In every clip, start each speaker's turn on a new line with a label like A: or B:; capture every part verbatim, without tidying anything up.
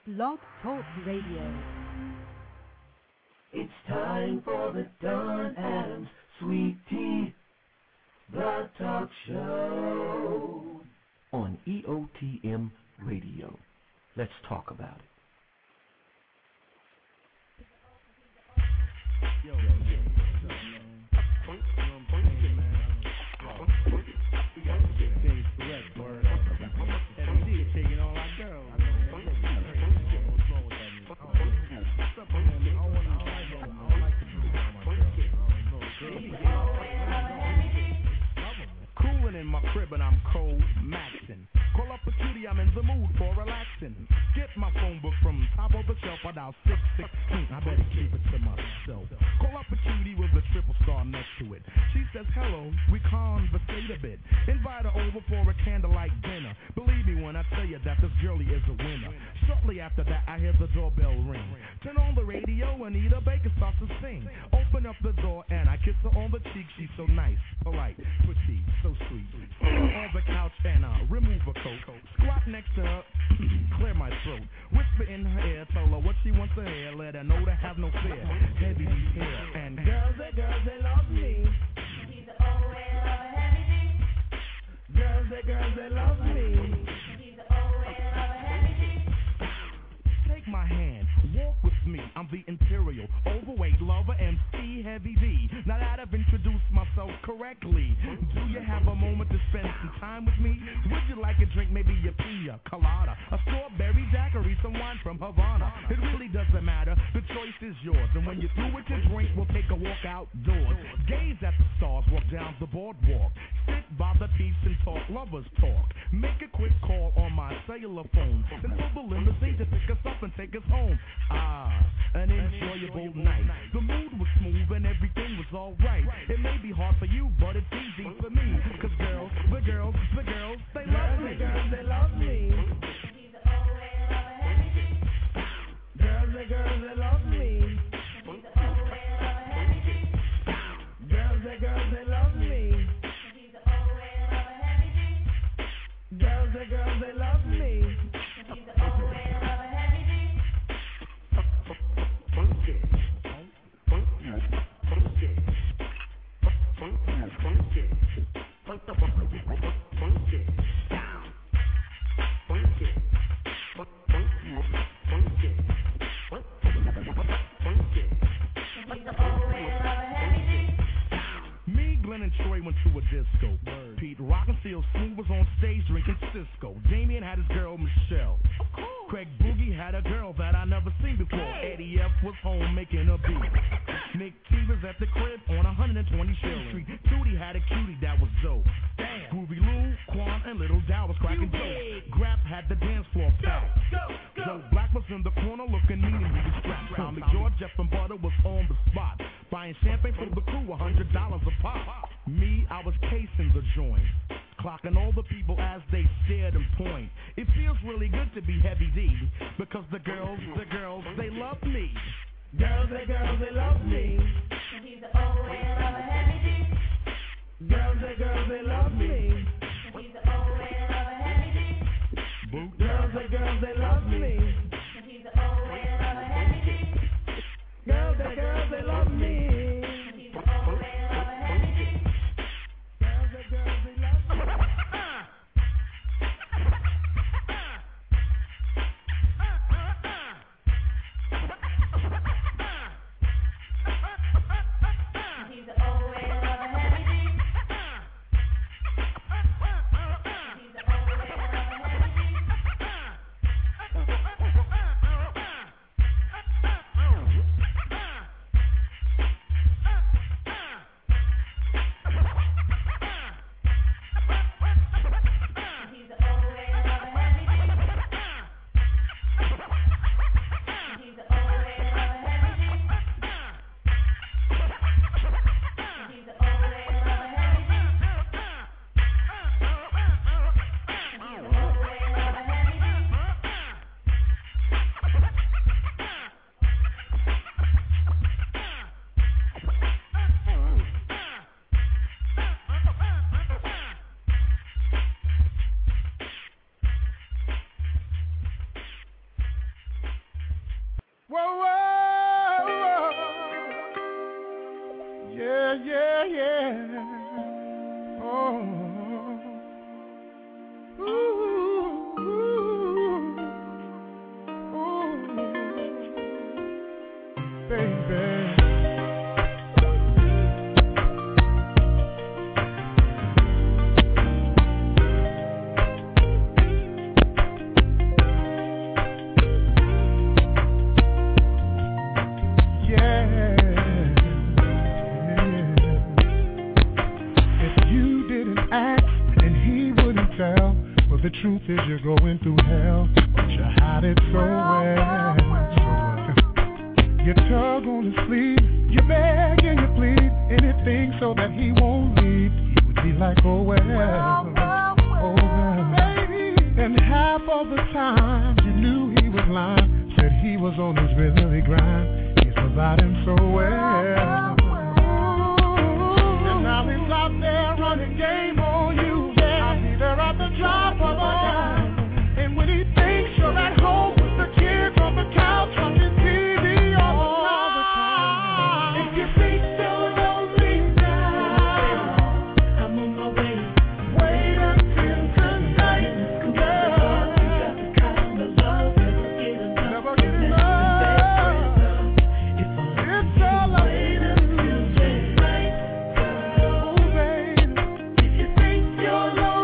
A: Blog Talk Radio.
B: It's time for the Don Adams Sweet Tea Blog Talk Show on E O T M Radio. Let's talk about it. Yo, yo, yo, what's up, man? Point, you know what I'm saying, man? We got to get things correct, word. Heavy D taking all our girls. I know. What's wrong with that music? What's up, man? I don't want to, I don't like to do it on my girl. Cooling in my crib and I'm cold maxing. Call up a cutie, I'm in the mood for relaxing. Get my phone book from top of the shelf, I dial six six two. I better keep it to myself. Call up a cutie with a triple star next to it. She says hello, we conversate a bit. Invite her over for a candlelight dinner. Believe me when I tell you that this girlie is a winner. Shortly after that, I hear the doorbell ring. Turn on the radio, Anita Baker starts to sing. Open up the door and I kiss her on the cheek. She's so nice, polite, pretty, so sweet. Sit on the couch and I remove her coat. Squat next to her, clear my throat. Whisper in her ear, tell her what she wants to hear. Let her know to have no fear. Heavy D's here and girls, they girls, they love me. She's the old way of a Heavy D. Girls, they girls, they love me. She's the old way of a Heavy D. Take my hand, walk with me. I'm the imperial, overweight lover, M C Heavy D. Now that I've introduced myself correctly, do you have a moment to spend some time with me? Would you like a drink, maybe a pina colada, a strawberry daiquiri, some wine from Havana? It really doesn't matter, the choice is yours. And when you're through with your drink, we'll take a walk outdoors. Gaze at the stars, walk down the boardwalk. Sit by the beach and talk, lovers talk. Make a quick call on my cellular phone. Then pull the limousine to pick us up and take us home. Ah, an enjoyable night. The mood was smooth and everything was alright. It may be hard for you, but it's easy for me. Cause girls, the girls, the girls, they love me. Girls, they love me. Girls, the girls, they love me. Girls, the girls, they love me. Girls, the girls, they love me. Me, Glenn, and Troy went to a disco. Word. Pete Rockenfield Smooth was on stage drinking Cisco. Damien had his girl Michelle. Craig Boogie had a girl that I never seen before. Hey. Eddie F was home making a beat. Nick T was at the crib on one hundred twenty Shell Street. Tootie had a cutie that was dope. Damn. Groovy Lou, Quan, and Little Dow was cracking jokes. Grap had the dance floor packed. Joe Black was in the corner looking mean and he was strapped. Tommy George, Jeff and Butter was on the spot, buying champagne for the crew, one hundred dollars a pop. Me, I was casing the joint, clocking all the people as they stared and point. It feels really good to be Heavy D, because the girls, the girls, they love me. Girls, the girls, they love me. He's the old way of a Heavy D. Girls, the girls, they love me. He's the old way of a Heavy D. Girls, the girls, they love me. He's the old way of a Heavy D. Girls, the girls, they love me. He's the old way of a Heavy D. Girls, the girls, they love me. yeah, yeah. Oh. Ooh, ooh, ooh, baby. The truth is you're going through hell, but you hide it so well. So well. You tug on his sleeve, you beg and you plead, anything so that he won't leave. He would be like, oh well, oh well, baby. And half of the time you knew he was lying, said he was on his really grind. He's providing so well. And now he's out there running game on you. They're at the drop of a dime. And when he thinks you're at home with the kids on the couch watching T V all the time. If you think you're lonely now, I'm on my way. Wait until tonight, girl. You got the kind of love never get enough. Never get enough. It's all up. Wait until tonight, girl. Oh, baby. If you think you're lonely.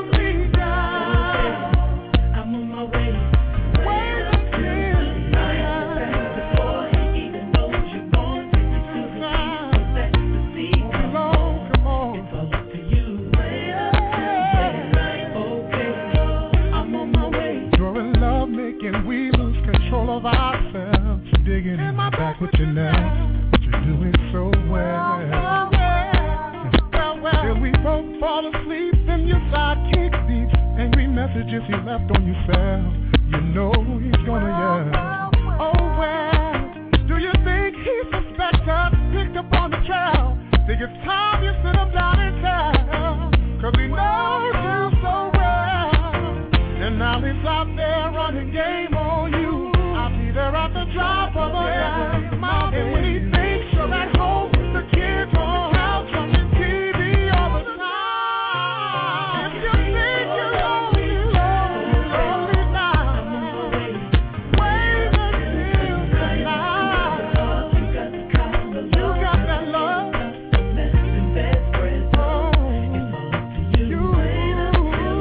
B: Of ourselves, digging in my back with your now, but you're doing so well. well, well, well. Till we both fall asleep and your sidekick beeps angry messages he left on your cell. You know he's gonna yell. Oh well, do you think he suspects us? Picked up on the trail. Think it's time you sit him down and tell, 'cause he knows you so well. And now he's out there running game on you. They're at the drop of a dime. And when he thinks you're at home with the kids on the couch watching T V all the time. If you think you're lonely, lonely, lonely now, wait until tonight. You got the kind of love, you got that love that's less than best friends. Oh, it's all up to you. You wait until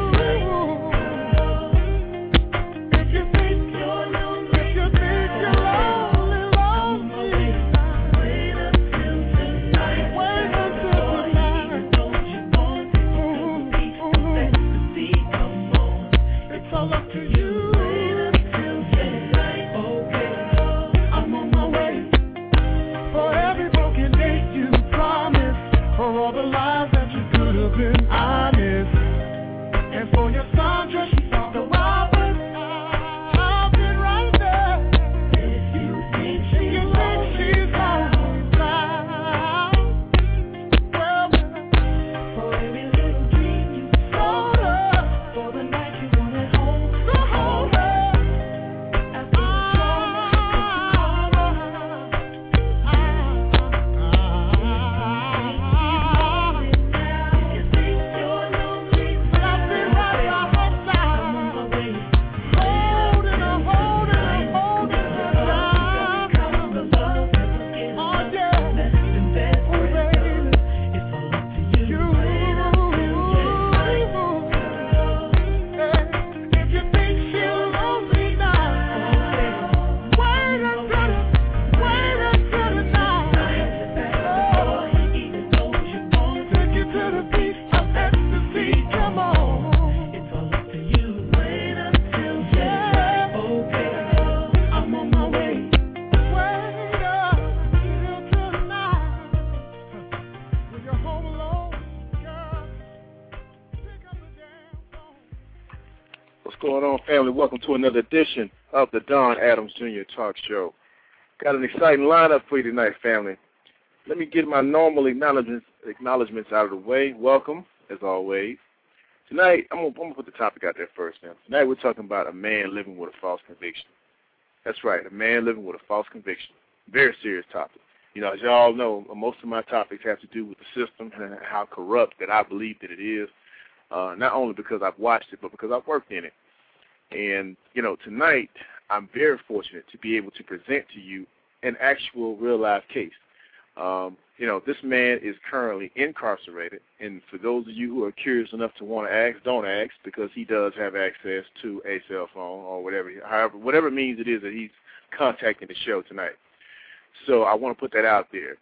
B: tonight. If you think you're lonely. Welcome to another edition of the Don Adams Junior Talk Show. Got an exciting lineup for you tonight, family. Let me get my normal acknowledgments, acknowledgments out of the way. Welcome, as always. Tonight, I'm going to put the topic out there first, man. Tonight, we're talking about a man living with a false conviction. That's right, a man living with a false conviction. Very serious topic.
C: You know, as you all know, most of my topics have to do with the system and how corrupt that I believe that it is, uh, not only because I've watched it, but because I've worked in it. And, you know, tonight I'm very fortunate to be able to present to you an actual real-life case. Um, you know, this man is currently incarcerated, and for those of you who are curious enough to want to ask, don't ask, because he does have access to a cell phone or whatever, however, whatever means it is that he's contacting the show tonight. So I want to put that out there.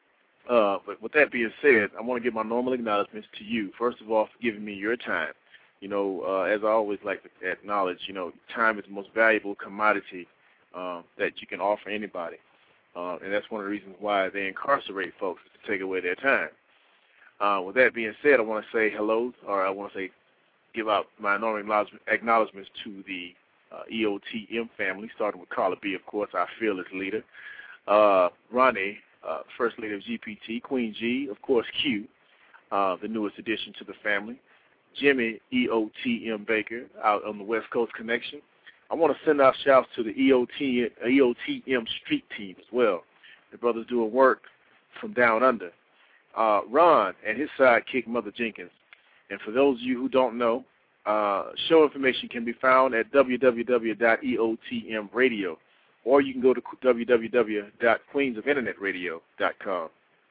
C: Uh, but with that being said, I want to give my normal acknowledgments to you, first of all, for giving me your time. You know, uh, as I always like to acknowledge, you know, time is the most valuable commodity uh, that you can offer anybody. Uh, and that's one of the reasons why they incarcerate folks, to take away their time. Uh, with that being said, I want to say hello, or I want to say give out my normal acknowledgments to the uh, E O T M family, starting with Carla B, of course, our fearless leader, uh, Ronnie, uh, First Lady of G P T, Queen G, of course, Q, uh, the newest addition to the family, Jimmy, E O T M Baker, out on the West Coast Connection. I want to send out shouts to the E O T, E O T M street team as well. The brothers doing work from down under. Uh, Ron and his sidekick, Mother Jenkins. And for those of you who don't know, uh, show information can be found at w w w dot e o t m radio, or you can go to w w w dot queens of internet radio dot com.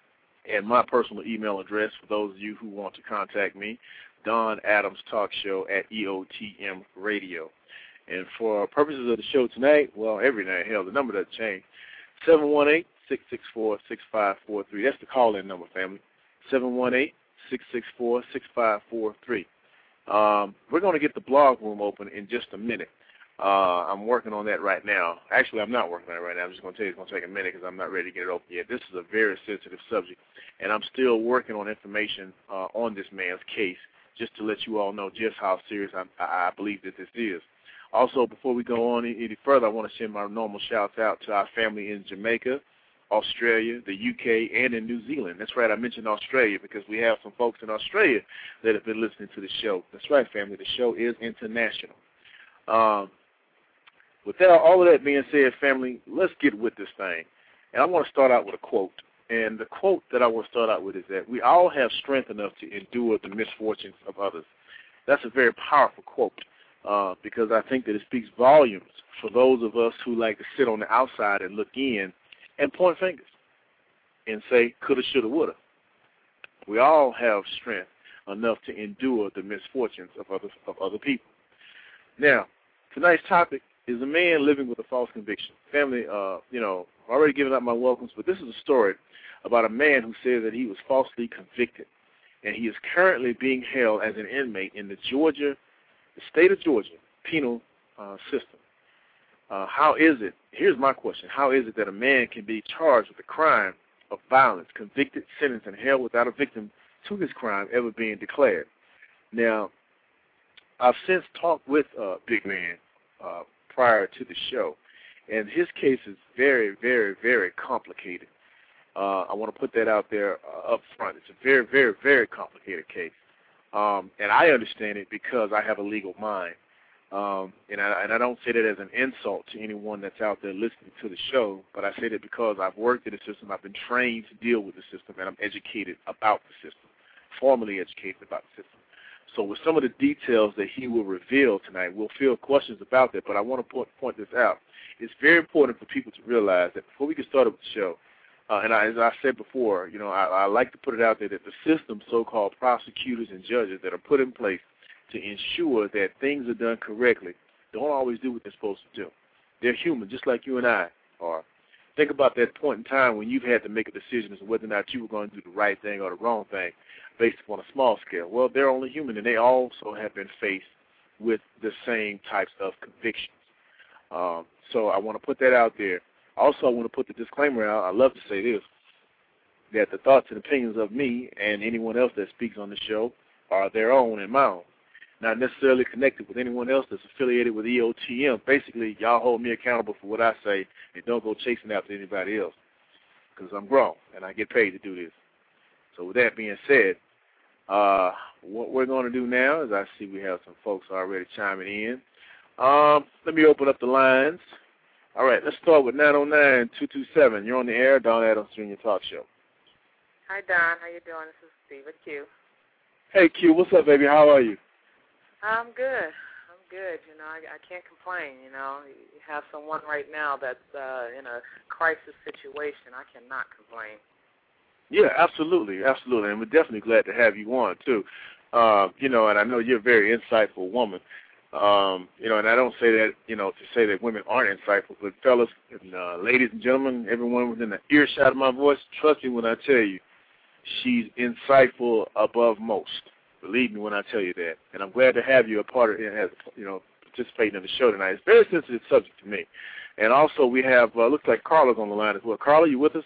C: And my personal email address for those of you who want to contact me, Don Adams Talk Show at E O T M Radio. And for purposes of the show tonight, well, every night, hell, the number doesn't change. seven one eight, six six four, six five four three. That's the call-in number, family. seven one eight, six six four, six five four three. Um, we're going to get the blog room open in just a minute. Uh, I'm working on that right now. Actually, I'm not working on it right now. I'm just going to tell you it's going to take a minute because I'm not ready to get it open yet. This is a very sensitive subject, and I'm still working on information uh, on this man's case just to let you all know just how serious I, I believe that this is. Also, before we go on any further, I want to send my normal shouts out to our family in Jamaica, Australia, the U K, and in New Zealand. That's right, I mentioned Australia because we have some folks in Australia that have been listening to the show. That's right, family, the show is international. Um, with that, all of that being said, family, let's get with this thing. And I want to start out with a quote. And the quote that I want to start out with is that we all have strength enough to endure the misfortunes of others. That's a very powerful quote. Uh, because I think that it speaks volumes for those of us who like to sit on the outside and look in and point fingers and say, coulda, shoulda, woulda. We all have strength enough to endure the misfortunes of other, of other people. Now, tonight's topic is a man living with a false conviction. Family, uh, you know, I've already given out my welcomes, but this is a story about a man who said that he was falsely convicted, and he is currently being held as an inmate in the Georgia The state of Georgia penal uh, system. Uh, how is it, here's my question, how is it that a man can be charged with a crime of violence, convicted, sentenced, and held without a victim to his crime ever being declared? Now, I've since talked with uh, Big Man uh, prior to the show, and his case is very, very, very complicated. Uh, I want to put that out there uh, up front. It's a very, very, very complicated case. Um, and I understand it because I have a legal mind. Um, and, I, and I don't say that as an insult to anyone that's out there listening to the show, but I say that because I've worked in the system, I've been trained to deal with the system, and I'm educated about the system, formally educated about the system. So with some of the details that he will reveal tonight, we'll field questions about that, but I want to point, point this out. It's very important for people to realize that before we get started with the show, Uh, and I, as I said before, you know, I, I like to put it out there that the system, so-called prosecutors and judges that are put in place to ensure that things are done correctly, don't always do what they're supposed to do. They're human, just like you and I are. Think about that point in time when you've had to make a decision as to whether or not you were going to do the right thing or the wrong thing based upon a small scale. Well, they're only human, and they also have been faced with the same types of convictions. Um, so I want to put that out there. Also, I want to put the disclaimer out. I love to say this, that the thoughts and opinions of me and anyone else that speaks on the show are their own and my own, not necessarily connected with anyone else that's affiliated with E O T M. Basically, y'all hold me accountable for what I say and don't go chasing after anybody else because I'm grown and I get paid to do this. So with that being said, uh, what we're going to do now is I see we have some folks already chiming in. Um, let me open up the lines. All right, let's start with nine oh nine, two two seven. You're on the air, Don Adams Junior Talk Show.
D: Hi, Don. How you doing? This is Steve at Q.
C: Hey, Q, what's up, baby? How are you?
D: I'm good. I'm good. You know, I, I can't complain. You know, you have someone right now that's uh, in a crisis situation. I cannot complain.
C: Yeah, absolutely, absolutely. And we're definitely glad to have you on, too. Uh, you know, and I know you're a very insightful woman. Um, you know, and I don't say that, you know, to say that women aren't insightful, but fellas and uh, ladies and gentlemen, everyone within the earshot of my voice, trust me when I tell you, she's insightful above most. Believe me when I tell you that. And I'm glad to have you a part of it, as, you know, participating in the show tonight. It's a very sensitive subject to me. And also we have, uh, looks like Carla's on the line as well. Carla, you with us?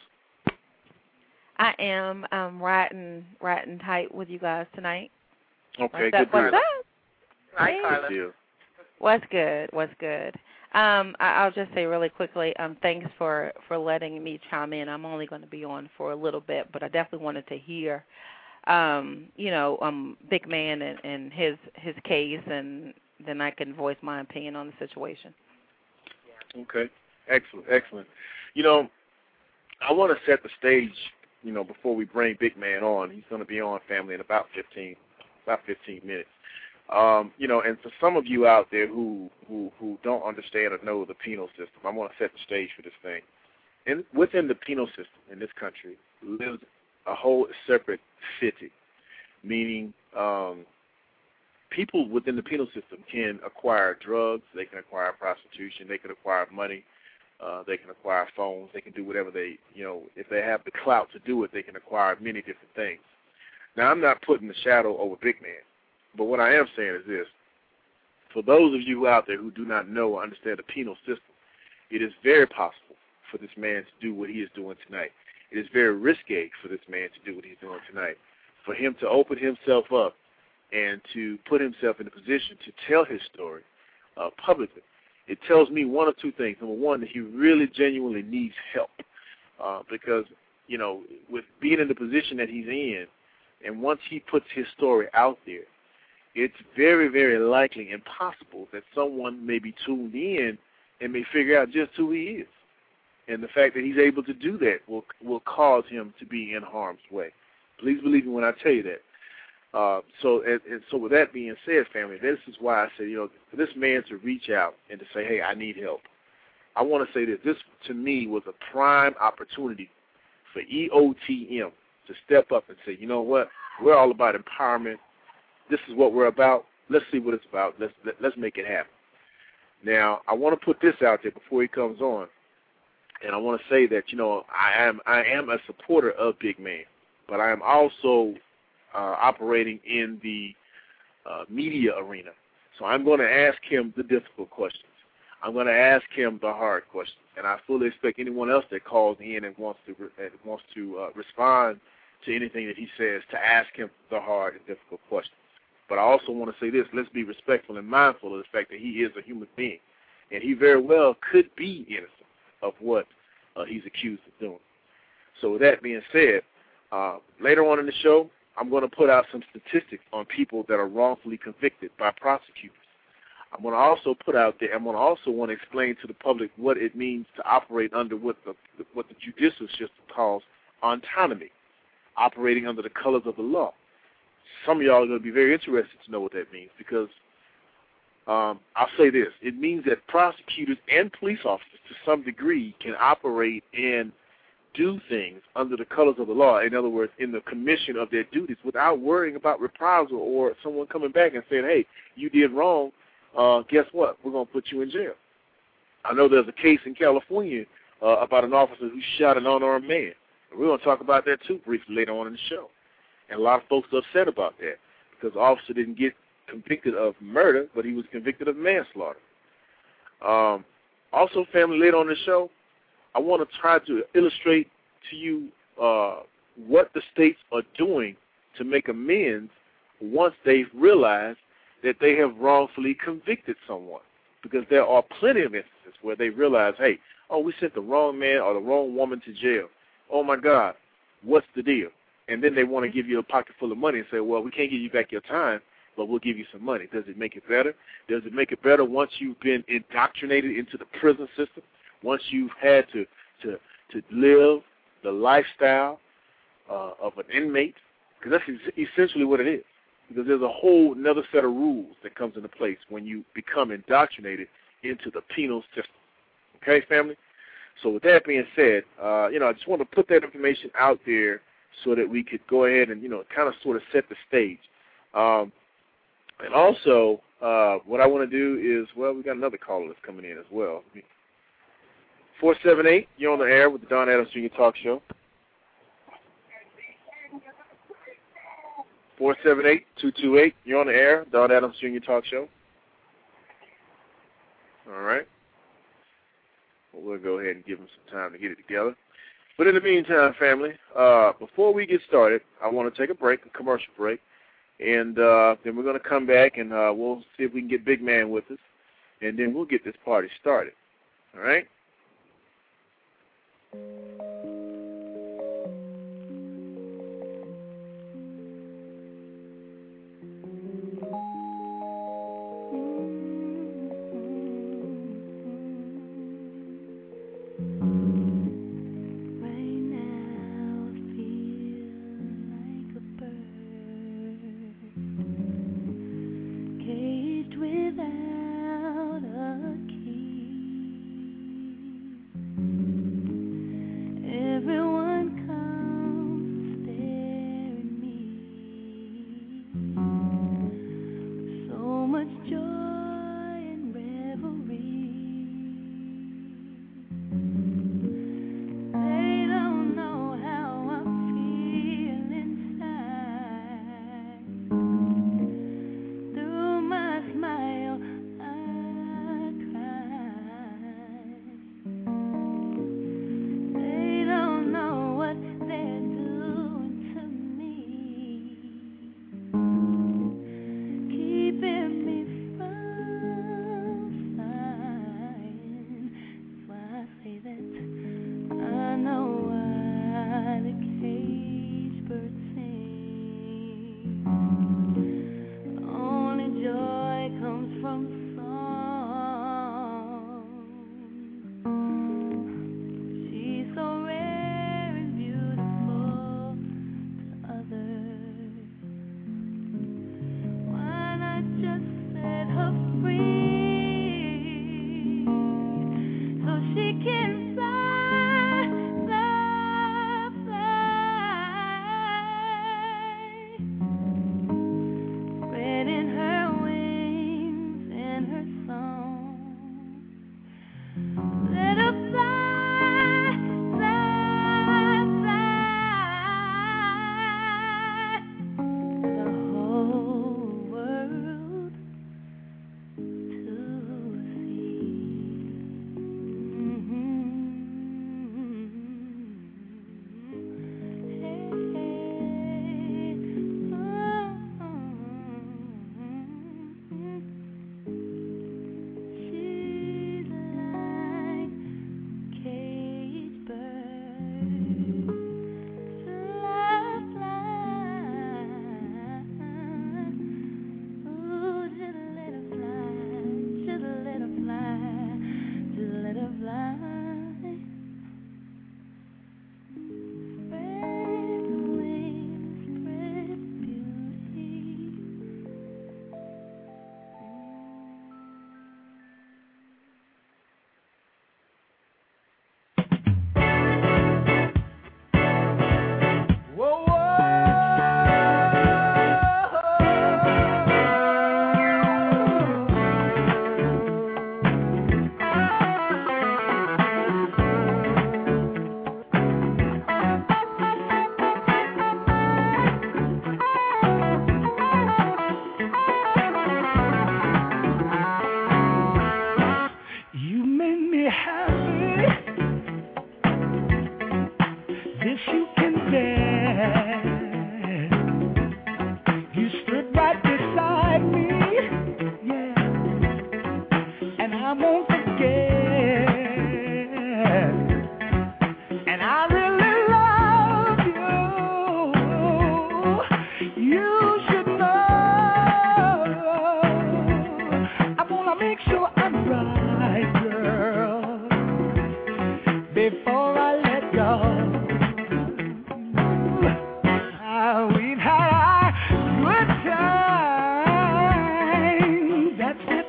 E: I am um, riding, riding tight with you guys tonight.
C: Okay,
E: what's
C: good
E: up, what's
C: deal.
E: up?
D: Hi,
E: Hey.
D: Carla.
C: Good deal.
E: What's good? What's good? Um, I, I'll just say really quickly, um, thanks for, for letting me chime in. I'm only going to be on for a little bit, but I definitely wanted to hear, um, you know, um, Big Man and, and his his case, and then I can voice my opinion on the situation.
C: Okay, excellent, excellent. You know, I want to set the stage, you know, before we bring Big Man on. He's going to be on, family, in about fifteen, about fifteen minutes. Um, you know, and for some of you out there who, who, who don't understand or know the penal system, I want to set the stage for this thing. In, within the penal system in this country lives a whole separate city, meaning um, people within the penal system can acquire drugs, they can acquire prostitution, they can acquire money, uh, they can acquire phones, they can do whatever they, you know, if they have the clout to do it, they can acquire many different things. Now, I'm not putting the shadow over Big Man. But what I am saying is this. For those of you out there who do not know or understand the penal system, it is very possible for this man to do what he is doing tonight. It is very risque for this man to do what he's doing tonight. For him to open himself up and to put himself in a position to tell his story uh, publicly, it tells me one or two things. Number one, that he really genuinely needs help uh, because, you know, with being in the position that he's in, and once he puts his story out there, it's very, very likely and possible that someone may be tuned in and may figure out just who he is. And the fact that he's able to do that will will cause him to be in harm's way. Please believe me when I tell you that. Uh, so, and, and so with that being said, family, this is why I say, you know, for this man to reach out and to say, hey, I need help. I want to say that this, to me, was a prime opportunity for E O T M to step up and say, you know what, we're all about empowerment. This is what we're about. Let's see what it's about. Let's let, let's make it happen. Now, I want to put this out there before he comes on, and I want to say that, you know, I am I am a supporter of Big Man, but I am also uh, operating in the uh, media arena. So I'm going to ask him the difficult questions. I'm going to ask him the hard questions, and I fully expect anyone else that calls in and wants to and wants to uh, respond to anything that he says to ask him the hard and difficult questions. But I also want to say this, let's be respectful and mindful of the fact that he is a human being. And he very well could be innocent of what uh, he's accused of doing. So with that being said, uh, later on in the show, I'm going to put out some statistics on people that are wrongfully convicted by prosecutors. I'm going to also put out there, I'm going to also want to explain to the public what it means to operate under what the, what the judicial system calls autonomy, operating under the colors of the law. Some of y'all are going to be very interested to know what that means because um, I'll say this. It means that prosecutors and police officers to some degree can operate and do things under the colors of the law, in other words, in the commission of their duties without worrying about reprisal or someone coming back and saying, hey, you did wrong, uh, guess what, we're going to put you in jail. I know there's a case in California uh, about an officer who shot an unarmed man. We're going to talk about that too briefly later on in the show. And a lot of folks are upset about that because the officer didn't get convicted of murder, but he was convicted of manslaughter. Um, also, family, later on the show, I want to try to illustrate to you uh, what the states are doing to make amends once they've realized that they have wrongfully convicted someone. Because there are plenty of instances where they realize, hey, oh, we sent the wrong man or the wrong woman to jail. Oh, my God, what's the deal? And then they want to give you a pocket full of money and say, well, we can't give you back your time, but we'll give you some money. Does it make it better? Does it make it better once you've been indoctrinated into the prison system, once you've had to to to live the lifestyle uh, of an inmate, because that's ex- essentially what it is. Because there's a whole another set of rules that comes into place when you become indoctrinated into the penal system. Okay, family? So with that being said, uh, you know, I just want to put that information out there so that we could go ahead and, you know, kind of sort of set the stage. Um, and also, uh, what I want to do is, well, we got another caller that's coming in as well. four seven eight, you're on the air with the Don Adams Junior Talk Show. four seven eight, two two eight, you're on the air, Don Adams Junior Talk Show. All right. Well, we'll go ahead and give them some time to get it together. But in the meantime, family, uh, before we get started, I want to take a break, a commercial break, and uh, then we're going to come back and uh, we'll see if we can get Big Man with us, and then we'll get this party started. All right?
F: Caged without a key.
B: before I let go. Uh, we've had our good times, that's it.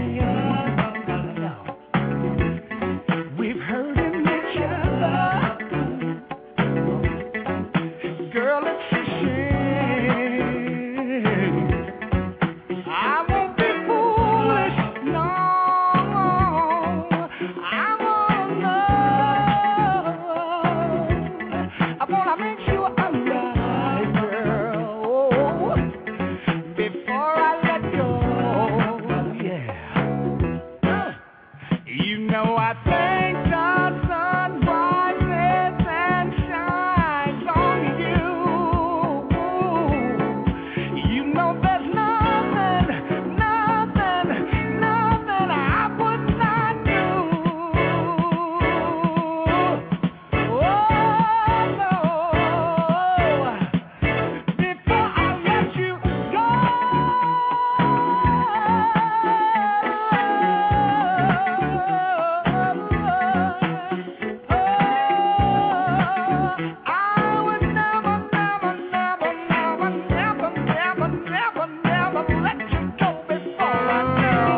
B: We've hurting each other. Girl, it's a shame. I won't be foolish, no. I wanna know. I wanna make sure I'm right, girl, before I let go. Yeah. You know I thank the sun rises and shines on you. You know there's nothing, nothing, nothing I would not do. Oh no, before I let you go. I would never, never, never, never, never, never, never, never let you go before I know.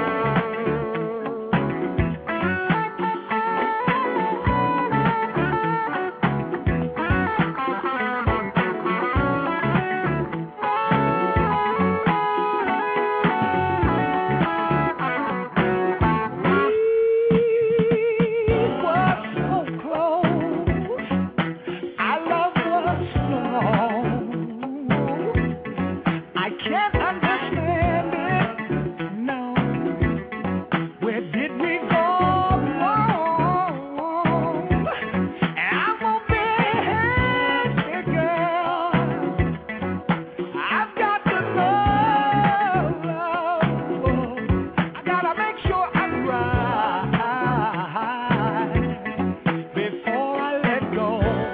B: We were so close. Our love was strong. I can't understand it, no. Where did we go wrong? And I won't be hasty, girl. I've got to know. I gotta make sure I'm right before I let go.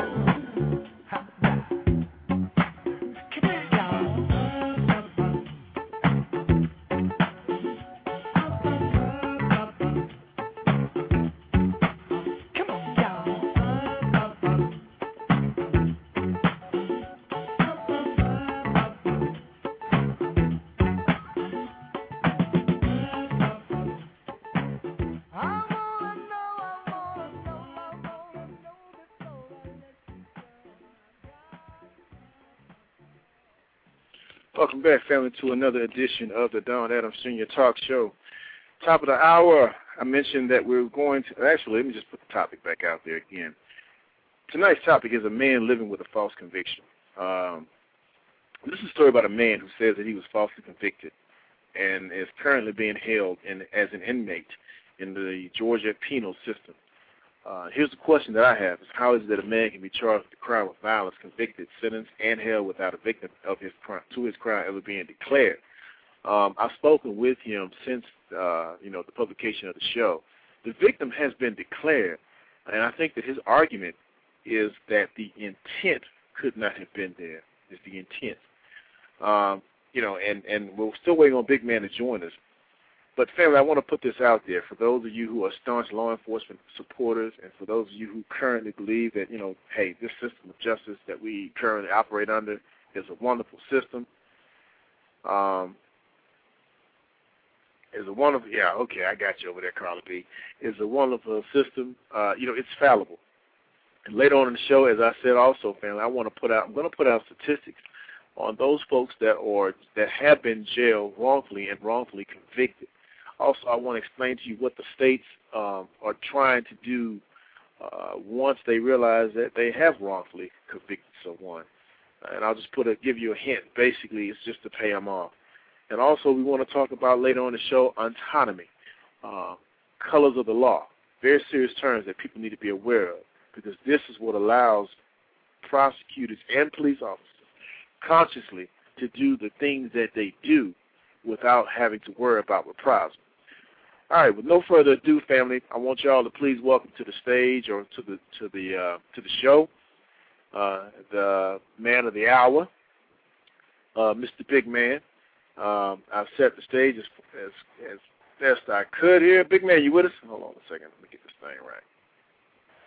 B: Come on, y'all. Come on, y'all. I wanna know, I wanna know, I wanna know before I let you go. Welcome back, family, to another edition of the Don Adams Senior Talk Show. Top of the hour, I mentioned that we we're going to, actually, let me just put the topic back out there again. Tonight's topic is a man living with a false conviction. Um, this is a story about a man who says that he was falsely convicted and is currently being held in, as an inmate in the Georgia penal system. Uh, here's the question that I have: is how is it that a man can be charged with a crime of violence, convicted, sentenced, and held without a victim of his crime, to his crime ever being declared? Um, I've spoken with him since uh, you know the publication of the show. The victim has been declared, and I think that his argument is that the intent could not have been there. Is the intent, um, you know, and and we're still waiting on Big Man to join us. But family, I want to put this out there for those of you who are staunch law enforcement supporters, and for those of you who currently believe that, you know, hey, this system of justice that we currently operate under is a wonderful system. Um, is a wonderful, yeah, okay, I got you over there, Carla B. Is a wonderful system. Uh, you know, it's fallible. And later on in the show, as I said, also, family, I want to put out, I'm going to put out statistics on those folks that are that have been jailed wrongfully and wrongfully convicted. Also, I want to explain to you what the states um, are trying to do uh, once they realize that they have wrongfully convicted someone. And I'll just put a, give you a hint. Basically, it's just to pay them off. And also, we want to talk about later on the show autonomy, uh, colors of the law, very serious terms that people need to be aware of, because this is what allows prosecutors and police officers consciously to do the things that they do without having to worry about reprisal. All right, with no further ado, family, I want y'all to please welcome to the stage or to the to the uh, to the show uh, the man of the hour, uh, Mister Big Man. Um, I've set the stage as, as as best I could here. Big Man, you with us? Hold on a second. Let me get this thing right.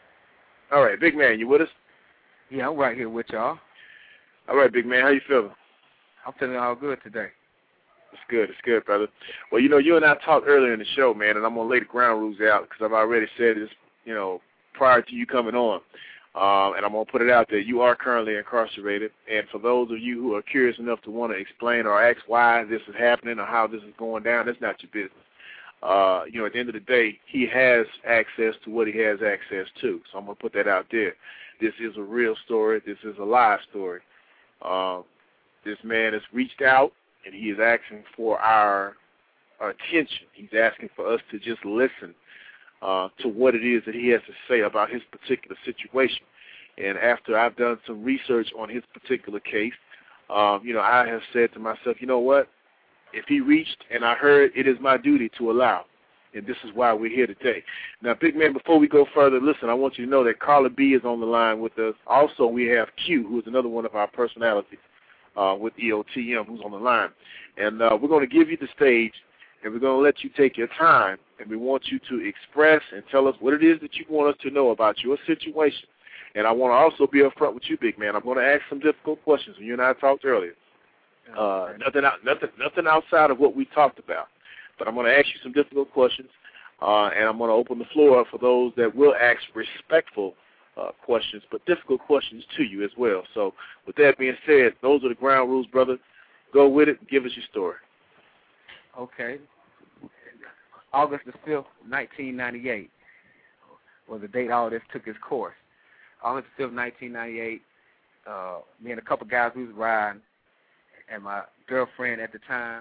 C: All right, big man, you with us?
F: Yeah, I'm right here with y'all.
C: All right, big man, how you feeling?
F: I'm feeling all good today.
C: It's good, it's good, brother. Well, you know, you and I talked earlier in the show, man, and I'm going to lay the ground rules out because I've already said this, you know, prior to you coming on. Um, and I'm going to put it out there. You are currently incarcerated. And for those of you who are curious enough to want to explain or ask why this is happening or how this is going down, that's not your business. Uh, you know, at the end of the day, he has access to what he has access to. So I'm going to put that out there. This is a real story. This is a live story. Uh, this man has reached out, and he is asking for our, our attention. He's asking for us to just listen uh, to what it is that he has to say about his particular situation. And after I've done some research on his particular case, um, you know, I have said to myself, you know what? If he reached and I heard, it is my duty to allow. And this is why we're here today. Now, big man, before we go further, listen, I want you to know that Carla B is on the line with us. Also, we have Q, who is another one of our personalities uh, with E O T M, who's on the line. And uh, we're going to give you the stage, and we're going to let you take your time, and we want you to express and tell us what it is that you want us to know about your situation. And I want to also be upfront with you, big man. I'm going to ask some difficult questions. You and I talked earlier. Uh, nothing, out, nothing, nothing outside of what we talked about. But I'm going to ask you some difficult questions, uh, and I'm going to open the floor for those that will ask respectful uh, questions, but difficult questions to you as well. So with that being said, those are the ground rules, brother. Go with it. Give us your story.
F: Okay. August the fifth, nineteen ninety-eight was the date all this took its course. August the fifth, nineteen ninety-eight, uh, me and a couple guys, we was riding, and my girlfriend at the time,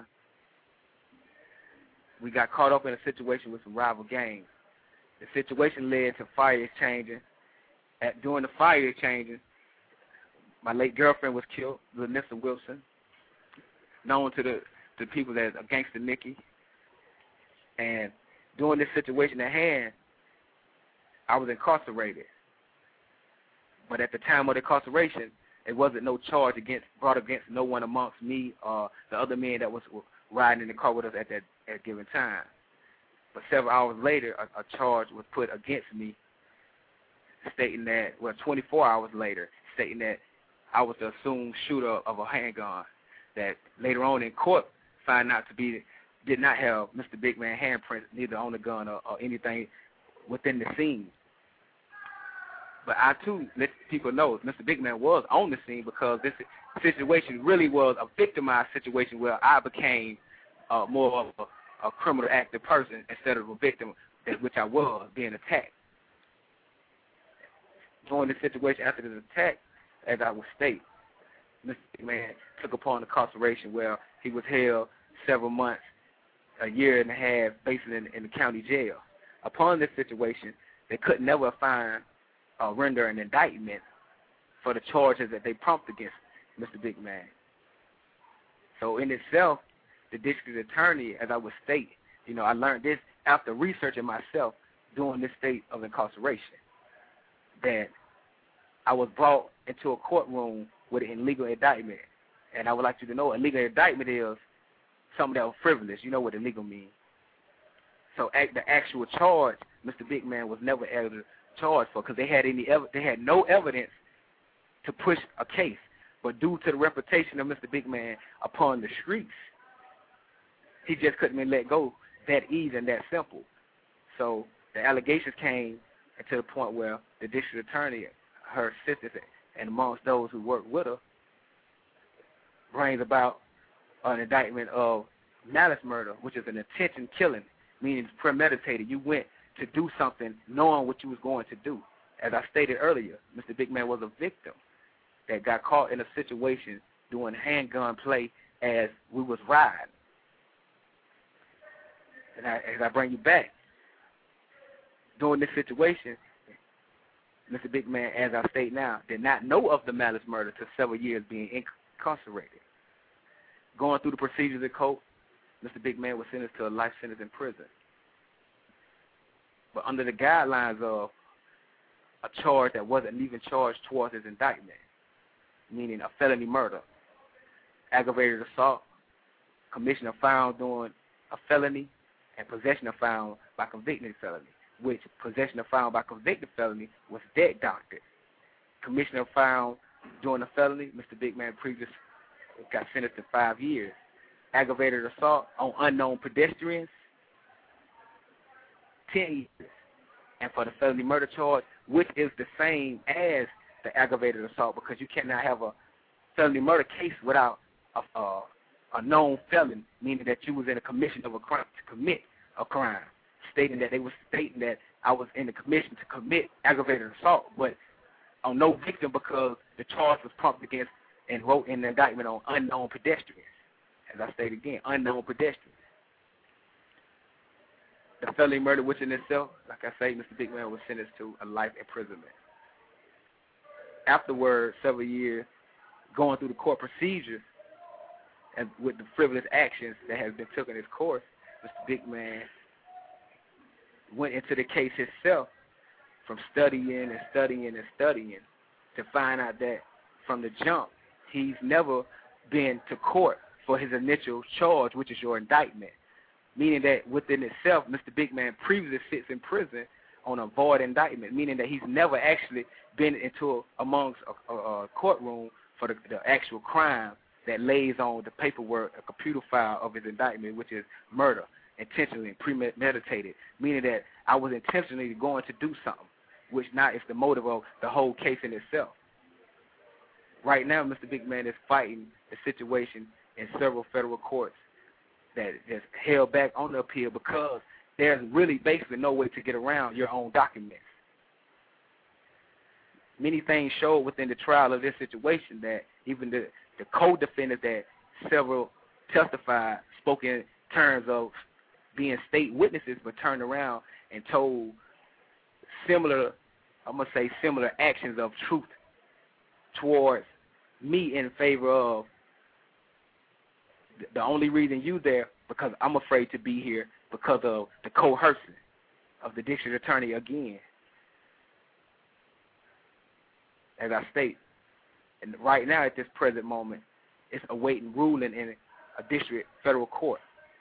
F: we got caught up in a situation with some rival gangs. The situation led to fire exchanging. At, during the fire exchanging, my late girlfriend was killed, Lanissa Wilson, known to the, the people as Gangster Nikki. And during this situation at hand, I was incarcerated. But at the time of the incarceration, it wasn't no charge against brought against no one amongst me or the other men that was riding in the car with us at that at given time. But several hours later, a, a charge was put against me, stating that, well, twenty-four hours later, stating that I was the assumed shooter of a handgun that later on in court found out to be, did not have Mister Big Man handprints, neither on the gun or, or anything within the scene. But I, too, let people know Mister Big Man was on the scene because this situation really was a victimized situation where I became uh, more of a, a criminal active person instead of a victim, which I was, being attacked. During this situation, after this attack, as I would state, Mister Big Man took upon incarceration where he was held several months, a year and a half, basically in, in the county jail. Upon this situation, they could never find Uh, render an indictment for the charges that they prompted against Mister Big Man. So in itself, the district attorney, as I would state, you know, I learned this after researching myself during this state of incarceration, that I was brought into a courtroom with an illegal indictment. And I would like you to know, illegal indictment is something that was frivolous. You know what illegal means. So the actual charge, Mister Big Man was never able to charged for because they had any ev- they had no evidence to push a case, but due to the reputation of Mister Big Man upon the streets, he just couldn't be let go that easy and that simple. So the allegations came to the point where the district attorney, her assistants, and amongst those who worked with her, brings about an indictment of malice murder, which is an intention killing, meaning it's premeditated. You went to do something knowing what you was going to do. As I stated earlier, Mister Big Man was a victim that got caught in a situation doing handgun play as we was riding. And I, as I bring you back, during this situation, Mister Big Man, as I state now, did not know of the malice murder till several years being incarcerated. Going through the procedures in court, Mister Big Man was sentenced to a life sentence in prison. But under the guidelines of a charge that wasn't even charged towards his indictment, meaning a felony murder, aggravated assault, commission of found doing a felony, and possession of found by convicting felony. which possession of firearm by convicted felony was debt doctored. Commissioner found during the felony, Mister Big Man previous got sentenced to five years. Aggravated assault on unknown pedestrians, ten years. And for the felony murder charge, which is the same as the aggravated assault, because you cannot have a felony murder case without a, a, a known felon, meaning that you was in a commission of a crime to commit a crime, stating that they were stating that I was in the commission to commit aggravated assault, but on no victim because the charge was pumped against and wrote in the indictment on unknown pedestrians. As I state again, unknown pedestrians. The felony murder, which in itself, like I say, Mister Big Man was sentenced to a life imprisonment. Afterwards, several years, going through the court procedures and with the frivolous actions that has been taken its course, Mister Big Man went into the case himself from studying and studying and studying to find out that from the jump, he's never been to court for his initial charge, which is your indictment, meaning that within itself, Mister Big Man previously sits in prison on a void indictment, meaning that he's never actually been into a, amongst a, a, a courtroom for the, the actual crime that lays on the paperwork, a computer file of his indictment, which is murder, intentionally and premeditated, meaning that I was intentionally going to do something, which now is the motive of the whole case in itself. Right now, Mister Big Man is fighting the situation in several federal courts that is held back on the appeal because there's really basically no way to get around your own documents. Many things showed within the trial of this situation that even the, the co-defendants that several testified spoke in terms of being state witnesses but turned around and told similar, I'm going to say similar actions of truth towards me in favor of the only reason you there because I'm afraid to be here because of the coercion of the district attorney again. As I state, and right now at this present moment, it's awaiting ruling in a district federal court.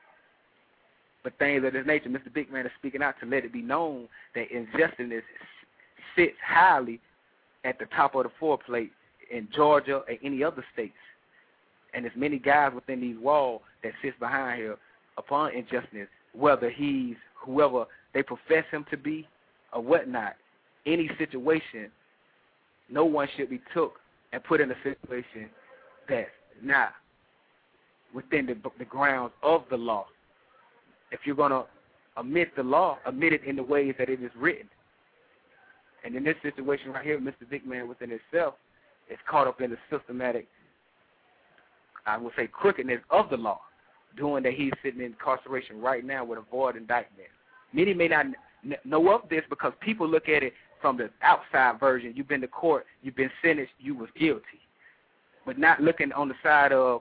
F: But things of this nature, Mister Big Man is speaking out to let it be known that injustice sits highly at the top of the foreplate in Georgia and any other states. And there's many guys within these walls that sits behind here upon injustice, whether he's whoever they profess him to be or whatnot. Any situation, no one should be took and put in a situation that's not within the, the grounds of the law. If you're going to omit the law, omit it in the ways that it is written. And in this situation right here, Mister Big Man within itself is caught up in the systematic, I would say, crookedness of the law, doing that he's sitting in incarceration right now with a void indictment. Many may not know of this because people look at it from the outside version. You've been to court, you've been sentenced, you was guilty. But not looking on the side of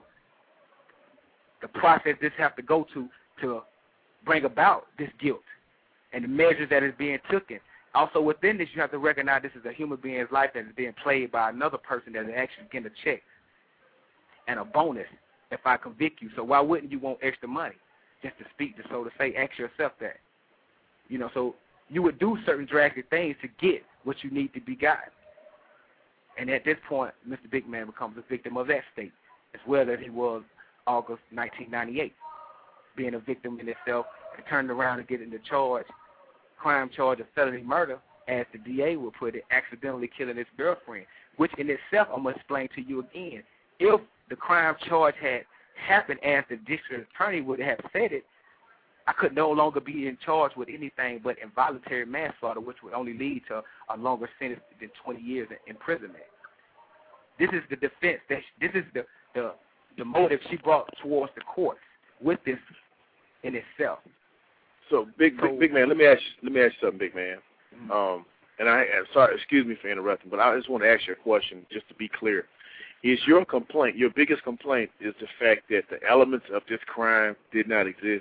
F: the process this has to go to to bring about this guilt and the measures that is being taken. Also within this, you have to recognize this is a human being's life that is being played by another person that is actually getting a check and a bonus if I convict you. So why wouldn't you want extra money just to speak to, so to say, ask yourself that? You know, so you would do certain drastic things to get what you need to be gotten. And at this point, Mister Big Man becomes a victim of that state, as well as he was August nineteen ninety-eight, being a victim in itself and turned around and getting the charge, crime charge of felony murder, as the D A would put it, accidentally killing his girlfriend, which in itself, I'm going to explain to you again. If the crime charge had happened as the district attorney would have said it, I could no longer be in charge with anything but involuntary manslaughter, which would only lead to a longer sentence than twenty years in imprisonment. This is the defense. That this is the, the, the motive she brought towards the courts with this in itself.
C: So, big, big, big man, let me ask you, let me ask you something, big man. Mm-hmm. Um, and I, I'm sorry, excuse me for interrupting, but I just want to ask you a question, just to be clear. Is your complaint, your biggest complaint, is the fact that the elements of this crime did not exist?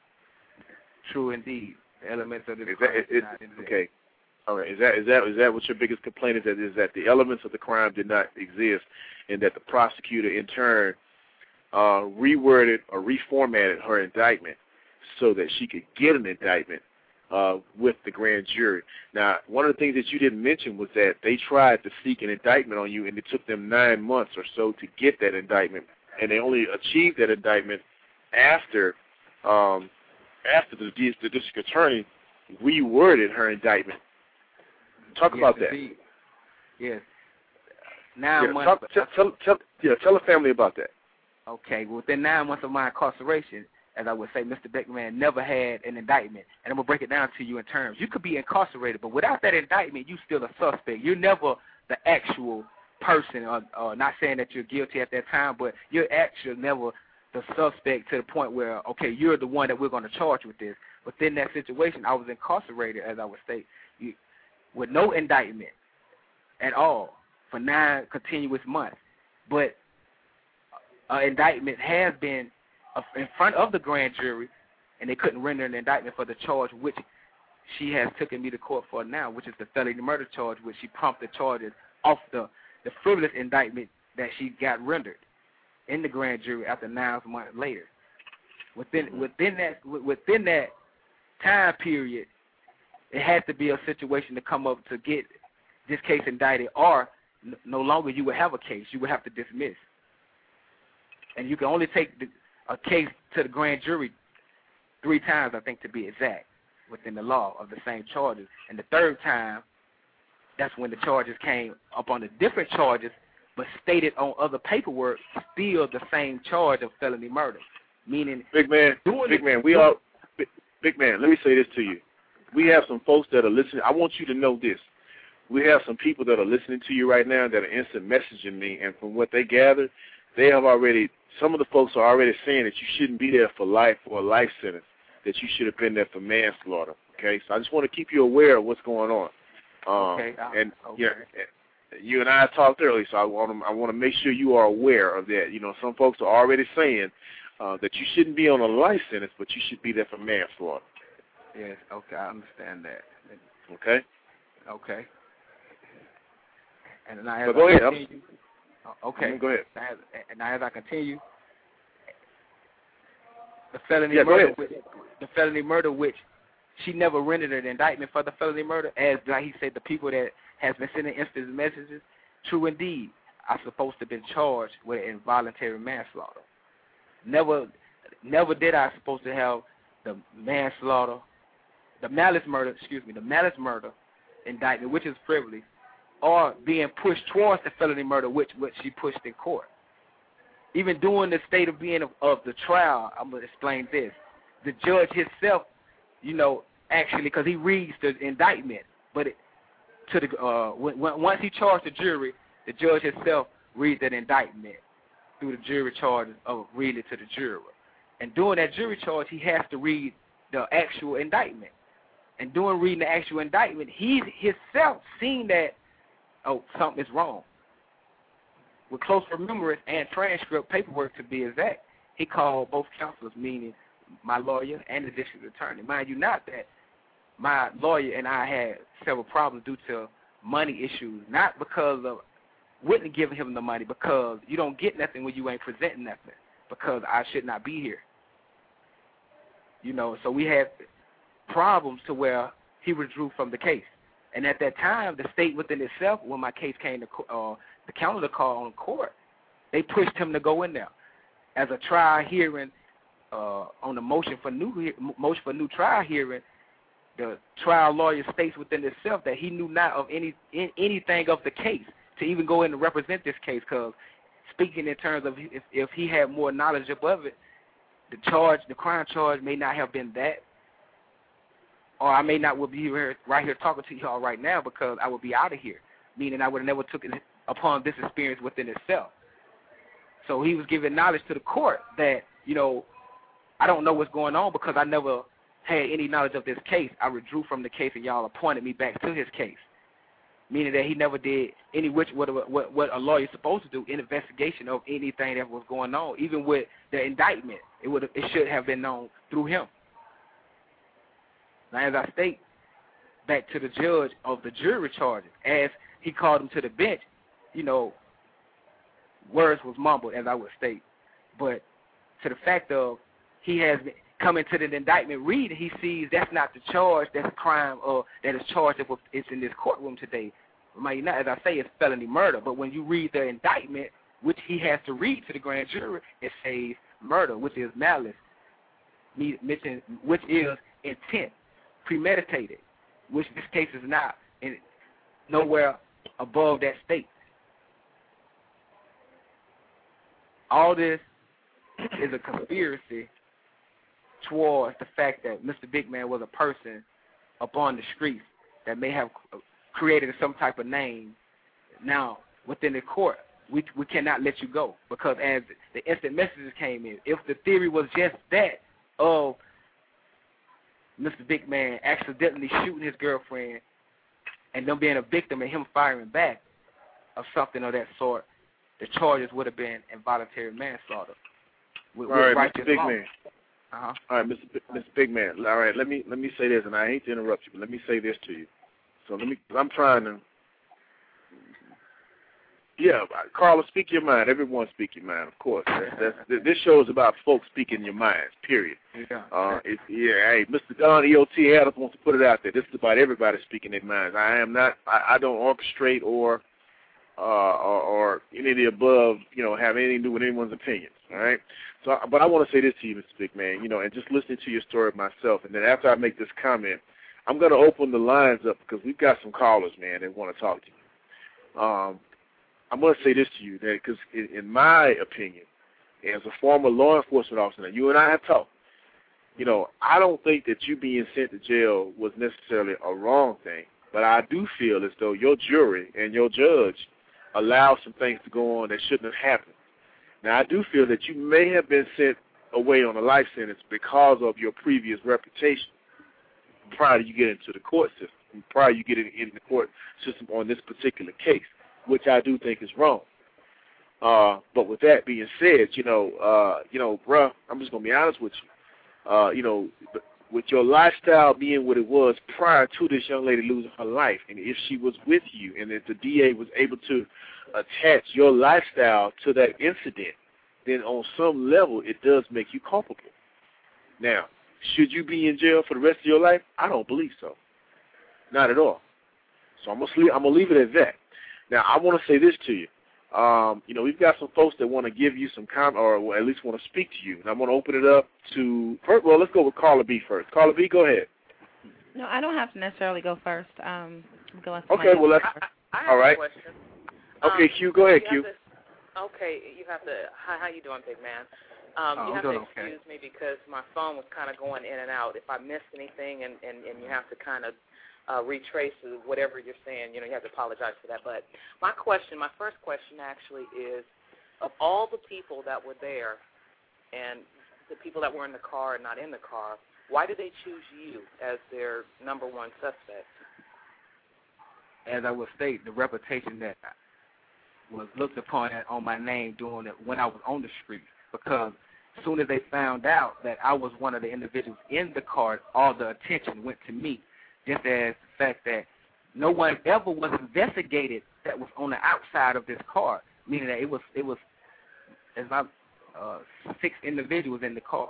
F: True, indeed. The elements of this
C: is
F: crime
C: that,
F: did
C: it,
F: not exist.
C: Okay. All right. Is that is that is that what your biggest complaint is? That is that the elements of the crime did not exist, and that the prosecutor in turn uh, reworded or reformatted her indictment so that she could get an indictment uh, with the grand jury. Now, one of the things that you didn't mention was that they tried to seek an indictment on you, and it took them nine months or so to get that indictment, and they only achieved that indictment after um, after the, the district attorney reworded her indictment. Talk
F: yes,
C: about that.
F: Indeed. Yes. Nine
C: yeah,
F: months.
C: Talk, tell, tell, tell, yeah, tell the family about that.
F: Okay. Within nine months of my incarceration, as I would say, Mister Beckman never had an indictment. And I'm going to break it down to you in terms. You could be incarcerated, but without that indictment, you're still a suspect. You're never the actual person, or, or not saying that you're guilty at that time, but you're actually never the suspect to the point where, okay, you're the one that we're going to charge with this. Within that situation, I was incarcerated, as I would state, you, with no indictment at all for nine continuous months. But an indictment has been in front of the grand jury, and they couldn't render an indictment for the charge which she has taken me to court for now, which is the felony murder charge, which she prompted charges off the, the frivolous indictment that she got rendered in the grand jury after nine months later. Within within that within that time period, it had to be a situation to come up to get this case indicted, or no longer you would have a case. You would have to dismiss. And you can only take the, a case to the grand jury three times, I think, to be exact, within the law of the same charges. And the third time, that's when the charges came up on the different charges, but stated on other paperwork, still the same charge of felony murder. Meaning,
C: big man, big man, we all, big, big man. Let me say this to you: we have some folks that are listening. I want you to know this: we have some people that are listening to you right now that are instant messaging me, and from what they gathered, they have already. Some of the folks are already saying that you shouldn't be there for life or a life sentence, that you should have been there for manslaughter. Okay, so I just want to keep you aware of what's going on. Um,
F: okay.
C: And
F: okay.
C: yeah, you and I talked earlier, so I want to I want to make sure you are aware of that. You know, some folks are already saying uh, that you shouldn't be on a life sentence, but you should be there for manslaughter.
F: Yes. Okay, I understand that.
C: Okay.
F: Okay. And now as
C: so go
F: I
C: ahead.
F: continue, okay.
C: Mm, go ahead.
F: Now as, and now as I continue, the felony
C: yeah,
F: murder, which, the felony murder, which she never rendered an indictment for the felony murder, as like he said, the people that has been sending instant messages, true indeed, are supposed to have been charged with involuntary manslaughter. Never, never did I supposed to have the manslaughter, the malice murder, excuse me, the malice murder indictment, which is frivolous, or being pushed towards the felony murder, which which she pushed in court. Even during the state of being of, of the trial, I'm going to explain this. The judge himself, you know, actually, because he reads the indictment, but it, to the uh, when, once he charged the jury, the judge himself reads that indictment through the jury charge of reading it to the juror. And during that jury charge, he has to read the actual indictment. And during reading the actual indictment, he himself seen that, oh, something is wrong. With close remembrance and transcript paperwork to be exact, he called both counselors, meaning my lawyer and the district attorney. Mind you not that my lawyer and I had several problems due to money issues, not because of wouldn't give him the money, because you don't get nothing when you ain't presenting nothing, because I should not be here. You know, so we had problems to where he withdrew from the case. And at that time, the state within itself, when my case came to uh, the calendar call on court, they pushed him to go in there. As a trial hearing uh, on the motion for new motion for new trial hearing, the trial lawyer states within itself that he knew not of any in, anything of the case to even go in and represent this case, because speaking in terms of if, if he had more knowledge above it, the charge, the crime charge may not have been that, or I may not would be here, right here talking to y'all right now because I would be out of here, meaning I would have never took it upon this experience within itself. So he was giving knowledge to the court that, you know, I don't know what's going on because I never had any knowledge of this case. I withdrew from the case and y'all appointed me back to his case, meaning that he never did any which what, what, what a lawyer is supposed to do in investigation of anything that was going on. Even with the indictment, it would it should have been known through him. Now, as I state, back to the judge of the jury charges, as he called him to the bench, you know, words was mumbled, as I would state. But to the fact of he has been, coming to the indictment reading, he sees that's not the charge, that's a crime or that is charged if it's in this courtroom today. Might not, as I say, it's felony murder. But when you read the indictment, which he has to read to the grand jury, it says murder, which is malice, which is intent, premeditated, which this case is not, and nowhere above that state. All this is a conspiracy towards the fact that Mister Big Man was a person upon the streets that may have created some type of name. Now, within the court, we we cannot let you go because as the instant messages came in, if the theory was just that of Mister Big Man accidentally shooting his girlfriend and them being a victim and him firing back of something of that sort, the charges would have been involuntary manslaughter. With,
C: All right, Mister Big
F: law.
C: Man.
F: Uh-huh.
C: All right, Mister B- Mister Big Man. All right, let me let me say this, and I hate to interrupt you, but let me say this to you. So let me. I'm trying to. Yeah, Carla, speak your mind. Everyone speak your mind, of course. That's, that's, this show is about folks speaking your minds. Period.
F: Yeah.
C: Uh, it, yeah. Hey, Mister Don E O T Adams wants to put it out there. This is about everybody speaking their minds. I am not. I, I don't orchestrate or, uh, or or any of the above. You know, have anything to do with anyone's opinions. All right. So, but I want to say this to you, Mister Big Man. You know, and just listening to your story myself, and then after I make this comment, I'm going to open the lines up because we've got some callers, man, that want to talk to you. Um. I'm going to say this to you, that because in, in my opinion, as a former law enforcement officer, now you and I have talked, you know, I don't think that you being sent to jail was necessarily a wrong thing, but I do feel as though your jury and your judge allowed some things to go on that shouldn't have happened. Now, I do feel that you may have been sent away on a life sentence because of your previous reputation prior to you getting into the court system, prior to you getting in the court system on this particular case, which I do think is wrong. Uh, but with that being said, you know, uh, you know, bruh, I'm just gonna be honest with you. Uh, you know, with your lifestyle being what it was prior to this young lady losing her life, and if she was with you, and if the D A was able to attach your lifestyle to that incident, then on some level it does make you culpable. Now, should you be in jail for the rest of your life? I don't believe so. Not at all. So I'm gonna leave, I'm gonna leave it at that. Now, I want to say this to you. Um, you know, we've got some folks that want to give you some comment, or at least want to speak to you. And I want to open it up to, well, let's go with Carla B first. Carla B, go ahead.
E: No, I don't have to necessarily go first. Um, I'm going
C: okay, well, let's,
D: I, I have
C: all right.
D: a question.
C: Okay,
D: um,
C: Q, go ahead,
D: you
C: Q.
D: To, okay, you have to, hi, how you doing, big man? Um,
F: oh,
D: you have
F: to
D: excuse
F: okay.
D: me because my phone was kind of going in and out. If I missed anything and, and, and you have to kind of Uh, retrace whatever you're saying, you know, you have to apologize for that. But my question, my first question actually is, of all the people that were there and the people that were in the car and not in the car, why did they choose you as their number one suspect?
F: As I would state, the reputation that was looked upon on my name during it when I was on the street, because as soon as they found out that I was one of the individuals in the car, all the attention went to me. Just as the fact that no one ever was investigated that was on the outside of this car, meaning that it was it was as my uh, six individuals in the car.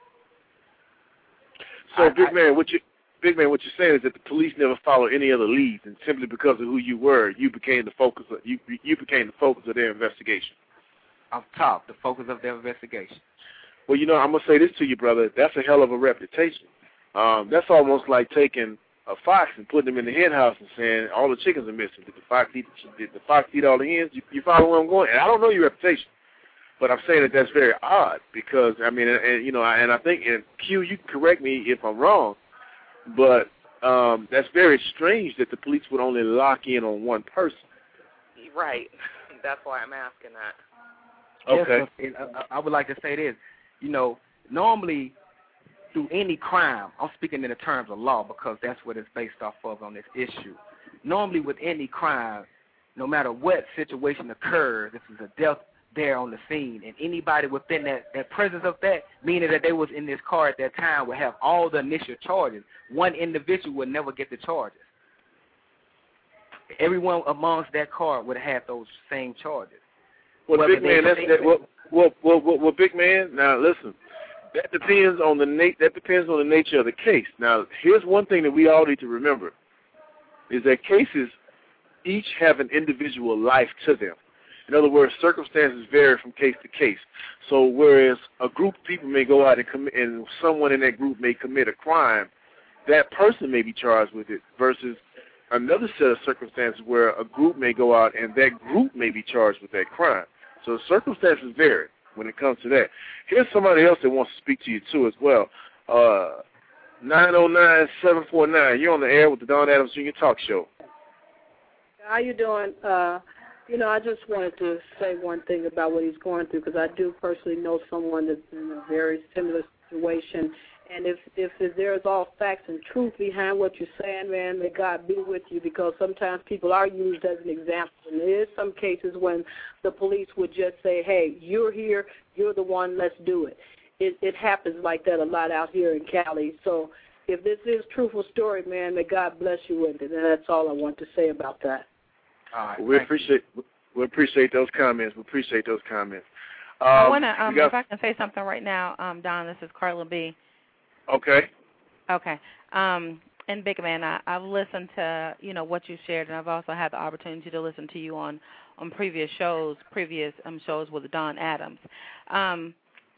C: So,
F: I,
C: big
F: I,
C: man, what you big man, what you're saying is that the police never followed any other leads, and simply because of who you were, you became the focus of you you became the focus of their investigation.
F: Off top, the focus of their investigation.
C: Well, you know, I'm gonna say this to you, brother. That's a hell of a reputation. Um, that's almost like taking a fox and putting him in the hen house and saying all the chickens are missing. Did the fox eat, did the fox eat all the hens? You, you follow where I'm going? And I don't know your reputation, but I'm saying that that's very odd because, I mean, and, and you know, and I think, and Q, you can correct me if I'm wrong, but um, that's very strange that the police would only lock in on one person.
D: Right. That's why I'm asking that.
C: Okay.
F: Yes, I, I would like to say this. You know, normally through any crime, I'm speaking in the terms of law because that's what it's based off of on this issue. Normally with any crime, no matter what situation occurs, this is a death there on the scene, and anybody within that, that presence of that, meaning that they was in this car at that time, would have all the initial charges. One individual would never get the charges. Everyone amongst that car would have those same charges.
C: Well,
F: Whether
C: big man, that's that. Well, well, well, well, well, big man. Now listen. That depends on the na- That depends on the nature of the case. Now, here's one thing that we all need to remember: is that cases each have an individual life to them. In other words, circumstances vary from case to case. So, whereas a group of people may go out and commit, and someone in that group may commit a crime, that person may be charged with it. Versus another set of circumstances where a group may go out and that group may be charged with that crime. So, circumstances vary when it comes to that. Here's somebody else that wants to speak to you, too, as well. Uh, nine oh nine, seven four nine, you're on the air with the Don Adams Junior Talk Show.
G: How you doing? Uh, you know, I just wanted to say one thing about what he's going through, because I do personally know someone that's in a very similar situation. And if, if if there's all facts and truth behind what you're saying, man, may God be with you, because sometimes people are used as an example. And there is some cases when the police would just say, hey, you're here, you're the one, let's do it. It, it happens like that a lot out here in Cali. So if this is a truthful story, man, may God bless you with it. And that's all I want to say about that.
F: All right,
C: well, we appreciate we appreciate those comments. We appreciate those comments. Um,
E: I want to, um,
C: got,
E: if I can say something right now, um, Don, this is Carla B.
C: Okay.
E: Okay. Um, and Big Man, I, I've listened to, you know, what you shared, and I've also had the opportunity to listen to you on, on previous shows, previous um, shows with Don Adams. Um,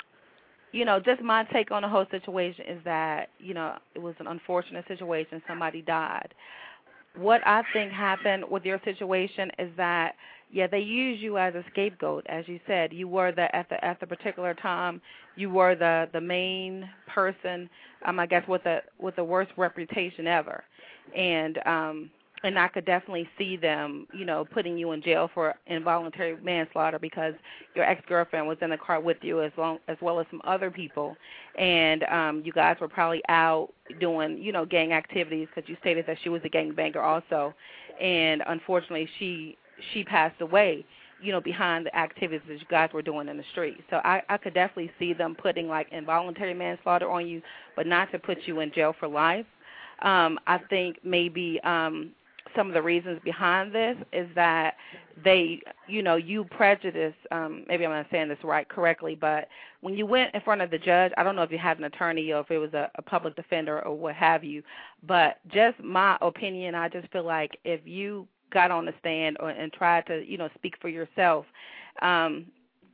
E: you know, just my take on the whole situation is that, you know, it was an unfortunate situation. Somebody died. What I think happened with your situation is that, yeah, they use you as a scapegoat, as you said. You were the at the at the particular time, you were the, the main person, um, I guess, with the with the worst reputation ever, and um, and I could definitely see them, you know, putting you in jail for involuntary manslaughter because your ex-girlfriend was in the car with you, as long as well as some other people, and um, you guys were probably out doing, you know, gang activities, because you stated that she was a gangbanger also, and unfortunately she she passed away, you know, behind the activities that you guys were doing in the street. So I, I could definitely see them putting, like, involuntary manslaughter on you, but not to put you in jail for life. Um, I think maybe um, some of the reasons behind this is that they, you know, you prejudice, um, maybe I'm not saying this right correctly, but when you went in front of the judge, I don't know if you had an attorney or if it was a, a public defender or what have you, but just my opinion, I just feel like if you got on the stand or, and tried to, you know, speak for yourself, um,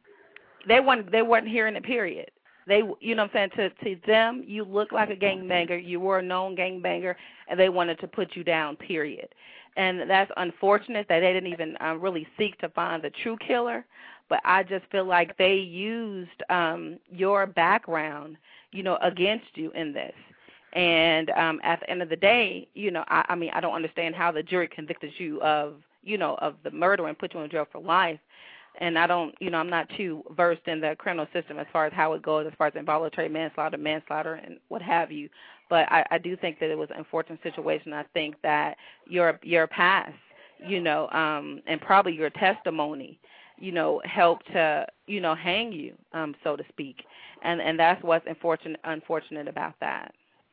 E: they weren't they weren't hearing it, period. They, you know what I'm saying, to, to them, you look like a gangbanger, you were a known gangbanger, and they wanted to put you down, period. And that's unfortunate that they didn't even um, really seek to find the true killer, but I just feel like they used um, your background, you know, against you in this. And um, at the end of the day, you know, I, I mean, I don't understand how the jury convicted you of, you know, of the murder and put you in jail for life. And I don't, you know, I'm not too versed in the criminal system as far as how it goes, as far as involuntary manslaughter, manslaughter, and what have you. But I, I do think that it was an unfortunate situation. I think that your your past, you know, um, and probably your testimony, you know, helped to, you know, hang you, um, so to speak. And and that's what's unfortunate unfortunate about that.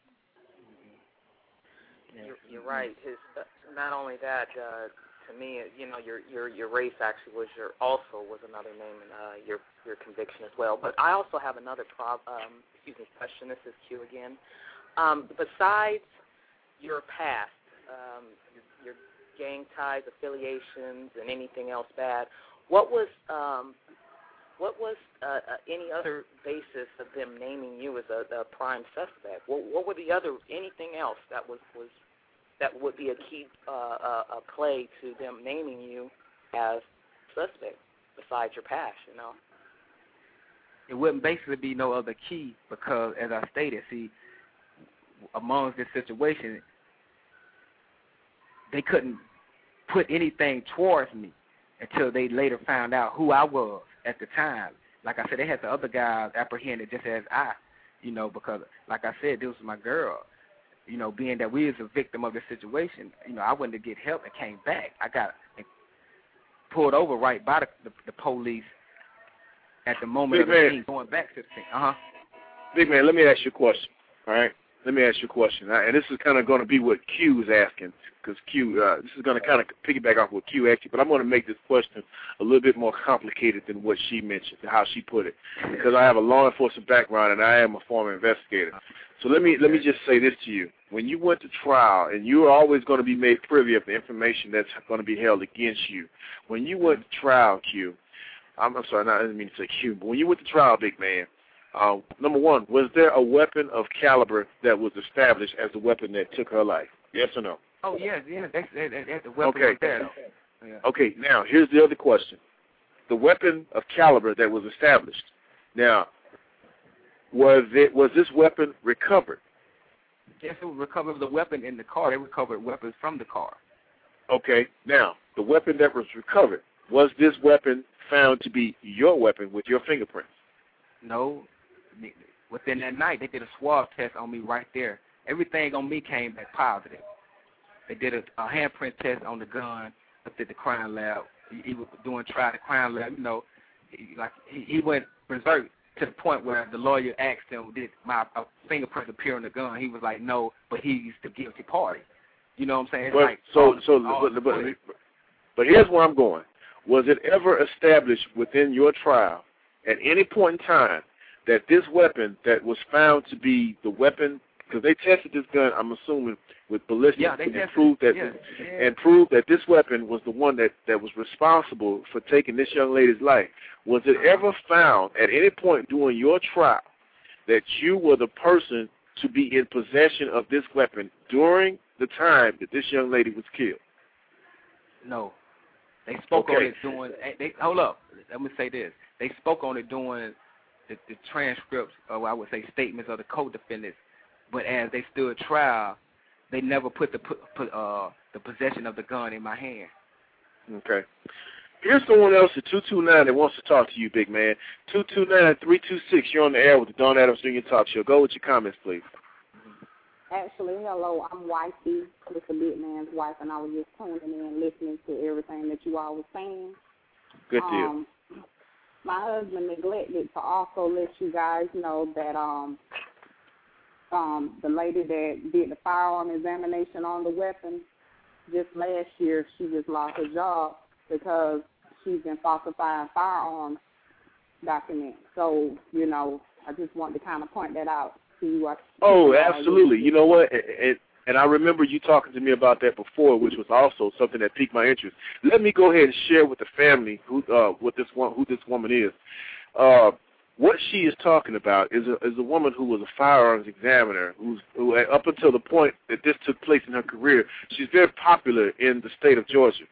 D: You're, you're right. His, uh, not only that, uh, to me, you know, your your your race actually was your also was another name in uh, your your conviction as well. But I also have another prob, um, excuse me, question. This is Q again. Um, besides your past, um, your, your gang ties, affiliations, and anything else bad, what was um, what was uh, uh, any other basis of them naming you as a, a prime suspect? What, what were the other anything else that was was that would be a key uh, uh, a play to them naming you as suspect besides your past, you know?
F: It wouldn't basically be no other key because, as I stated, see, amongst this situation, they couldn't put anything towards me until they later found out who I was at the time. Like I said, they had the other guys apprehended just as I, you know, because, like I said, this was my girl. You know, being that we was a victim of this situation, you know, I went to get help and came back. I got pulled over right by the, the, the police at the moment
C: Big
F: of the
C: man.
F: scene, going back to the scene. Uh-huh.
C: Big man, let me ask you a question, all right? let me ask you a question, and this is kind of going to be what Q is asking, because Q, uh, this is going to kind of piggyback off what Q asked you, but I'm going to make this question a little bit more complicated than what she mentioned, how she put it, because I have a law enforcement background and I am a former investigator. So let me let me just say this to you. When you went to trial, and you're always going to be made privy of the information that's going to be held against you, when you went to trial, Q, I'm, I'm sorry, not, I didn't mean to say Q, but when you went to trial, big man, uh, number one, was there a weapon of caliber that was established as the weapon that took her life? Yes or no?
F: Oh, yes, yes, that's, that, that, that's the weapon
C: okay.
F: right there. Yeah.
C: Okay, now, here's the other question. The weapon of caliber that was established, now, was it was this weapon recovered?
F: Yes, it was recovered the weapon in the car. They recovered weapons from the car.
C: Okay, now, the weapon that was recovered, was this weapon found to be your weapon with your fingerprints?
F: No. Within that night, they did a swab test on me right there. Everything on me came back positive. They did a, a handprint test on the gun up at the crime lab. He, he was doing trial at the crime lab. You know, he, like he, he went berserk to the point where the lawyer asked him, did my uh, fingerprints appear on the gun? He was like, no, but he's the guilty party. You know what I'm saying? It's
C: but,
F: like
C: so,
F: all,
C: so,
F: all
C: but, but, but here's where I'm going. Was it ever established within your trial at any point in time that this weapon that was found to be the weapon, because they tested this gun, I'm assuming, with ballistics,
F: yeah, they
C: and
F: tested,
C: proved that
F: yeah, yeah.
C: and proved that this weapon was the one that, that was responsible for taking this young lady's life. Was it ever found at any point during your trial that you were the person to be in possession of this weapon during the time that this young lady was killed?
F: No. They spoke
C: okay.
F: on it doing, they, hold up, let me say this. They spoke on it doing the, the transcripts, or I would say statements of the co-defendants, but as they stood trial, they never put the put, put uh the possession of the gun in my hand.
C: Okay. Here's someone else at two two nine that wants to talk to you, big man. two two nine, three two six, you're on the air with the Dawn Adams Junior Talk Show. Go with your comments, please.
H: Actually, hello, I'm Wifey, Mister Big Man's wife, and I was just tuning in, listening to everything that you all were saying.
C: Good deal.
H: Um, my husband neglected to also let you guys know that um, um, the lady that did the firearm examination on the weapon, just last year she just lost her job because she's been falsifying firearms documents. So, you know, I just wanted to kind of point that out.
C: Oh, absolutely. You know what? It, it, and I remember you talking to me about that before, which was also something that piqued my interest. Let me go ahead and share with the family who uh, what this one, who this woman is. Uh, what she is talking about is a, is a woman who was a firearms examiner, who's, who up until the point that this took place in her career, she's very popular in the state of Georgia.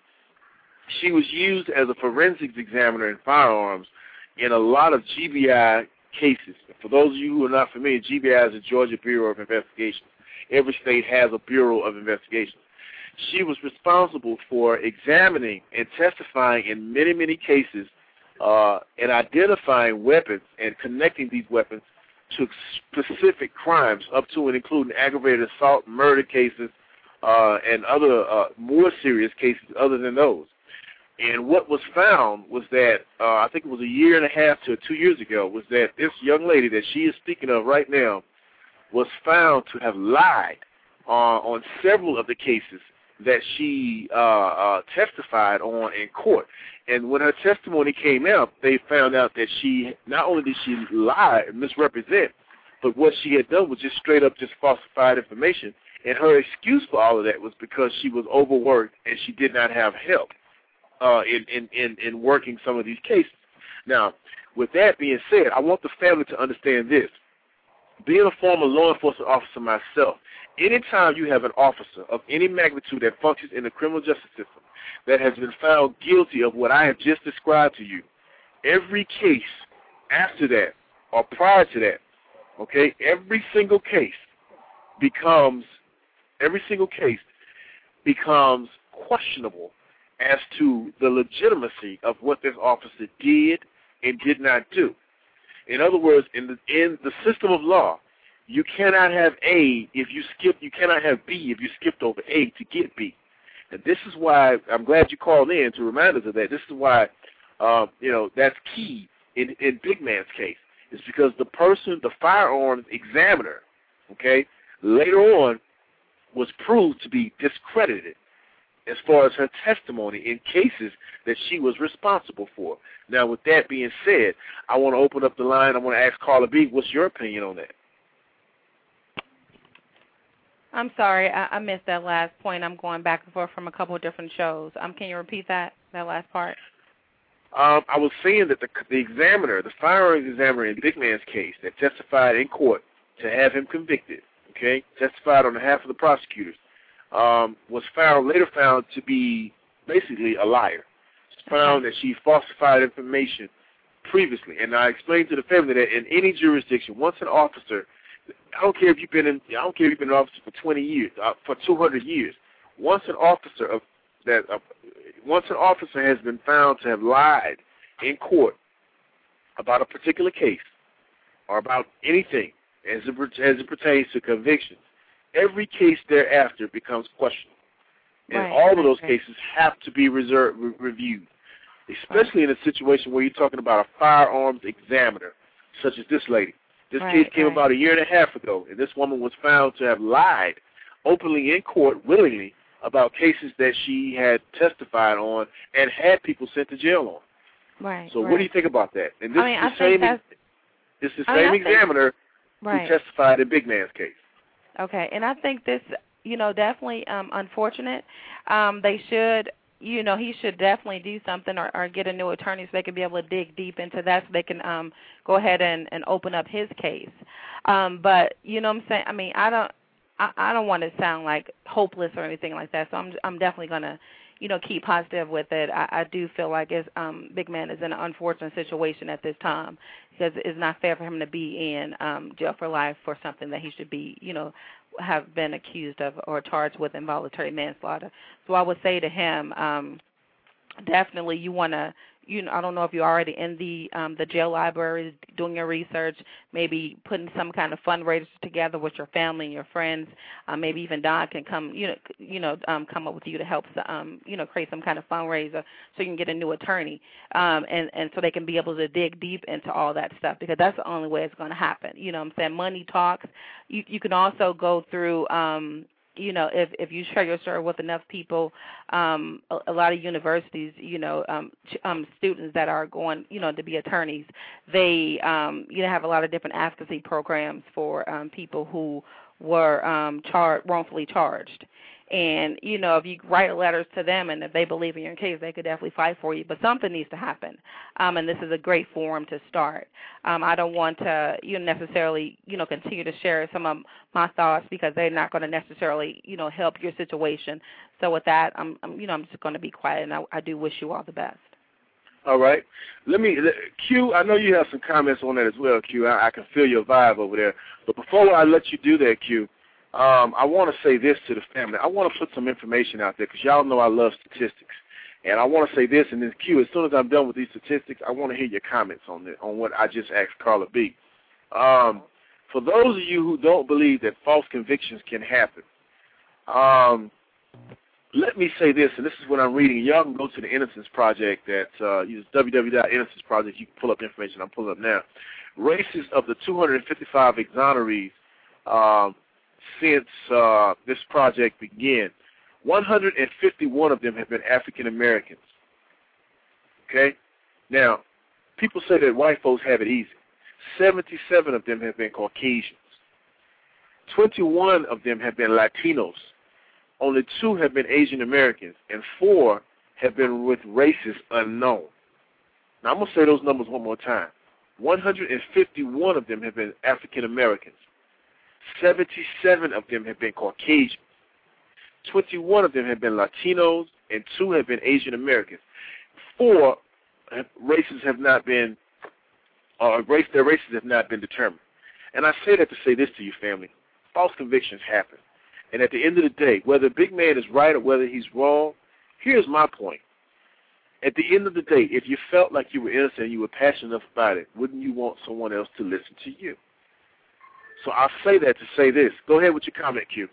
C: She was used as a forensics examiner in firearms in a lot of G B I cases. For those of you who are not familiar, G B I is the Georgia Bureau of Investigation. Every state has a Bureau of Investigation. She was responsible for examining and testifying in many, many cases uh, and identifying weapons and connecting these weapons to specific crimes, up to and including aggravated assault, murder cases, uh, and other uh, more serious cases other than those. And what was found was that, uh, I think it was a year and a half to two years ago, was that this young lady that she is speaking of right now was found to have lied uh, on several of the cases that she uh, uh, testified on in court. And when her testimony came out, they found out that she, not only did she lie and misrepresent, but what she had done was just straight up just falsified information. And her excuse for all of that was because she was overworked and she did not have help. Uh, in, in, in, in working some of these cases. Now, with that being said, I want the family to understand this. Being a former law enforcement officer myself, anytime you have an officer of any magnitude that functions in the criminal justice system that has been found guilty of what I have just described to you, every case after that or prior to that, okay, every single case becomes, every single case becomes questionable as to the legitimacy of what this officer did and did not do. In other words, in the in the system of law, you cannot have A if you skip. You cannot have B if you skipped over A to get B. And this is why I'm glad you called in to remind us of that. This is why, uh, you know, that's key in in Big Man's case. It's because the person, the firearms examiner, okay, later on was proved to be discredited as far as her testimony in cases that she was responsible for. Now, with that being said, I want to open up the line. I want to ask Carla B., what's your opinion on that?
E: I'm sorry, I, I missed that last point. I'm going back and forth from a couple of different shows. Um, can you repeat that, that last part?
C: Um, I was saying that the, the examiner, the firearms examiner in Big Man's case that testified in court to have him convicted, okay, testified on behalf of the prosecutors, um, was found later found to be basically a liar. Found that she falsified information previously. And I explained to the family that in any jurisdiction, once an officer, I don't care if you've been in, I don't care if you've been an officer for twenty years, uh, for two hundred years. Once an officer of that, uh, once an officer has been found to have lied in court about a particular case or about anything as it, as it pertains to convictions, every case thereafter becomes questionable. And
E: right,
C: all of those
E: right.
C: cases have to be reserved, re- reviewed, especially right. in a situation where you're talking about a firearms examiner, such as this lady. This
E: right,
C: case came
E: right.
C: about a year and a half ago, and this woman was found to have lied openly in court, willingly, about cases that she had testified on and had people sent to jail on.
E: Right.
C: So
E: right.
C: what do you think about that? And this
E: I mean,
C: is
E: I
C: the
E: think
C: same.
E: that's,
C: It's the
E: I mean,
C: same
E: I think,
C: examiner
E: right.
C: who testified in Big Man's case.
E: Okay, and I think this, you know, definitely um, unfortunate. Um, they should, you know, he should definitely do something or, or get a new attorney so they can be able to dig deep into that so they can um, go ahead and, and open up his case. Um, but, you know what I'm saying? I mean, I don't I, I don't want to sound like hopeless or anything like that, so I'm I'm definitely going to, you know, keep positive with it. I, I do feel like it's, um, Big Man is in an unfortunate situation at this time because it's not fair for him to be in um, jail for life for something that he should be, you know, have been accused of or charged with involuntary manslaughter. So I would say to him, um, definitely you want to, you know, I don't know if you're already in the um, the jail libraries doing your research, maybe putting some kind of fundraiser together with your family and your friends. Uh, maybe even Don can come, you know, you know, um, come up with you to help, um, you know, create some kind of fundraiser so you can get a new attorney, um, and and so they can be able to dig deep into all that stuff because that's the only way it's going to happen. You know what I'm saying? Money talks. You you can also go through. Um, You know, if if you share your story with enough people, um, a, a lot of universities, you know, um, ch- um, students that are going, you know, to be attorneys, they, um, you know, have a lot of different advocacy programs for um, people who were um, char- wrongfully charged. And, you know, if you write letters to them and if they believe in your case, they could definitely fight for you. But something needs to happen, um, and this is a great forum to start. Um, I don't want to, you know, necessarily, you know, continue to share some of my thoughts because they're not going to necessarily, you know, help your situation. So with that, I'm, I'm you know, I'm just going to be quiet, and I, I do wish you all the best.
C: All right. Let me, Q, I know you have some comments on that as well, Q. I, I can feel your vibe over there. But before I let you do that, Q, Um, I want to say this to the family. I want to put some information out there because y'all know I love statistics. And I want to say this, and then Q, as soon as I'm done with these statistics, I want to hear your comments on this, on what I just asked Carla B. Um, for those of you who don't believe that false convictions can happen, um, let me say this, and this is what I'm reading. Y'all can go to the Innocence Project at uh, use w w w dot innocence project. You can pull up information I'm pulling up now. Races of the two hundred fifty-five exonerees um, since uh, this project began, one hundred fifty-one of them have been African Americans. Okay? Now, people say that white folks have it easy. seventy-seven of them have been Caucasians. twenty-one of them have been Latinos. Only two have been Asian Americans, and four have been with races unknown. Now, I'm going to say those numbers one more time. one hundred fifty-one of them have been African Americans. seventy-seven of them have been Caucasians. twenty-one of them have been Latinos, and two have been Asian Americans. Four races have not been, or race, their races have not been determined. And I say that to say this to you, family. False convictions happen. And at the end of the day, whether Big Man is right or whether he's wrong, here's my point. At the end of the day, if you felt like you were innocent and you were passionate enough about it, wouldn't you want someone else to listen to you? So I'll say that to say this. Go ahead with your comment, Q.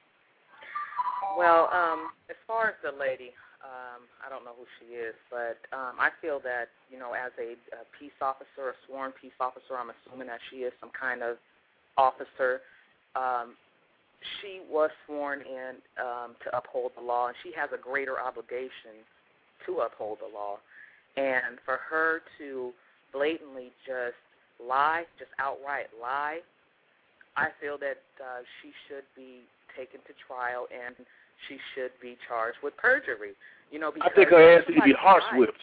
D: Well, um, as far as the lady, um, I don't know who she is, but um, I feel that, you know, as a, a peace officer, a sworn peace officer, I'm assuming that she is some kind of officer. Um, she was sworn in um, to uphold the law, and she has a greater obligation to uphold the law. And for her to blatantly just lie, just outright lie, I feel that uh, she should be taken to trial and she should be charged with perjury. You know, because
C: I think her ass needs to be horse-whipped.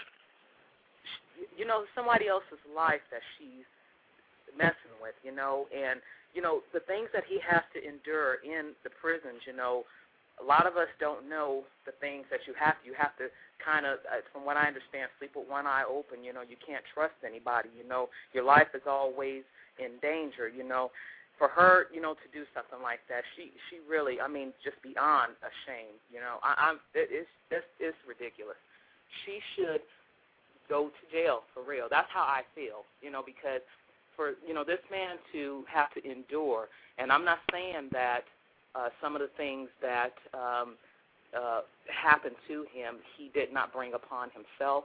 D: You know, somebody else's life that she's messing with, you know, and, you know, the things that he has to endure in the prisons, you know, a lot of us don't know the things that you have to. You have to kind of, uh, from what I understand, sleep with one eye open. You know, you can't trust anybody. You know, your life is always in danger, you know. For her, you know, to do something like that, she she really, I mean, just beyond ashamed, you know. I, I'm, it, it's, it's, it's ridiculous. She should go to jail, for real. That's how I feel, you know, because for, you know, this man to have to endure, and I'm not saying that uh, some of the things that um, uh, happened to him, he did not bring upon himself,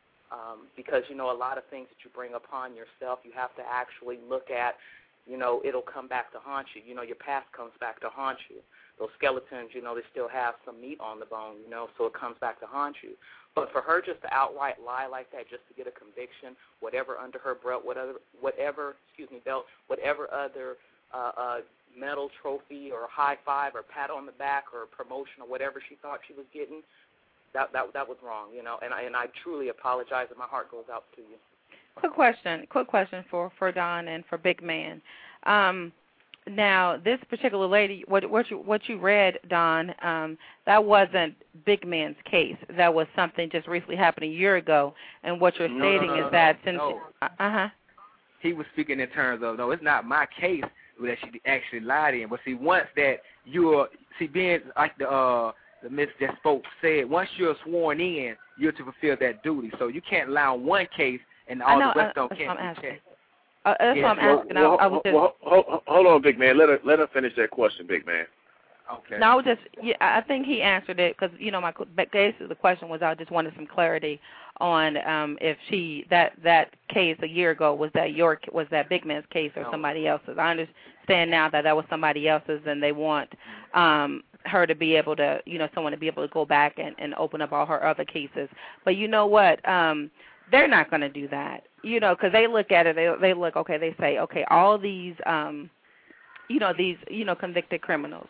D: um, because, you know, a lot of things that you bring upon yourself, you have to actually look at. You know, it'll come back to haunt you. You know, your past comes back to haunt you. Those skeletons, you know, they still have some meat on the bone, you know, so it comes back to haunt you. But for her just to outright lie like that just to get a conviction, whatever under her belt, whatever, whatever excuse me, belt, whatever other uh, uh, medal, trophy, or high five, or pat on the back, or promotion, or whatever she thought she was getting, that that that was wrong, you know. And I, and I truly apologize, and my heart goes out to you.
E: Quick question, quick question for, for Don and for Big Man. Um, now, this particular lady, what, what you what you read, Don, um, that wasn't Big Man's case. That was something just recently happened a year ago. And what you're
F: no,
E: stating
F: no, no,
E: is that
F: no,
E: since
F: no.
E: uh huh,
F: he was speaking in terms of no, it's not my case that she actually lied in. But see, once that you're see being like the uh, the miss that spoke said, once you're sworn in, you're to fulfill that duty. So you can't lie on one case. And all
E: know,
F: the rest
E: uh,
F: of them can't be checked.
E: Uh, that's
F: yeah.
E: what I'm asking.
C: Well,
E: I, I was just,
C: well, hold, hold on, Big Man. Let her let her finish that question, Big Man.
F: Okay.
E: No, I was just, yeah, I think he answered it because, you know, my case of the question was I just wanted some clarity on um, if she, that that case a year ago, was that your, was that Big Man's case or
F: no.
E: somebody else's? I understand now that that was somebody else's and they want um, her to be able to, you know, someone to be able to go back and, and open up all her other cases. But you know what? Um, they're not going to do that, you know, because they look at it, they they look, okay, they say, okay, all these, um, you know, these, you know, convicted criminals,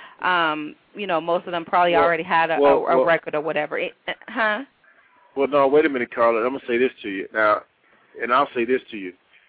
E: um, you know, most of them probably
C: well,
E: already had a,
C: well,
E: a, a
C: well,
E: record or whatever. It, huh?
C: Well, no, wait a minute, Carla. I'm going to say this to you. Now, and I'll say this to you.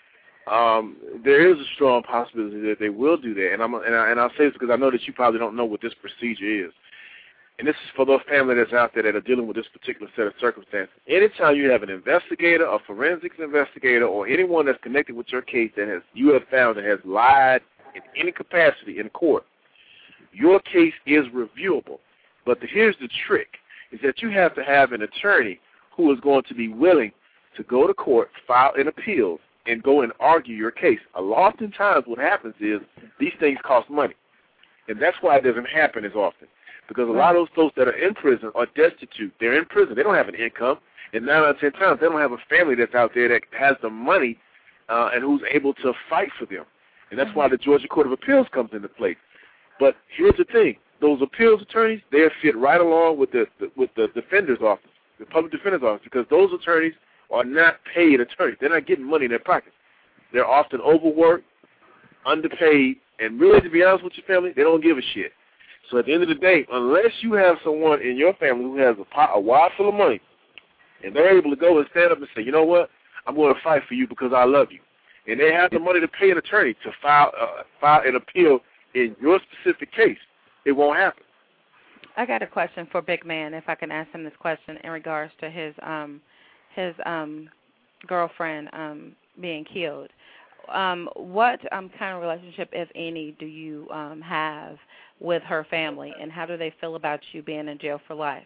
C: Um, there is a strong possibility that they will do that, and, I'm, and, I, and I'll say this because I know that you probably don't know what this procedure is. And this is for those families that's out there that are dealing with this particular set of circumstances. Anytime you have an investigator, a forensics investigator, or anyone that's connected with your case that has you have found that has lied in any capacity in court, your case is reviewable. But the, here's the trick, is that you have to have an attorney who is going to be willing to go to court, file an appeal, and go and argue your case. Oftentimes what happens is these things cost money, and that's why it doesn't happen as often. Because a lot of those folks that are in prison are destitute. They're in prison. They don't have an income. And nine out of ten times, they don't have a family that's out there that has the money uh, and who's able to fight for them. And that's why the Georgia Court of Appeals comes into play. But here's the thing. Those appeals attorneys, they fit right along with the, the with the defender's office, the public defender's office, because those attorneys are not paid attorneys. They're not getting money in their pockets. They're often overworked, underpaid, and really, to be honest with your family, they don't give a shit. So at the end of the day, unless you have someone in your family who has a, pot, a wad full of money, and they're able to go and stand up and say, you know what, I'm going to fight for you because I love you, and they have the money to pay an attorney to file uh, file an appeal in your specific case, it won't happen.
E: I got a question for Big Man, if I can ask him this question in regards to his um, his um, girlfriend um, being killed. Um, what um, kind of relationship, if any, do you um, have with her family, and how do they feel about you being in jail for life?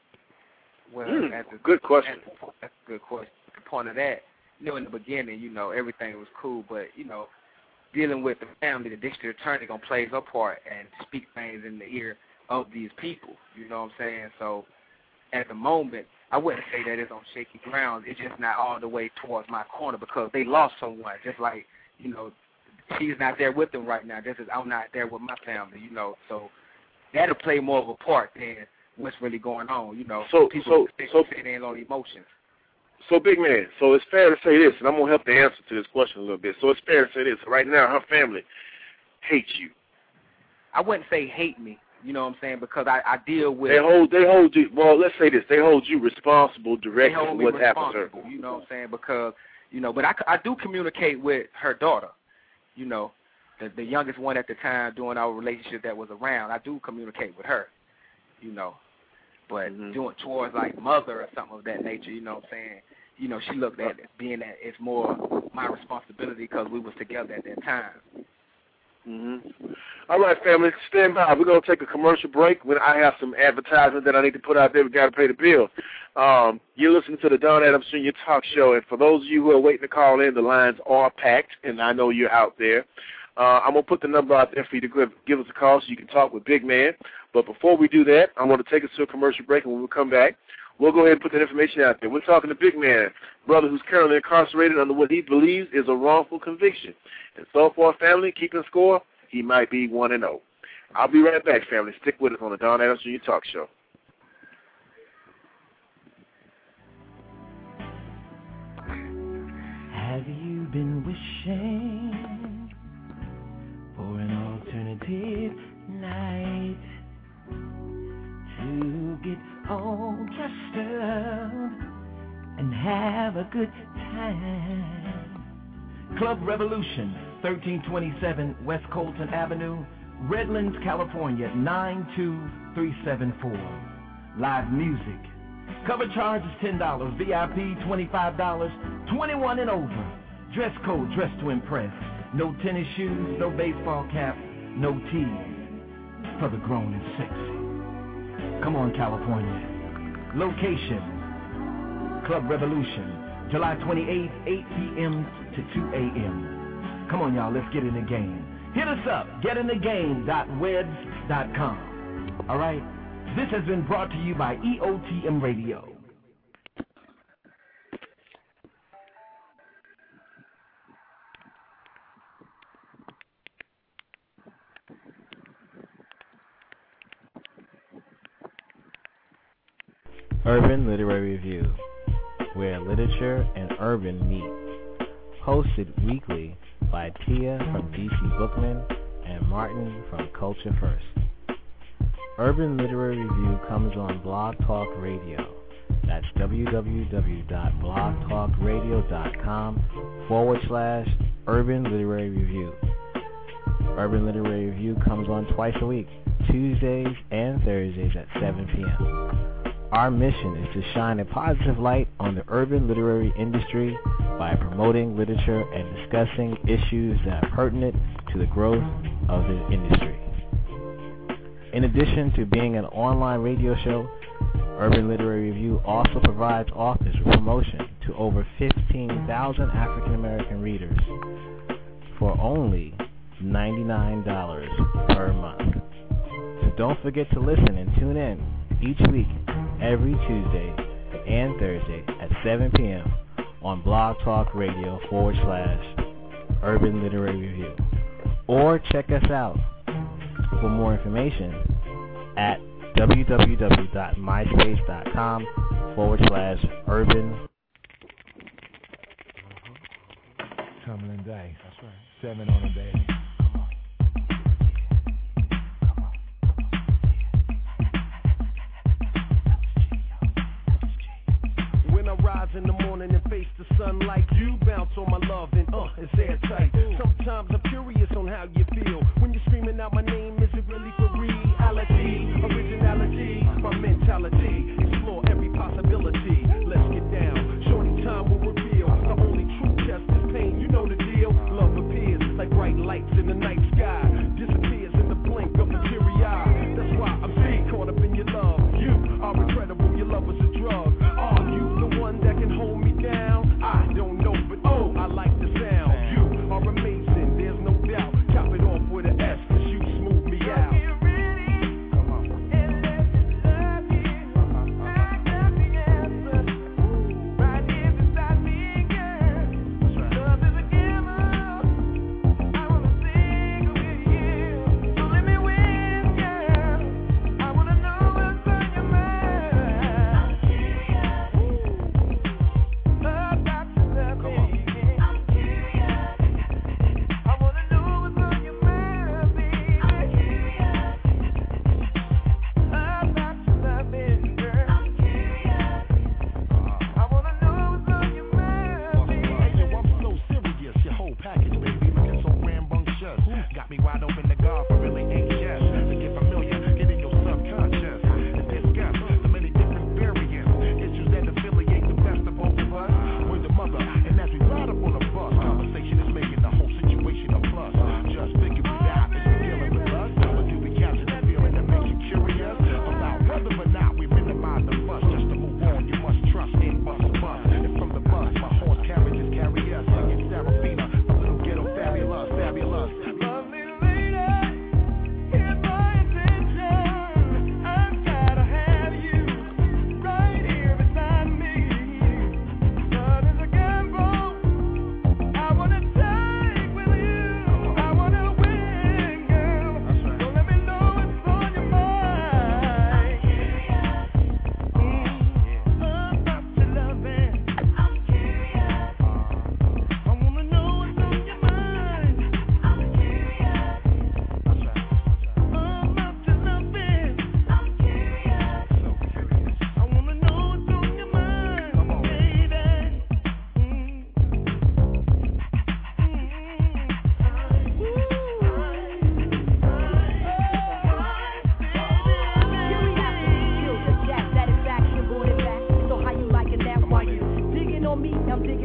F: Well,
C: mm,
F: at the,
C: good question.
F: At the, that's a good question. The point of that, you know, in the beginning, you know, everything was cool, but, you know, dealing with the family, the district attorney going to play her part and speak things in the ear of these people, you know what I'm saying? So at the moment, I wouldn't say that it's on shaky ground. It's just not all the way towards my corner because they lost someone, just like, you know, he's not there with them right now, just as I'm not there with my family, you know. So that'll play more of a part than what's really going on, you know.
C: So,
F: people
C: so, so,
F: fit in on emotions.
C: So, big man, so it's fair to say this, and I'm going to help the answer to this question a little bit. So it's fair to say this. Right now, her family hates you.
F: I wouldn't say hate me, you know what I'm saying, because I, I deal with...
C: They hold they hold you, well, let's say this, they hold you responsible directly for what happens to her.
F: You know what I'm saying, because, you know, but I, I do communicate with her daughter, you know, the, the youngest one at the time during our relationship that was around. I do communicate with her, you know, but
C: mm-hmm.
F: doing towards, like, mother or something of that nature, you know what I'm saying, you know, she looked at it being that it's more my responsibility because we was together at that time.
C: Mm-hmm. All right, family, stand by. We're going to take a commercial break. When I have some advertisement that I need to put out there, we got to pay the bill. Um, you're listening to the Don Adams Junior Talk Show, and for those of you who are waiting to call in, the lines are packed, and I know you're out there. Uh, I'm going to put the number out there for you to give, give us a call so you can talk with Big Man. But before we do that, I want to take us to a commercial break, and when we come back, we'll go ahead and put that information out there. We're talking to Big Man, brother who's currently incarcerated under what he believes is a wrongful conviction. And so far, family, keeping score, he might be one and oh. I'll be right back, family. Stick with us on the Don Adams Junior Talk Show.
I: Have you been wishing for an alternative night to get all dressed up and have a good time? Club Revolution, thirteen twenty-seven West Colton Avenue, Redlands, California, nine two three seven four. Live music. Cover charge is ten dollars, V I P twenty-five dollars, twenty-one and over. Dress code, dress to impress. No tennis shoes, no baseball cap, no tees. For the grown and sexy. Come on, California. Location, Club Revolution, July twenty-eighth, eight p.m. to two a.m. Come on, y'all, let's get in the game. Hit us up, get in the game dot webs dot com. All right? This has been brought to you by E O T M Radio.
J: Urban Literary Review, where literature and urban meet. Hosted weekly by Tia from D C Bookman and Martin from Culture First. Urban Literary Review comes on Blog Talk Radio. That's www.blogtalkradio.com forward slash Urban Literary Review. Urban Literary Review comes on twice a week, Tuesdays and Thursdays at seven p.m. Our mission is to shine a positive light on the urban literary industry by promoting literature and discussing issues that are pertinent to the growth of the industry. In addition to being an online radio show, Urban Literary Review also provides authors with promotion to over fifteen thousand African American readers for only ninety-nine dollars per month. So don't forget to listen and tune in each week, every Tuesday and Thursday at seven p.m. on Blog Talk Radio forward slash Urban Literary Review. Or check us out for more information at www.myspace.com forward slash urban.
B: Cumberland Day. That's right. Seven on a day. In the morning and face the sun like you bounce on my love and uh, it's airtight. Sometimes I'm curious on how you feel when you're screaming out my name. Is it really for reality? Originality, my mentality. Explore every possibility. Let's get down. Shorty time will reveal the only true test is pain. You know the deal. Love appears like bright lights in the night sky. Disappears in the blink of a teary eye. That's why I'm staying caught up in your love. You are incredible. Your love is a drug. Are you that can hold me down? I don't know, but oh, I like the sound. You are amazing, there's no doubt. Top it off with an S, cause you smooth me out. Come on. And let me love you.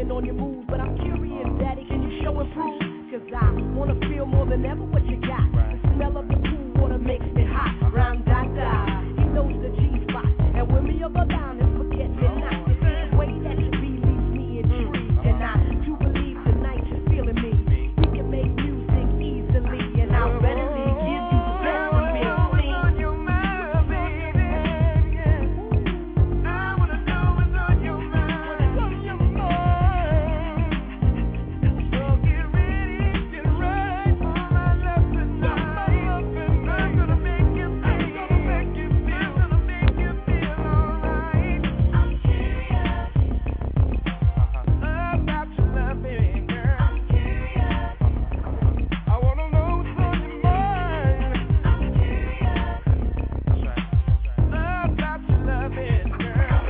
K: depending on your mood. But I'm curious, Daddy, can you show and prove? Cause I wanna feel more than ever what you got. The smell of the cool water makes me hot. Round da da, he knows the G spot. And when me up or down, and forget me not. The way that you be leaves me intrigued. And I do believe tonight you're feeling me. We can make music easily, and I'll readily give you the best of me. On your mind, baby. I wanna know what's on your mind. What's on your mind? So get ready, get right for my love tonight. I'm gonna make you feel, I'm gonna make you feel, I'm gonna make you feel alright. I'm curious about your love, baby girl. I'm curious. I wanna know what's on your mind. I'm curious about your love, baby girl. I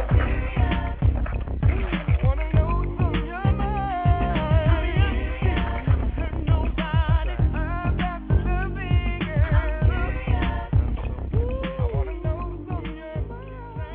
K: wanna know what's on your mind. Never hurt nobody about your love, baby girl. I wanna know what's on your mind.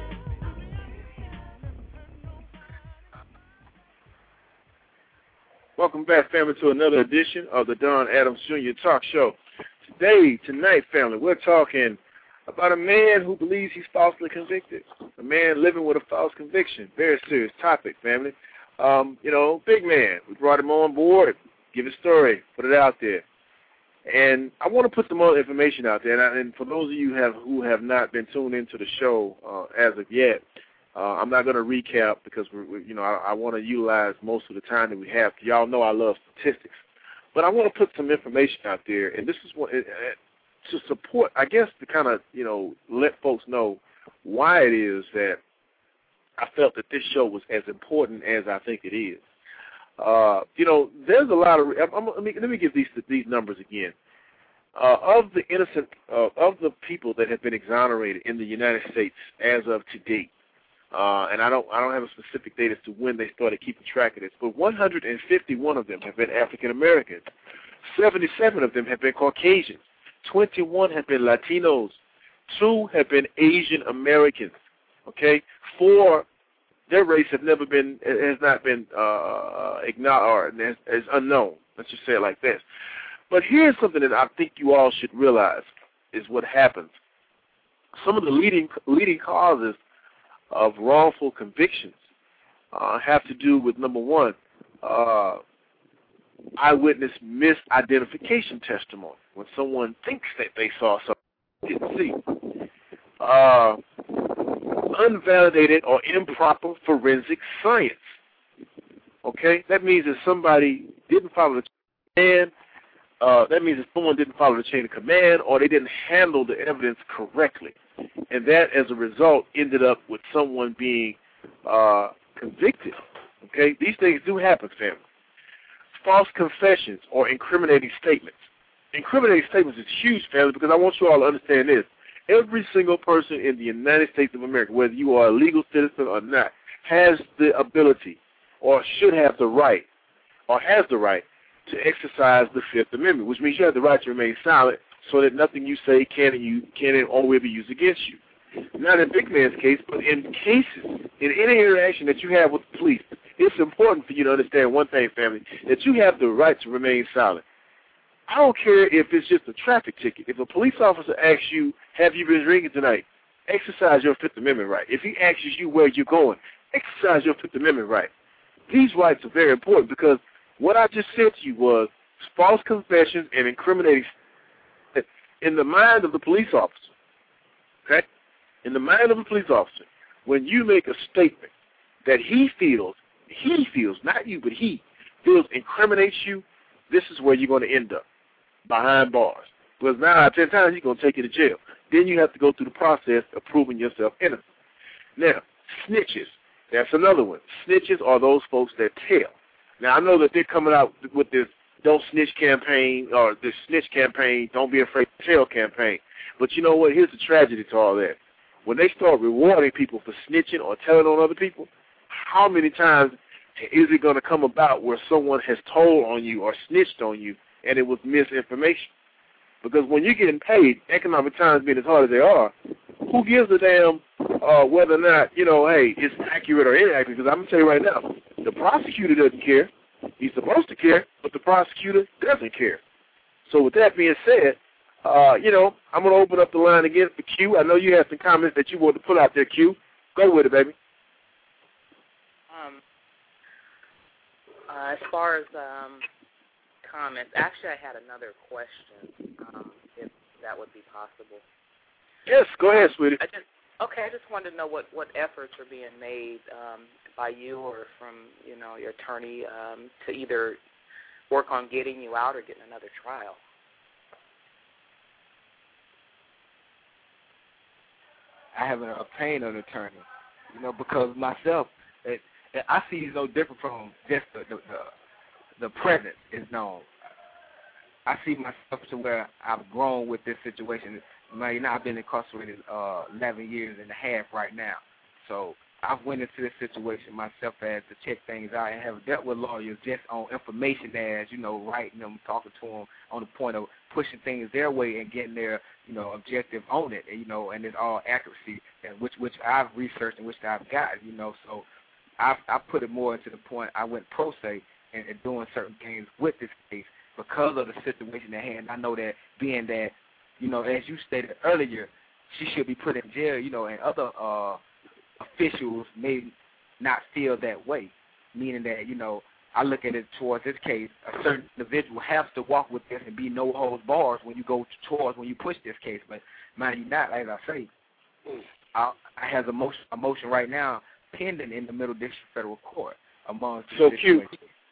C: Welcome back, family, to another edition of the Don Adams Junior Talk Show. Today, tonight, family, we're talking about a man who believes he's falsely convicted. A man living with a false conviction. Very serious topic, family. Um, you know, big man. We brought him on board, give his story, put it out there. And I want to put some other information out there. And, I, and for those of you have, who have not been tuned into the show uh, as of yet, Uh, I'm not going to recap because we're, we, you know I, I want to utilize most of the time that we have. Y'all know I love statistics, but I want to put some information out there, and this is what it, it, to support, I guess, to kind of you know let folks know why it is that I felt that this show was as important as I think it is. Uh, you know, there's a lot of. I'm, let me let me give these these numbers again. Uh, of the innocent, uh, of the people that have been exonerated in the United States as of today. Uh, and I don't, I don't have a specific date as to when they started keeping track of this, but one hundred fifty-one of them have been African Americans, seventy-seven of them have been Caucasians, twenty-one have been Latinos, two have been Asian Americans. Okay, four, their race have never been, has not been uh, ignored or is unknown. Let's just say it like this. But here's something that I think you all should realize is what happens. Some of the leading leading causes of wrongful convictions uh, have to do with, number one, uh, eyewitness misidentification testimony, when someone thinks that they saw something they didn't see. Uh, unvalidated or improper forensic science. Okay? That means that somebody didn't follow the chain, uh, that means that someone didn't follow the chain of command, or they didn't handle the evidence correctly. And that, as a result, ended up with someone being uh, convicted. Okay? These things do happen, family. False confessions or incriminating statements. Incriminating statements is huge, family, because I want you all to understand this. Every single person in the United States of America, whether you are a legal citizen or not, has the ability or should have the right or has the right to exercise the Fifth Amendment, which means you have the right to remain silent so that nothing you say can and you can or will be used against you. Not in Big Man's case, but in cases, in any interaction that you have with the police, it's important for you to understand one thing, family, that you have the right to remain silent. I don't care if it's just a traffic ticket. If a police officer asks you, have you been drinking tonight, exercise your Fifth Amendment right. If he asks you where you're going, exercise your Fifth Amendment right. These rights are very important because what I just said to you was false confessions and incriminating in the mind of the police officer, okay? In the mind of the police officer, when you make a statement that he feels, he feels, not you, but he feels incriminates you, this is where you're going to end up, behind bars. Because nine out of ten times he's going to take you to jail. Then you have to go through the process of proving yourself innocent. Now, snitches, that's another one. Snitches are those folks that tell. Now, I know that they're coming out with this don't snitch campaign or this snitch campaign, don't be afraid to tell campaign. But you know what? Here's the tragedy to all that. When they start rewarding people for snitching or telling on other people, how many times is it going to come about where someone has told on you or snitched on you and it was misinformation? Because when you're getting paid, economic times being as hard as they are, who gives a damn uh, whether or not, you know, hey, it's accurate or inaccurate? Because I'm going to tell you right now, The prosecutor doesn't care. He's supposed to care, but the prosecutor doesn't care. So with that being said, uh, you know, I'm going to open up the line again for Q. I know you have some comments that you want to put out there, Q. Go with it, baby.
D: Um, uh, as far as um, comments, actually I had another question, um, if that would be possible.
C: Yes, go ahead, sweetie.
D: I just, okay, I just wanted to know what, what efforts are being made um, by you or from, you know, your attorney um, to either work on getting you out or getting another trial.
F: I haven't obtained an attorney, you know, because myself, it, it, I see it's no different from just the, the, the, the present is known. I see myself to where I've grown with this situation. Man, you know, I've been incarcerated uh, eleven years and a half right now. So I've went into this situation myself as to check things out and have dealt with lawyers just on information as, you know, writing them, talking to them on the point of pushing things their way and getting their, you know, objective on it, you know, and it's all accuracy, and which which I've researched and which I've got, you know. So I've, I put it more to the point I went pro se and, and doing certain things with this case because of the situation at hand. I know that being that, you know, as you stated earlier, she should be put in jail, you know, and other uh, officials may not feel that way, meaning that, you know, I look at it towards this case, a certain individual has to walk with this and be no holds bars when you go towards, when you push this case. But mind you not, as I say, I, I have a motion, a motion right now pending in the Middle District Federal Court amongst
C: so Q.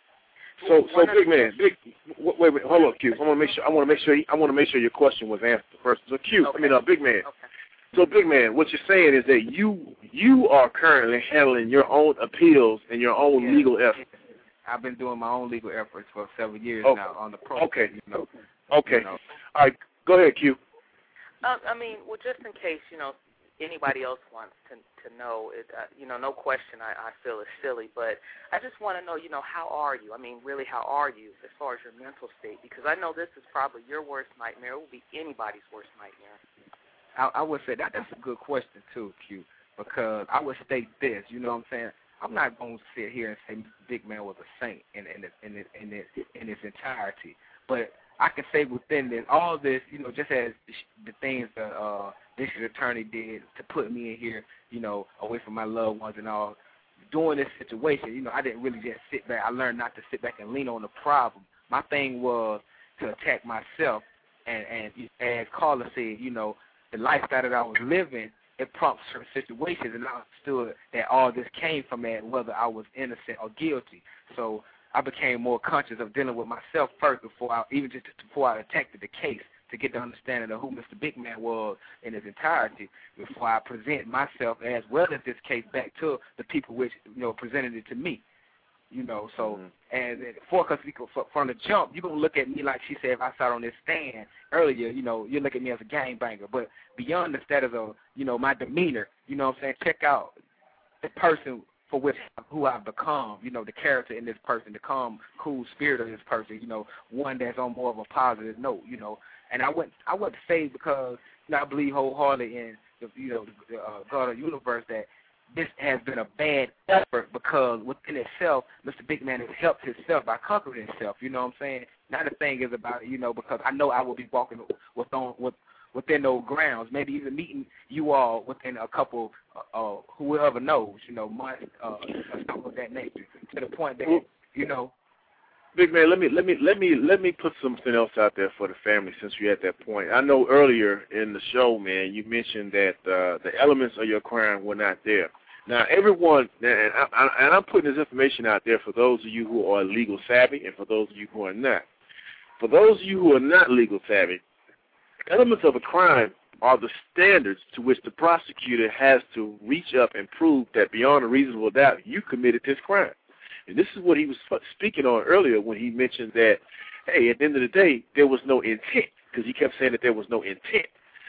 C: So, so big man, big. Wait, wait, hold on, Q. I want to make sure. I want to make sure. I want to make sure your question was answered first. So, Q.
D: Okay.
C: I mean, uh, big man.
D: Okay.
C: So, big man, what you're saying is that you you are currently handling your own appeals and your own
F: yeah.
C: legal efforts.
F: I've been doing my own legal efforts for several years
C: okay.
F: now on the pro.
C: Okay.
F: You know.
C: Okay.
F: You know.
C: All right. Go ahead, Q.
D: Uh, I mean, well, just in case, you know, anybody else wants to to know, it, uh, you know, no question I, I feel is silly, but I just want to know, you know, how are you? I mean, really, how are you as far as your mental state? Because I know this is probably your worst nightmare. It will be anybody's worst nightmare.
F: I, I would say that that's a good question, too, Q, because I would state this, you know what I'm saying? I'm not going to sit here and say Mister Big Man was a saint in, in, in, in, in, in its entirety, but I can say within this, all this, you know, just as the things that uh, district attorney did to put me in here, you know, away from my loved ones and all, during this situation, you know, I didn't really just sit back. I learned not to sit back and lean on the problem. My thing was to attack myself, and, and as Carla said, you know, the lifestyle that I was living, it prompts certain situations, and I understood that all this came from that, whether I was innocent or guilty. So I became more conscious of dealing with myself first before I, even just before I attacked the case, to get the understanding of who Mister Big Man was in his entirety before I present myself as well as this case back to the people which, you know, presented it to me. You know, so, mm-hmm. and, and for, cause from the jump, you're going to look at me like she said, if I sat on this stand earlier, you know, you look at me as a gangbanger. But beyond the status of, you know, my demeanor, you know what I'm saying, check out the person for which who I've become, you know, the character in this person, the calm, cool spirit of this person, you know, one that's on more of a positive note, you know. And I wouldn't, I wouldn't say because, you know, I believe wholeheartedly in, the, you know, the uh, God of the universe that this has been a bad effort because within itself, Mister Big Man has helped himself by conquering himself, you know what I'm saying? Now the thing is about it, you know, because I know I will be walking with on, with, within those grounds, maybe even meeting you all within a couple, uh, uh, whoever knows, you know, months, uh, or something of that nature, to the point that, you know.
C: Big man, let me let me let me let me put something else out there for the family since you're at that point. I know earlier in the show, man, you mentioned that uh, the elements of your crime were not there. Now, everyone, and, I, and I'm putting this information out there for those of you who are legal savvy and for those of you who are not. For those of you who are not legal savvy, elements of a crime are the standards to which the prosecutor has to reach up and prove that beyond a reasonable doubt you committed this crime. And this is what he was speaking on earlier when he mentioned that, hey, at the end of the day, there was no intent, because he kept saying that there was no intent.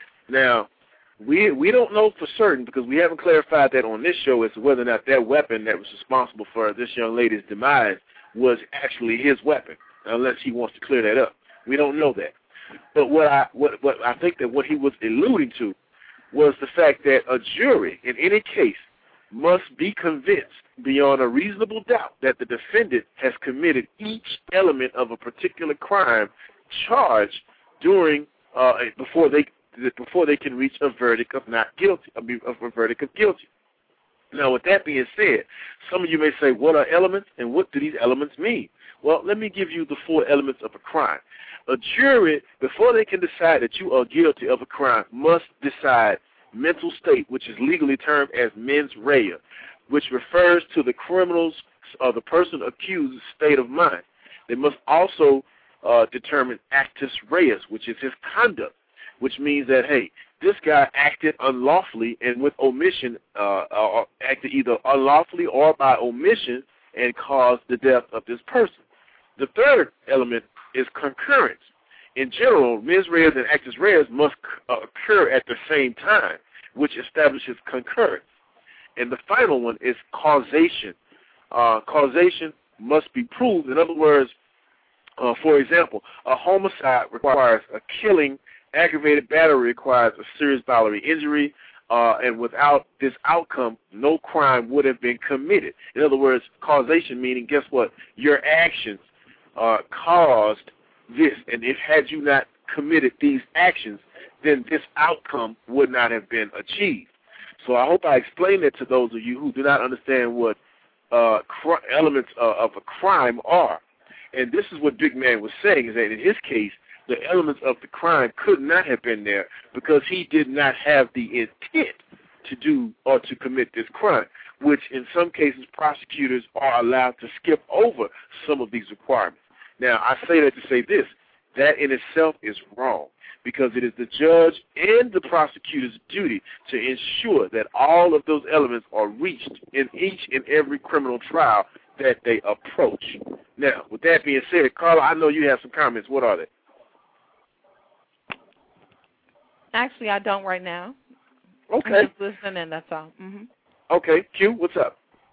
C: Now, we we don't know for certain, because we haven't clarified that on this show, as to whether or not that weapon that was responsible for this young lady's demise was actually his weapon, unless he wants to clear that up. We don't know that. But what I what, what I think that what he was alluding to was the fact that a jury in any case must be convinced beyond a reasonable doubt that the defendant has committed each element of a particular crime charged during uh, before they before they can reach a verdict of not guilty, of a verdict of guilty. Now, with that being said, some of you may say, what are elements and what do these elements mean? Well, let me give you the four elements of a crime. A jury, before they can decide that you are guilty of a crime, must decide mental state, which is legally termed as mens rea, which refers to the criminal's or the person accused's state of mind. They must also uh, determine actus reus, which is his conduct, which means that, hey, this guy acted unlawfully and with omission, uh, or acted either unlawfully or by omission and caused the death of this person. The third element is concurrence. In general, mens reus and actus reus must uh, occur at the same time, which establishes concurrence. And the final one is causation. Uh, causation must be proved. In other words, uh, for example, a homicide requires a killing, aggravated battery requires a serious bodily injury, uh, and without this outcome, no crime would have been committed. In other words, causation meaning, guess what? Your actions uh, caused this, and if had you not committed these actions, then this outcome would not have been achieved. So I hope I explained that to those of you who do not understand what uh, cr- elements uh, of a crime are. And this is what Big Man was saying, is that in his case, the elements of the crime could not have been there because he did not have the intent to do or to commit this crime, which in some cases prosecutors are allowed to skip over some of these requirements. Now, I say that to say this, that in itself is wrong, because it is the judge and the prosecutor's duty to ensure that all of those elements are reached in each and every criminal trial that they approach. Now, with that being said, Carla, I know you have some comments. What are they?
E: Actually, I don't right now.
C: Okay.
E: I'm just listening, that's all. Mm-hmm.
C: Okay. Q, what's up?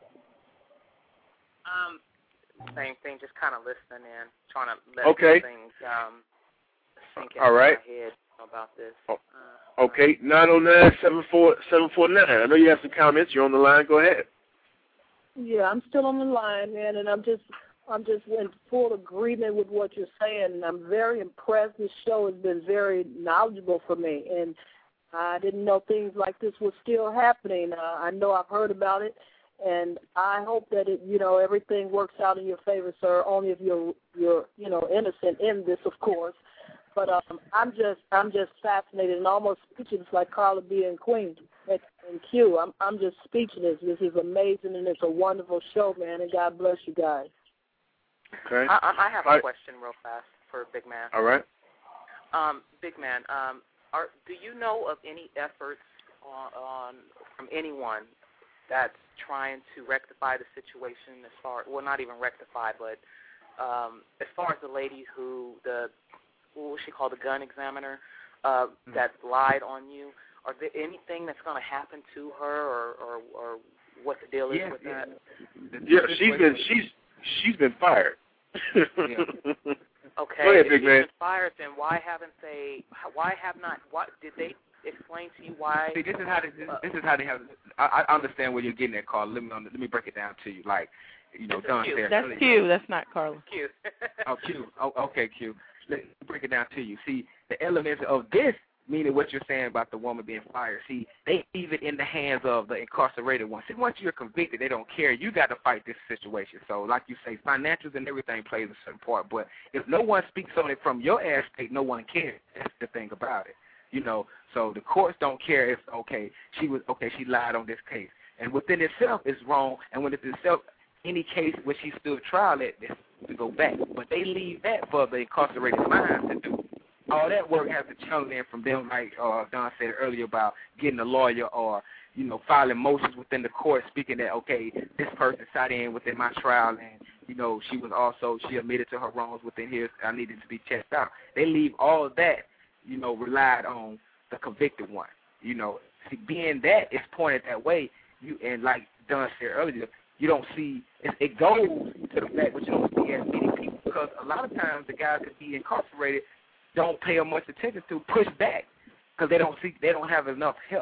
D: Um, same thing, just kind of listening in, trying to let
C: okay.
D: things um, sink in
C: all right.
D: my head about this.
C: Oh. Okay, nine oh nine, seven four seven four nine. I know you have some comments. You're on the line. Go ahead.
G: Yeah, I'm still on the line, man, and I'm just I'm just in full agreement with what you're saying, and I'm very impressed. This show has been very knowledgeable for me, and I didn't know things like this were still happening. Uh, I know I've heard about it, and I hope that it, you know, everything works out in your favor, sir. Only if you're you're you know innocent in this, of course. But um, I'm just I'm just fascinated and almost speechless, like Carla B and Queen and, and Q. I'm I'm just speechless. This is amazing, and it's a wonderful show, man. And God bless you guys.
C: Okay.
D: I, I have a
C: right.
D: question real fast for Big Man.
C: All right.
D: Um, Big Man, um, are, do you know of any efforts on, on from anyone that's trying to rectify the situation as far, well, not even rectify, but um, as far as the lady who, the, what was she called, the gun examiner, uh, mm-hmm. that lied on you? Are there anything that's going to happen to her, or, or, or what the deal is
F: yeah,
D: with
F: yeah.
D: that?
C: Yeah, she's been she's she's been fired.
D: yeah. Okay.
C: Go ahead,
D: if
C: Big
D: she's
C: Man.
D: been fired, then why haven't they? Why have not? What did they explain to you? Why?
F: See, this is how they, this, this is how they have. I, I understand where you're getting at, Carl. Let me let me break it down to you. Like, you know, Don said.
E: That's Q. That's not Carla.
D: Q.
F: oh, Q. Oh, okay, Q. Let me break it down to you. See, the elements of this, meaning what you're saying about the woman being fired, see, they leave it in the hands of the incarcerated one. See, once you're convicted, they don't care. You got to fight this situation. So, like you say, financials and everything plays a certain part. But if no one speaks on it from your aspect, no one cares. That's the thing about it. You know, so the courts don't care if, okay, she was, okay, she lied on this case. And within itself, it's wrong. And when it's itself, any case where she stood trial at, this to go back. But they leave that for the incarcerated minds to do. All that work has to channel in from them, like uh, Don said earlier about getting a lawyer or, you know, filing motions within the court speaking that, okay, this person sat in within my trial and, you know, she was also, she admitted to her wrongs within here. I needed to be checked out. They leave all of that, you know, relied on the convicted one. You know, see, being that is pointed that way, you and like Don said earlier, you don't see, it, it goes to the fact that you don't see as many people because a lot of times the guys that be incarcerated don't pay much attention to, push back, because they don't see, they don't have enough help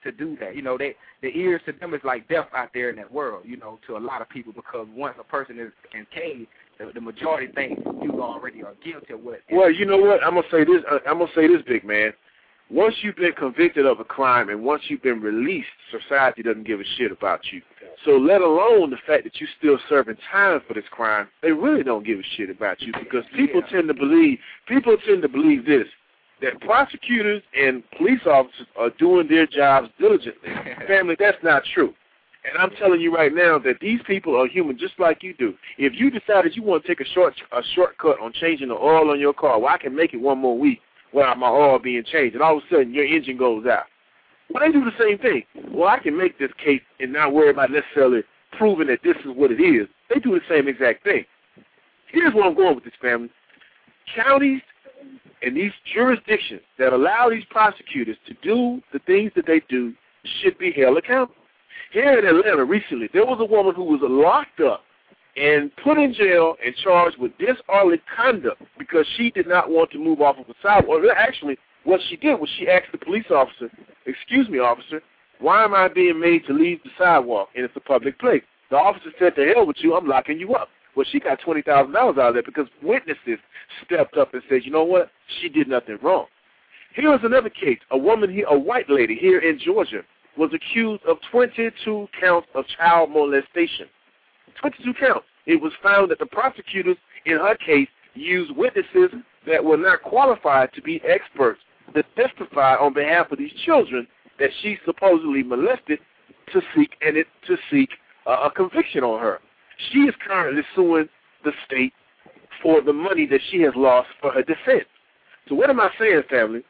F: to do that. You know, they the ears to them is like death out there in that world, you know, to a lot of people, because once a person is encaged, the, the majority think you already are guilty of what.
C: Well, you know what? I'm gonna say this. I'm gonna say this, big man. Once you've been convicted of a crime and once you've been released, society doesn't give a shit about you. So let alone the fact that you're still serving time for this crime, they really don't give a shit about you, because people yeah. tend to believe people tend to believe this, that prosecutors and police officers are doing their jobs diligently. Family, that's not true. And I'm telling you right now that these people are human just like you do. If you decided you want to take a short a shortcut on changing the oil on your car, well, I can make it one more week without my oil being changed, and all of a sudden your engine goes out. Well, they do the same thing. Well, I can make this case and not worry about necessarily proving that this is what it is. They do the same exact thing. Here's where I'm going with this, family. Counties and these jurisdictions that allow these prosecutors to do the things that they do should be held accountable. Here in Atlanta recently, there was a woman who was locked up and put in jail and charged with disorderly conduct because she did not want to move off of the sidewalk. Actually, what she did was she asked the police officer, excuse me, officer, why am I being made to leave the sidewalk and it's a public place? The officer said, to hell with you, I'm locking you up. Well, she got twenty thousand dollars out of that because witnesses stepped up and said, you know what, she did nothing wrong. Here's another case. A woman here, a white lady here in Georgia, was accused of twenty-two counts of child molestation. twenty-two counts. It was found that the prosecutors in her case used witnesses that were not qualified to be experts to testify on behalf of these children that she supposedly molested to seek and it to seek uh, a conviction on her. She is currently suing the state for the money that she has lost for her defense. So what am I saying, family?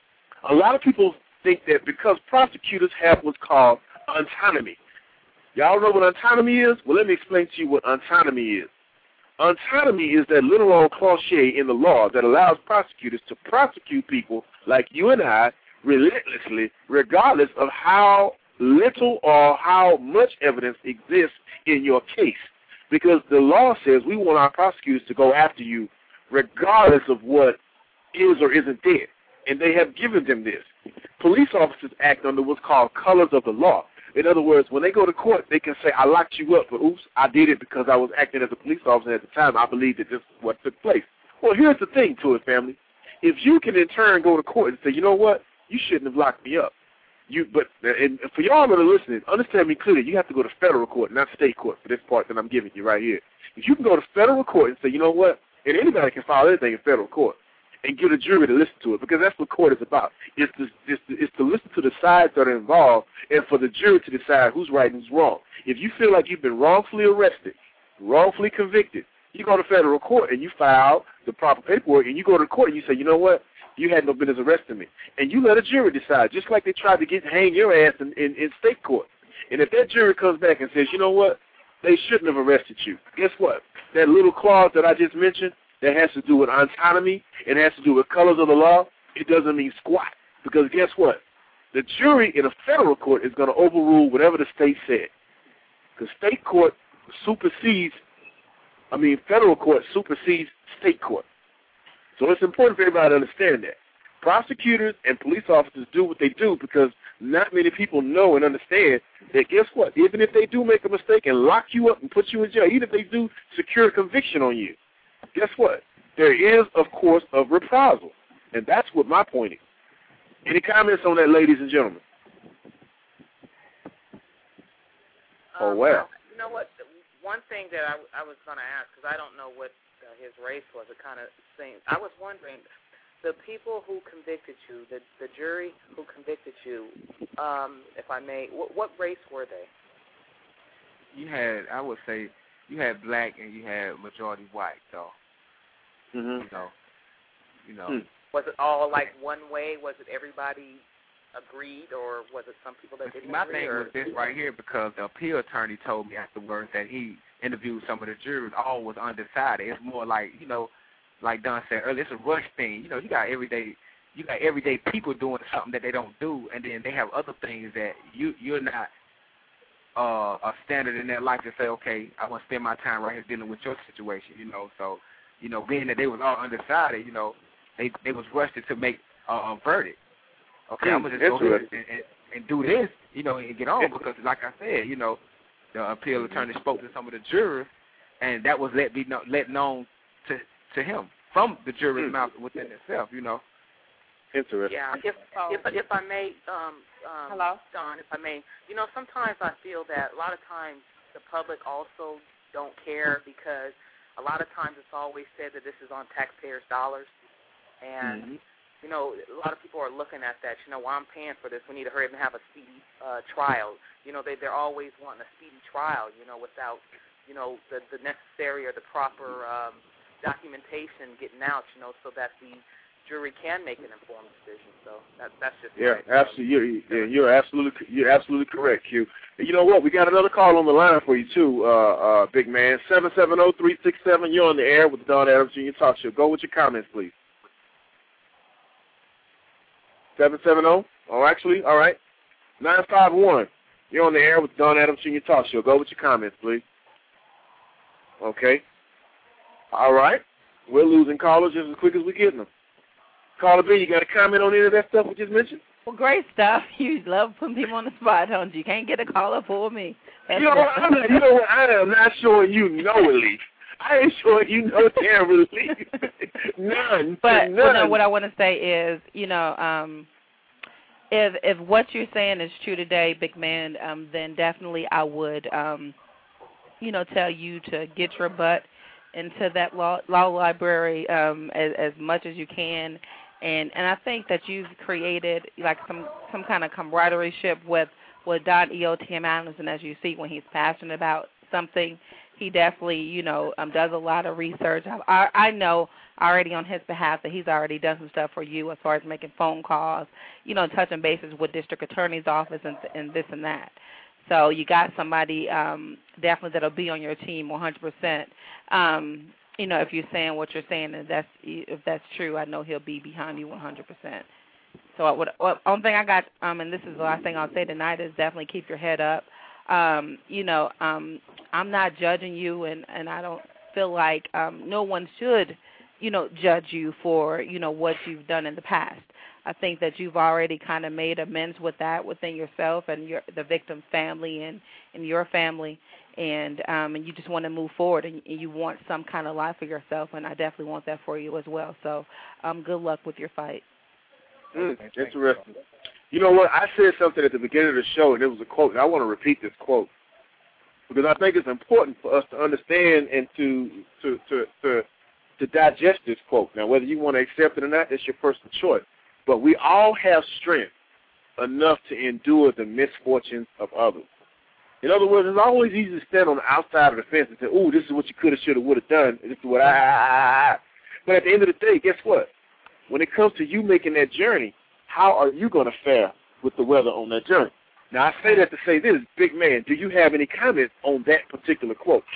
C: A lot of people think that because prosecutors have what's called autonomy. Y'all know what autonomy is? Well, let me explain to you what autonomy is. Autonomy is that little old cliche in the law that allows prosecutors to prosecute people like you and I relentlessly, regardless of how little or how much evidence exists in your case. Because the law says we want our prosecutors to go after you regardless of what is or isn't there. And they have given them this. Police officers act under what's called colors of the law. In other words, when they go to court, they can say, I locked you up, but oops, I did it because I was acting as a police officer at the time. I believe that this is what took place. Well, here's the thing to it, family. If you can in turn go to court and say, you know what, you shouldn't have locked me up. You, but and for y'all that are listening, understand me clearly, you have to go to federal court, not state court, for this part that I'm giving you right here. If you can go to federal court and say, you know what, and anybody can file anything in federal court, and get a jury to listen to it, because that's what court is about. It's to, it's, to, it's to listen to the sides that are involved and for the jury to decide who's right and who's wrong. If you feel like you've been wrongfully arrested, wrongfully convicted, you go to federal court and you file the proper paperwork, and you go to court and you say, you know what, you had no business arresting me. And you let a jury decide, just like they tried to get hang your ass in, in, in state court. And if that jury comes back and says, you know what, they shouldn't have arrested you, guess what? That little clause that I just mentioned, that has to do with autonomy, it has to do with colors of the law, it doesn't mean squat. Because guess what? The jury in a federal court is going to overrule whatever the state said. Because state court supersedes, I mean, federal court supersedes state court. So it's important for everybody to understand that. Prosecutors and police officers do what they do because not many people know and understand that, guess what? Even if they do make a mistake and lock you up and put you in jail, even if they do secure a conviction on you, guess what? There is, of course, a reprisal. And that's what my point is. Any comments on that, ladies and gentlemen?
D: Um,
C: oh, well.
D: You know what? One thing that I, I was going to ask, because I don't know what uh, his race was, it kind of seems. I was wondering, the people who convicted you, the, the jury who convicted you, um, if I may, what, what race were they?
F: You had, I would say, you had black and you had majority white, though.
C: Mm-hmm.
F: You know, you know.
C: Hmm.
D: Was it all like one way? Was it everybody agreed, or was it some people that didn't
F: My
D: agree?
F: thing
D: or?
F: was this right here, because the appeal attorney told me afterwards that he interviewed some of the jurors, all was undecided. It's more like, you know, like Don said earlier, it's a rush thing. You know, you got everyday, you got everyday people doing something that they don't do, and then they have other things that you you're not uh, a standard in their life to say, okay, I want to spend my time right here dealing with your situation. You know, so you know, being that they was all undecided, you know, they they was rushed to make uh, a verdict. Okay, I'm gonna just go ahead and, and, and do this, you know, and get on, because like I said, you know, the appeal attorney spoke to some of the jurors, and that was let be know, let known to to him from the jury's mm. mouth within itself, you know.
C: Interesting.
D: Yeah, if if if I may, um, um,
E: hello,
D: Don, if I may, you know, sometimes I feel that a lot of times the public also don't care, because a lot of times it's always said that this is on taxpayers' dollars, and mm-hmm. you know, a lot of people are looking at that. You know, well, I'm paying for this. We need to hurry up and have a speedy uh, trial. You know, they they're always wanting a speedy trial. You know, without you know the the necessary or the proper um, documentation getting out. You know, so that the jury can make an informed decision. So that, that's just
C: yeah,
D: right.
C: absolutely. You're, you're absolutely you're absolutely correct, Q. And you know what? We got another call on the line for you too, uh, uh, big man. Seven seven zero three six seven. You're on the air with the Don Adams Junior Talk Show. Go with your comments, please. Seven seven zero. Oh, actually, all right. Nine five one. You're on the air with the Don Adams Junior Talk Show. Go with your comments, please. Okay. All right. We're losing callers just as quick as we're getting them. Caller B, you got a comment on any of that stuff we just mentioned?
E: Well, great stuff. You love putting people on the spot, don't you? You can't get a caller for me.
C: That's you know what? I'm not, you know what? I am not showing you no relief. I ain't showing you no damn relief. None.
E: But
C: none.
E: Well, no, what I want to say is, you know, um, if if what you're saying is true today, big man, um, then definitely I would, um, you know, tell you to get your butt into that law, law library um, as, as much as you can. And and I think that you've created like some, some kind of camaraderie with with Don E O T M Adams, and as you see, when he's passionate about something, he definitely, you know, um, does a lot of research. I, I, I know already on his behalf that he's already done some stuff for you as far as making phone calls, you know, touching bases with district attorney's office and, and this and that. So you got somebody um, definitely that'll be on your team one hundred percent. Um, you know, if you're saying what you're saying, and that's if that's true, I know he'll be behind you one hundred percent. So what well, only thing I got, um, and this is the last thing I'll say tonight, is definitely keep your head up. Um, you know, um, I'm not judging you, and, and I don't feel like um, no one should, you know, judge you for, you know, what you've done in the past. I think that you've already kind of made amends with that within yourself and your the victim's family and, and your family, and um, and you just want to move forward, and, and you want some kind of life for yourself, and I definitely want that for you as well. So um, good luck with your fight.
C: Mm, interesting. You know what? I said something at the beginning of the show, and it was a quote, and I want to repeat this quote because I think it's important for us to understand and to to to to, to digest this quote. Now, whether you want to accept it or not, that's your personal choice. But we all have strength enough to endure the misfortunes of others. In other words, it's always easy to stand on the outside of the fence and say, "Ooh, this is what you could have, should have, would have done. This is what I." But at the end of the day, guess what? When it comes to you making that journey, how are you going to fare with the weather on that journey? Now, I say that to say this, big man, do you have any comments on that particular quote?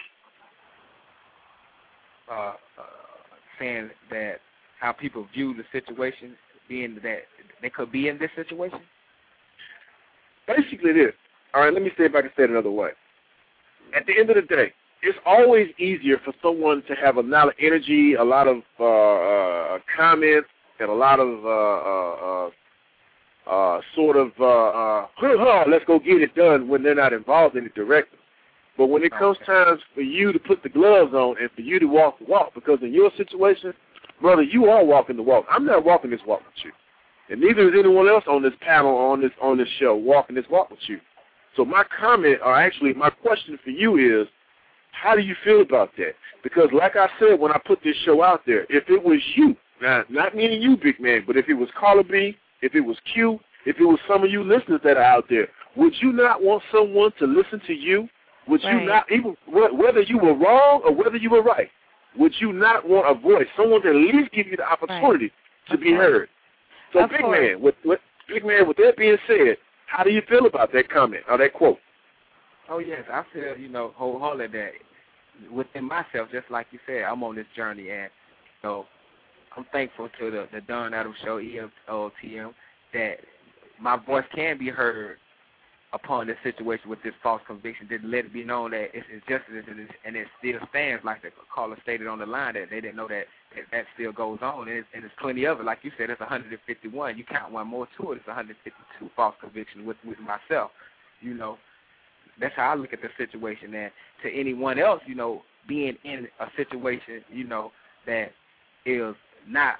F: Uh, uh, saying that how people view the situation, being that they could be in this situation?
C: Basically this. All right, let me see if I can say it another way. At the end of the day, it's always easier for someone to have a lot of energy, a lot of uh, uh, comments, and a lot of uh, uh, uh, sort of, uh, uh, huh, huh, let's go get it done when they're not involved in it directly. But when it comes times for you to put the gloves on and for you to walk the walk, because in your situation, brother, you are walking the walk. I'm not walking this walk with you. And neither is anyone else on this panel or on this on this show walking this walk with you. So my comment, or actually my question for you is, how do you feel about that? Because like I said when I put this show out there, if it was you, now, not meaning you, big man, but if it was Caller B, if it was Q, if it was some of you listeners that are out there, would you not want someone to listen to you? Would right. you not, even whether you were wrong or whether you were right, would you not want a voice, someone to at least give you the opportunity right. to of be course. heard? So, of big course. man, with, with big man, with that being said, how do you feel about that comment or that quote?
F: Oh yes, I feel you know wholeheartedly that within myself, just like you said, I'm on this journey, and you know, I'm thankful to the the Don Adams Show, E O T M, that my voice can be heard upon this situation with this false conviction, didn't let it be known that it's injustice and, it's, and it still stands, like the caller stated on the line, that they didn't know that that, that still goes on, and, it's, and there's plenty of it. Like you said, it's one hundred fifty-one. You count one more to it, it's one hundred fifty-two false convictions with, with myself. You know, that's how I look at the situation. And to anyone else, you know, being in a situation, you know, that is not,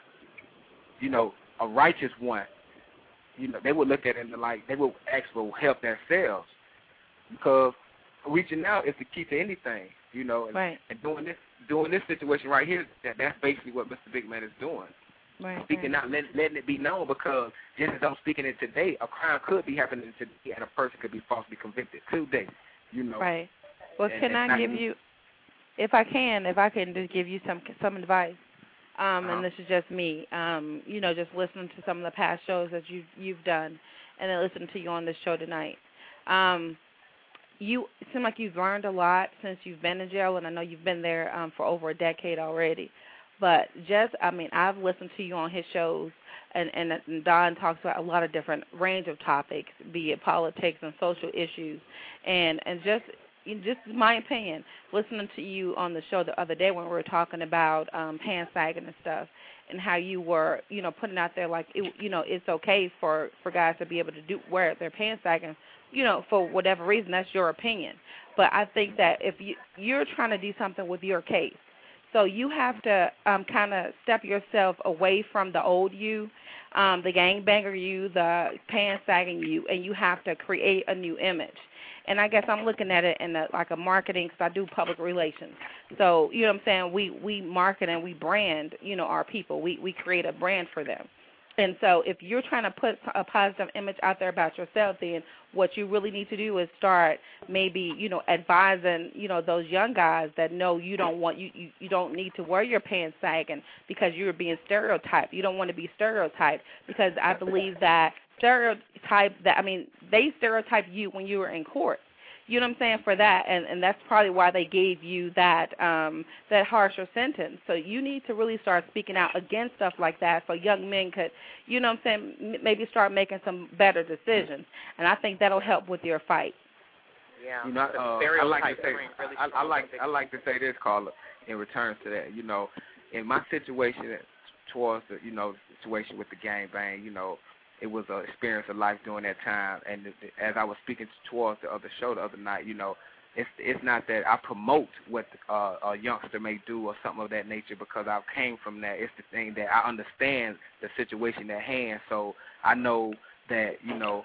F: you know, a righteous one, you know, they would look at it and like they would ask for help themselves, because reaching out is the key to anything, you know. And,
E: right.
F: and doing this, doing this situation right here, that that's basically what Mister Big Man is doing.
E: Right.
F: Speaking
E: right.
F: out, letting, letting it be known, because just as I'm speaking it today, a crime could be happening today, and a person could be falsely convicted today. You know.
E: Right. Well,
F: and,
E: can
F: and
E: I give you, if I can, if I can just give you some some advice. Um,
F: uh-huh.
E: and this is just me, um, you know, just listening to some of the past shows that you've, you've done, and then listening to you on this show tonight. Um, you it seems like you've learned a lot since you've been in jail, and I know you've been there um, for over a decade already. But just, I mean, I've listened to you on his shows, and, and, and Don talks about a lot of different range of topics, be it politics and social issues, and, and just... Just my opinion, listening to you on the show the other day when we were talking about um, pants sagging and stuff, and how you were, you know, putting out there like, it, you know, it's okay for, for guys to be able to do wear their pants sagging, you know, for whatever reason. That's your opinion. But I think that if you, you're trying to do something with your case, so you have to um, kind of step yourself away from the old you, um, the gangbanger you, the pants sagging you, and you have to create a new image. And I guess I'm looking at it in a, like a marketing, because I do public relations. So, you know what I'm saying, we, we market and we brand, you know, our people. We, we create a brand for them. And so if you're trying to put a positive image out there about yourself, then what you really need to do is start maybe, you know, advising, you know, those young guys that know you don't want, you, you, you don't need to wear your pants sagging because you're being stereotyped. You don't want to be stereotyped, because I believe that stereotype that, I mean, they stereotyped you when you were in court. You know what I'm saying, for that, and, and that's probably why they gave you that um, that harsher sentence. So you need to really start speaking out against stuff like that, so young men could, you know what I'm saying, maybe start making some better decisions. And I think that'll help with your fight.
D: Yeah.
F: You know, uh, I like to say, really I, I like I like to say this, Carla, in return to that. You know, in my situation towards the, you know, situation with the gangbang, you know, it was an experience of life during that time. And as I was speaking towards the other show the other night, you know, it's it's not that I promote what uh, a youngster may do or something of that nature, because I came from that. It's the thing that I understand the situation at hand, so I know that, you know,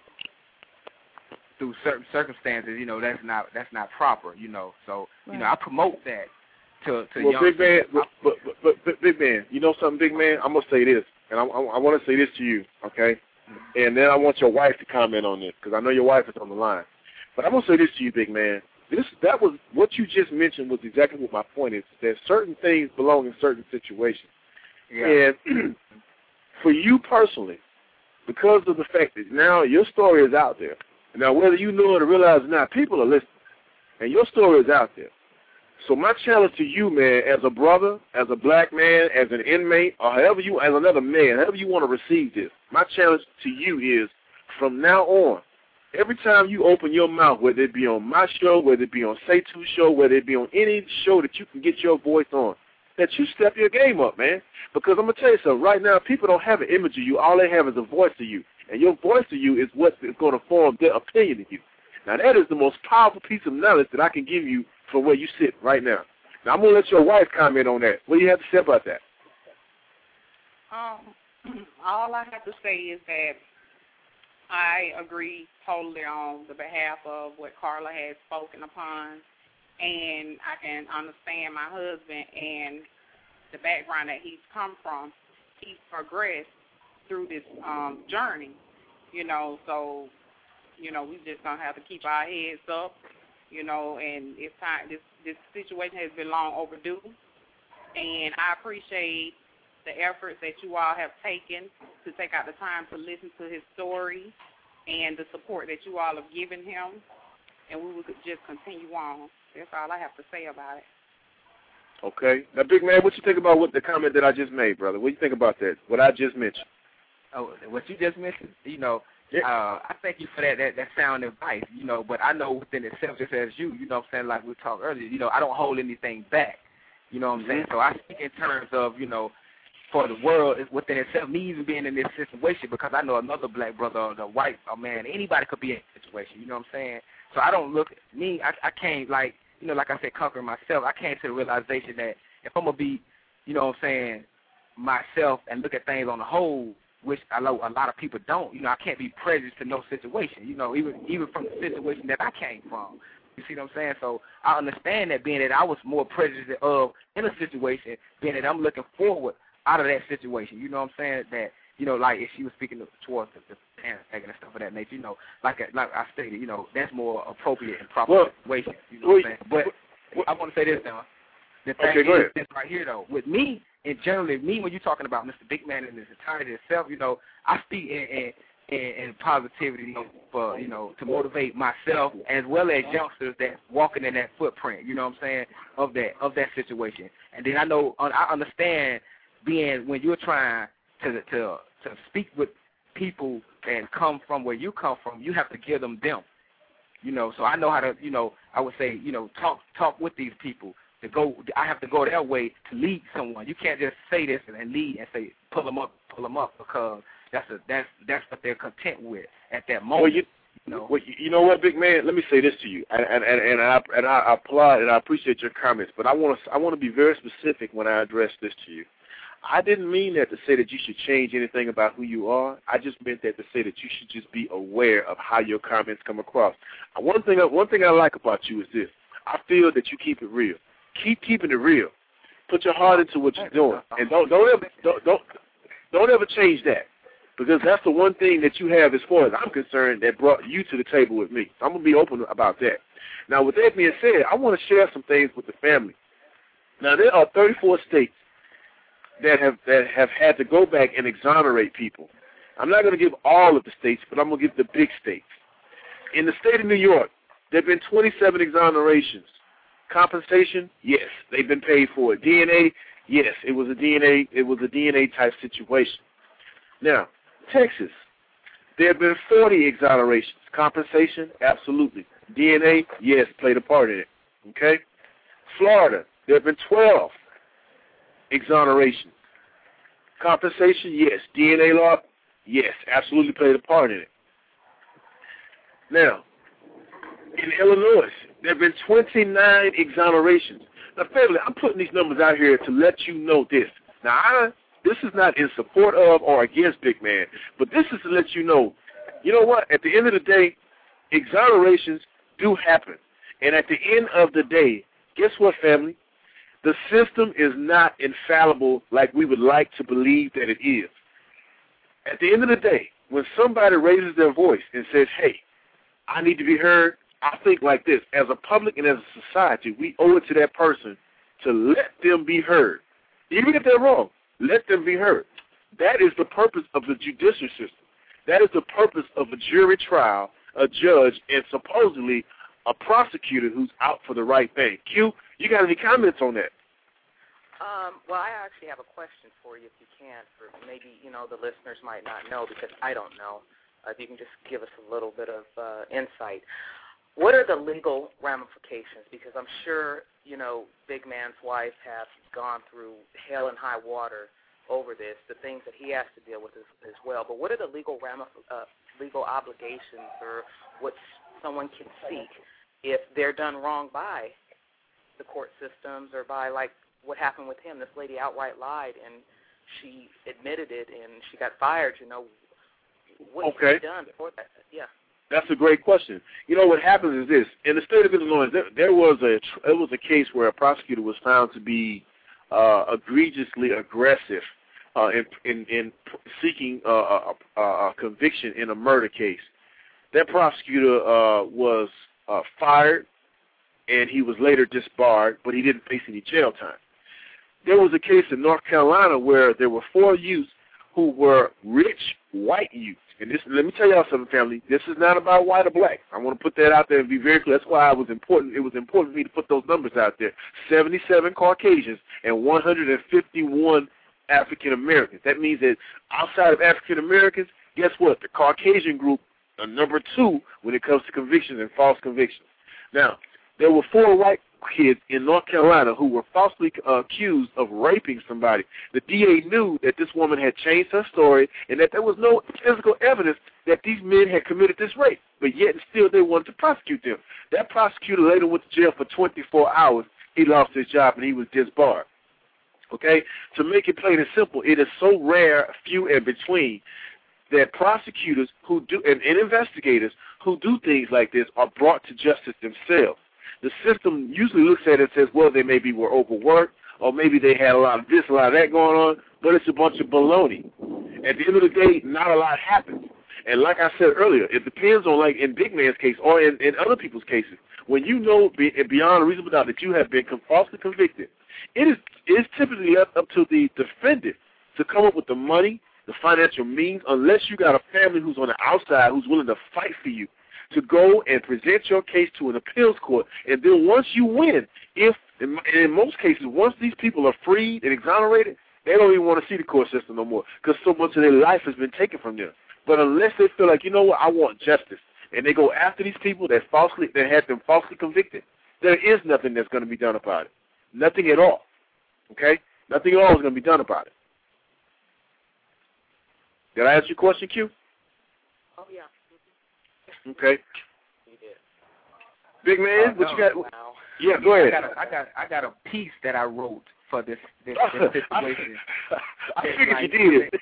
F: through certain circumstances, you know, that's not that's not proper, you know. So, right. you know, I promote that to to
C: well,
F: youngsters.
C: Big man, but, but, but, but Big Man, you know something, Big Man? I'm gonna say this. And I, I, I want to say this to you, okay? And then I want your wife to comment on this, because I know your wife is on the line. But I'm going to say this to you, big man. This That was, what you just mentioned was exactly what my point is, that certain things belong in certain situations. Yeah. And for you personally, because of the fact that now your story is out there, now whether you know it or realize it or not, people are listening, and your story is out there. So my challenge to you, man, as a brother, as a black man, as an inmate, or however you, as another man, however you want to receive this, my challenge to you is, from now on, every time you open your mouth, whether it be on my show, whether it be on Say Two show, whether it be on any show that you can get your voice on, that you step your game up, man. Because I'm going to tell you something, right now, people don't have an image of you. All they have is a voice of you. And your voice of you is what is going to form their opinion of you. Now, that is the most powerful piece of knowledge that I can give you from where you sit right now. Now, I'm going to let your wife comment on that. What do you have to say about that?
H: Um, all I have to say is that I agree totally on the behalf of what Carla has spoken upon, and I can understand my husband and the background that he's come from. He's progressed through this um, journey, you know, so, you know, we just going to have to keep our heads up. You know, and it's time. This this situation has been long overdue, and I appreciate the efforts that you all have taken to take out the time to listen to his story, and the support that you all have given him. And we will just continue on. That's all I have to say about it.
C: Okay, now, big man, what you think about what the comment that I just made, brother? What do you think about that? What I just mentioned?
F: Oh, what you just mentioned, you know, Yeah. Uh, I thank you for that, that that sound advice, you know, but I know within itself, just as you, you know what I'm saying, like we talked earlier, you know, I don't hold anything back, you know what I'm saying? So I speak in terms of, you know, for the world within itself, me even being in this situation, because I know another black brother or the white or man, anybody could be in this situation, you know what I'm saying? So I don't look, me, I, I can't, like, you know, like I said, conquer myself. I came to the realization that if I'm going to be, you know what I'm saying, myself and look at things on the whole, which I know a lot of people don't. You know, I can't be prejudiced to no situation, you know, even even from the situation that I came from. You see what I'm saying? So I understand that, being that I was more prejudiced of in a situation, being that I'm looking forward out of that situation. You know what I'm saying? That, you know, like if she was speaking towards the, the dance and stuff of that nature, you know, like like I stated, you know, that's more appropriate and proper
C: well,
F: situation. You know what I'm saying? But well, I want to say this now. The thing
C: okay, go
F: is
C: ahead.
F: this right here, though. With me, and generally, me, when you're talking about Mister Big Man in his entirety itself, you know, I speak in, in, in, in positivity, you know, for, you know, to motivate myself as well as youngsters that's walking in that footprint, you know what I'm saying, of that of that situation. And then I know, I understand being, when you're trying to to to speak with people and come from where you come from, you have to give them them. You know, so I know how to, you know, I would say, you know, talk talk with these people. To go, I have to go their way to lead someone. You can't just say this and lead and say pull them up, pull them up, because that's a, that's that's what they're content with at that moment.
C: Well, you,
F: you know,
C: well, you know what, big man? Let me say this to you, and and and, and I and I applaud and I appreciate your comments, but I want to I want to be very specific when I address this to you. I didn't mean that to say that you should change anything about who you are. I just meant that to say that you should just be aware of how your comments come across. One thing one thing I like about you is this: I feel that you keep it real. Keep keeping it real. Put your heart into what you're doing, and don't don't ever don't don't, don't ever change that, because that's the one thing that you have, as far as I'm concerned, that brought you to the table with me. So I'm gonna be open about that. Now, with that being said, I want to share some things with the family. Now, there are thirty-four states that have that have had to go back and exonerate people. I'm not going to give all of the states, but I'm going to give the big states. In the state of New York, there have been twenty-seven exonerations. Compensation, yes, they've been paid for it. D N A, yes, it was a D N A, it was a D N A type situation. Now, Texas, there have been forty exonerations. Compensation, absolutely. D N A, yes, played a part in it. Okay? Florida, there have been twelve exonerations. Compensation, yes. D N A law, yes, absolutely played a part in it. Now, in Illinois, there have been twenty-nine exonerations. Now, family, I'm putting these numbers out here to let you know this. Now, I, this is not in support of or against Big Man, but this is to let you know, you know what, at the end of the day, exonerations do happen. And at the end of the day, guess what, family? The system is not infallible like we would like to believe that it is. At the end of the day, when somebody raises their voice and says, hey, I need to be heard, I think like this: as a public and as a society, we owe it to that person to let them be heard. Even if they're wrong, let them be heard. That is the purpose of the judicial system. That is the purpose of a jury trial, a judge, and supposedly a prosecutor who's out for the right thing. Q, you got any comments on that?
D: Um, well, I actually have a question for you, if you can, for maybe, you know, the listeners might not know, because I don't know. Uh, if you can just give us a little bit of uh, insight. What are the legal ramifications? Because I'm sure, you know, Big Man's wife has gone through hell and high water over this, the things that he has to deal with as, as well. But what are the legal ramif- uh, legal obligations, or what someone can seek if they're done wrong by the court systems, or by, like, what happened with him? This lady outright lied, and she admitted it, and she got fired. You know, what
C: okay.
D: has he done for that? Yeah.
C: That's a great question. You know, what happens is this: in the state of Illinois, there, there was a it was a case where a prosecutor was found to be uh, egregiously aggressive uh, in, in in seeking uh, a, a, a conviction in a murder case. That prosecutor uh, was uh, fired, and he was later disbarred, but he didn't face any jail time. There was a case in North Carolina where there were four youths who were rich white youths. And this, let me tell y'all something, family. This is not about white or black. I want to put that out there and be very clear. That's why I was important. It was important for me to put those numbers out there. seventy-seven Caucasians and one hundred fifty-one African Americans. That means that outside of African Americans, guess what? The Caucasian group are number two when it comes to convictions and false convictions. Now, there were four white kids in North Carolina who were falsely uh, accused of raping somebody. The D A knew that this woman had changed her story and that there was no physical evidence that these men had committed this rape, but yet and still they wanted to prosecute them. That prosecutor later went to jail for twenty-four hours. He lost his job and he was disbarred. Okay? To make it plain and simple, it is so rare, few and between, that prosecutors who do and, and investigators who do things like this are brought to justice themselves. The system usually looks at it and says, well, they maybe were overworked, or maybe they had a lot of this, a lot of that going on, but it's a bunch of baloney. At the end of the day, not a lot happens. And like I said earlier, it depends on, like in Big Man's case or in, in other people's cases, when you know beyond a reasonable doubt that you have been falsely convicted, it is it is typically left up to the defendant to come up with the money, the financial means, unless you got a family who's on the outside who's willing to fight for you, to go and present your case to an appeals court. And then once you win, if in, in most cases, once these people are freed and exonerated, they don't even want to see the court system no more because so much of their life has been taken from them. But unless they feel like, you know what, I want justice, and they go after these people that falsely that had them falsely convicted, there is nothing that's going to be done about it. Nothing at all. Okay? Nothing at all is going to be done about it. Did I answer your question, Q?
D: Oh, yeah.
C: Okay.
D: You did.
C: Big man,
F: uh,
C: what
F: no,
C: you got?
F: wow.
C: Yeah, go ahead.
F: I got, a, I got I got a piece that I wrote for this this, this situation.
C: I figured
F: like,
C: you did.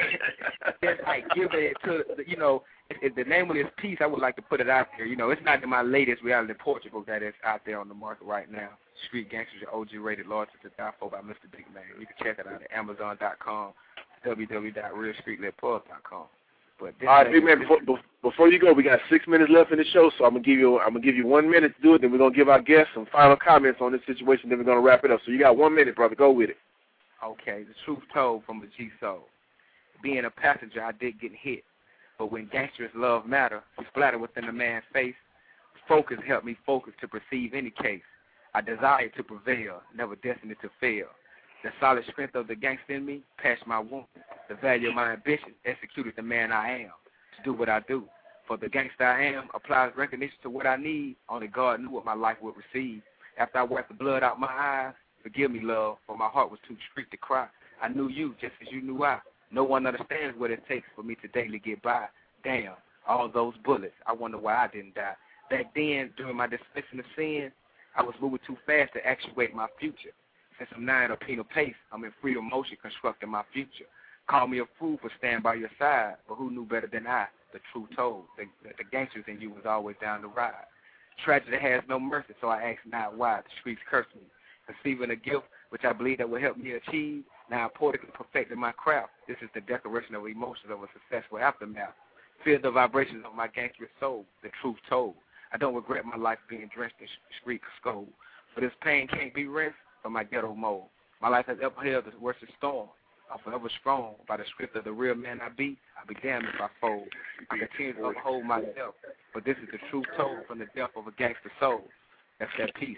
F: Just like give it to you know it, the name of this piece. I would like to put it out there. You know, it's not in my latest reality Portugal that is out there on the market right now. Street Gangsters, your O G rated Loyalty to Die For by Mister Big Man. You can check it out at Amazon dot com, w w w dot real street lit pub dot com. But this
C: all right, Big Man. Before, before you go, we got six minutes left in the show, so I'm gonna give you I'm gonna give you one minute to do it. Then we're gonna give our guests some final comments on this situation. Then we're gonna wrap it up. So you got one minute, brother. Go with it.
F: Okay, the truth told from a G Soul. Being a passenger, I did get hit, but when gangsters love matter, splattered within a man's face. Focus helped me focus to perceive any case. I desire to prevail, never destined to fail. The solid strength of the gangster in me patched my wound. The value of my ambition executed the man I am to do what I do. For the gangster I am applies recognition to what I need. Only God knew what my life would receive. After I wiped the blood out my eyes, forgive me, love, for my heart was too streaked to cry. I knew you just as you knew I. No one understands what it takes for me to daily get by. Damn, all those bullets, I wonder why I didn't die. Back then, during my dismissing of sin, I was moving too fast to actuate my future. Since I'm now at a penal pace, I'm in freedom motion constructing my future. Call me a fool for staying by your side, but who knew better than I? The truth told. The, the gangsters in you was always down the ride. Tragedy has no mercy, so I ask not why. The streets curse me. Conceiving a gift, which I believe that will help me achieve, now I poetically perfected my craft. This is the declaration of emotions of a successful aftermath. Feel the vibrations of my gangster soul, the truth told. I don't regret my life being drenched in street scold. For this pain can't be rinsed from my ghetto mold. My life has upheld the worst storm. I'm forever strong by the script of the real man I be. I'll be damned if I fold. I continue to uphold myself, but this is the truth told from the depth of a gangster soul. That's that piece.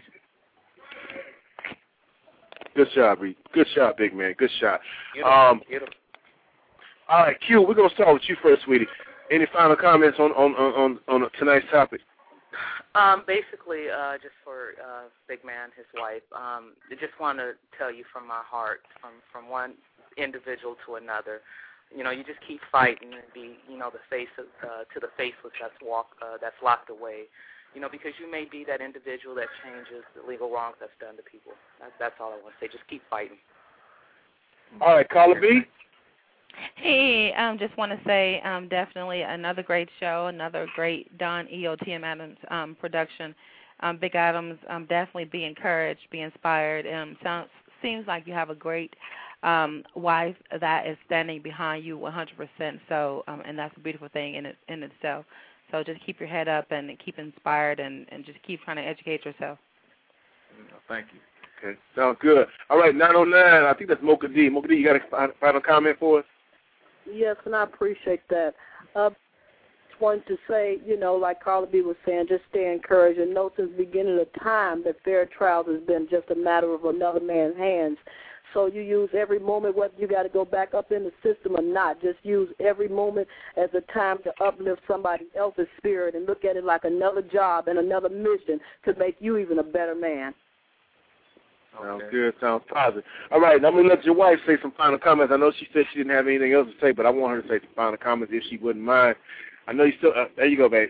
C: Good shot, B. Good shot, Big Man. Good shot. Um, all right, Q, we're going to start with you first, sweetie. Any final comments on, on, on, on tonight's topic?
D: Um, basically, uh, just for uh, Big Man, his wife, um, I just want to tell you from my heart, from, from one individual to another, you know, you just keep fighting and be, you know, the face of, uh, to the faceless that's walk, uh, that's locked away, you know, because you may be that individual that changes the legal wrongs that's done to people. That's, that's all I want to say. Just keep fighting.
C: All right, Carla B.
E: Hey, um, just want to say um, definitely another great show, another great Don E O T M Adams um, production. Um, Big Adams, um, definitely be encouraged, be inspired. Um, sounds seems like you have a great um, wife that is standing behind you one hundred percent. So, um, and that's a beautiful thing in it, in itself. So just keep your head up and keep inspired, and, and just keep trying to educate yourself.
C: Thank you. Okay, sounds good. All right, nine oh nine, I think that's Mocha D. Mocha D, you got a final comment for us?
G: Yes, and I appreciate that. Uh, just wanted to say, you know, like Carla B was saying, just stay encouraged and know since the beginning of time that fair trials has been just a matter of another man's hands. So you use every moment, whether you got to go back up in the system or not. Just use every moment as a time to uplift somebody else's spirit and look at it like another job and another mission to make you even a better man.
C: Sounds
F: Okay.
C: good. Sounds positive. All right, now I'm going to let your wife say some final comments. I know she said she didn't have anything else to say, but I want her to say some final comments if she wouldn't mind. I know you still uh, – there you go, babe.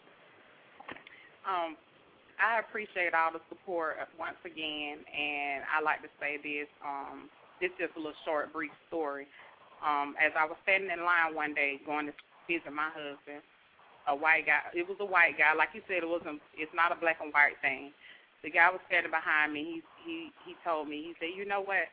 L: Um, I appreciate all the support once again, and I like to say this. Um, this is just a little short, brief story. Um, as I was standing in line one day going to visit my husband, a white guy – it was a white guy. Like you said, it wasn't. It's not a black and white thing. The guy was standing behind me. He he he told me, he said, you know what,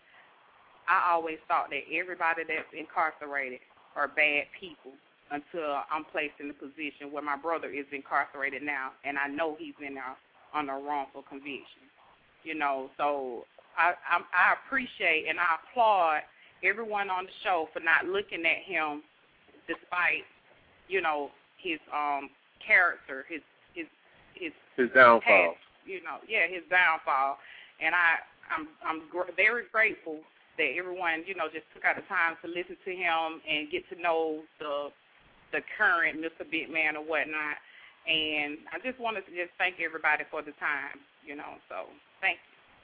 L: I always thought that everybody that's incarcerated are bad people until I'm placed in the position where my brother is incarcerated now, and I know he's in there on a wrongful conviction. You know, so I, I, I appreciate and I applaud everyone on the show for not looking at him despite, you know, his um character, his his his,
C: his downfall.
L: Past, you know, yeah, his downfall. And I, I'm I'm gr- very grateful that everyone, you know, just took out the time to listen to him and get to know the the current Mister Big Man or whatnot. And I just wanted to just thank everybody for the time, you know, so thank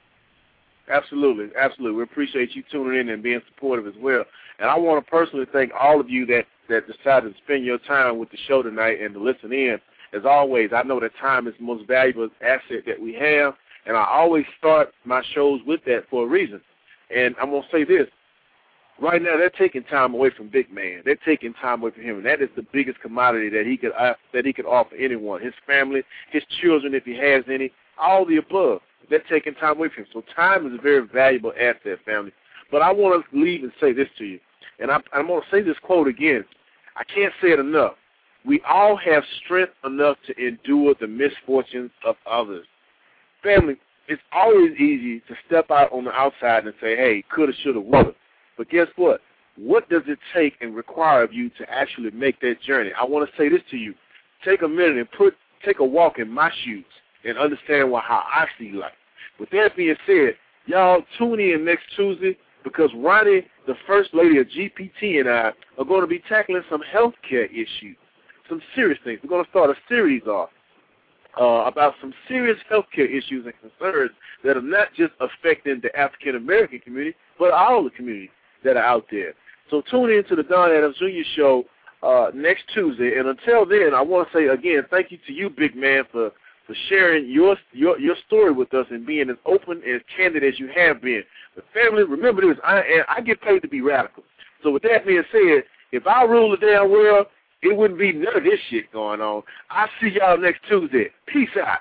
L: you.
C: Absolutely, absolutely. We appreciate you tuning in and being supportive as well. And I want to personally thank all of you that, that decided to spend your time with the show tonight and to listen in. As always, I know that time is the most valuable asset that we have, and I always start my shows with that for a reason. And I'm going to say this. Right now, they're taking time away from Big Man. They're taking time away from him, and that is the biggest commodity that he could uh, that he could offer anyone, his family, his children, if he has any, all the above. They're taking time away from him. So time is a very valuable asset, family. But I want to leave and say this to you, and I, I'm going to say this quote again. I can't say it enough. We all have strength enough to endure the misfortunes of others. Family, it's always easy to step out on the outside and say, hey, coulda, shoulda, woulda. But guess what? What does it take and require of you to actually make that journey? I want to say this to you. Take a minute and put take a walk in my shoes and understand what, how I see life. With that being said, y'all tune in next Tuesday because Ronnie, the First Lady of G P T, and I are going to be tackling some health care issues. Some serious things. We're going to start a series off uh, about some serious healthcare issues and concerns that are not just affecting the African American community, but all the communities that are out there. So tune in to the Don Adams Junior Show uh, next Tuesday. And until then, I want to say again, thank you to you, Big Man, for, for sharing your, your your story with us and being as open and as candid as you have been. But family, remember this: I I get paid to be radical. So with that being said, if I rule the damn world, it wouldn't be none of this shit going on. I'll see y'all next Tuesday. Peace out.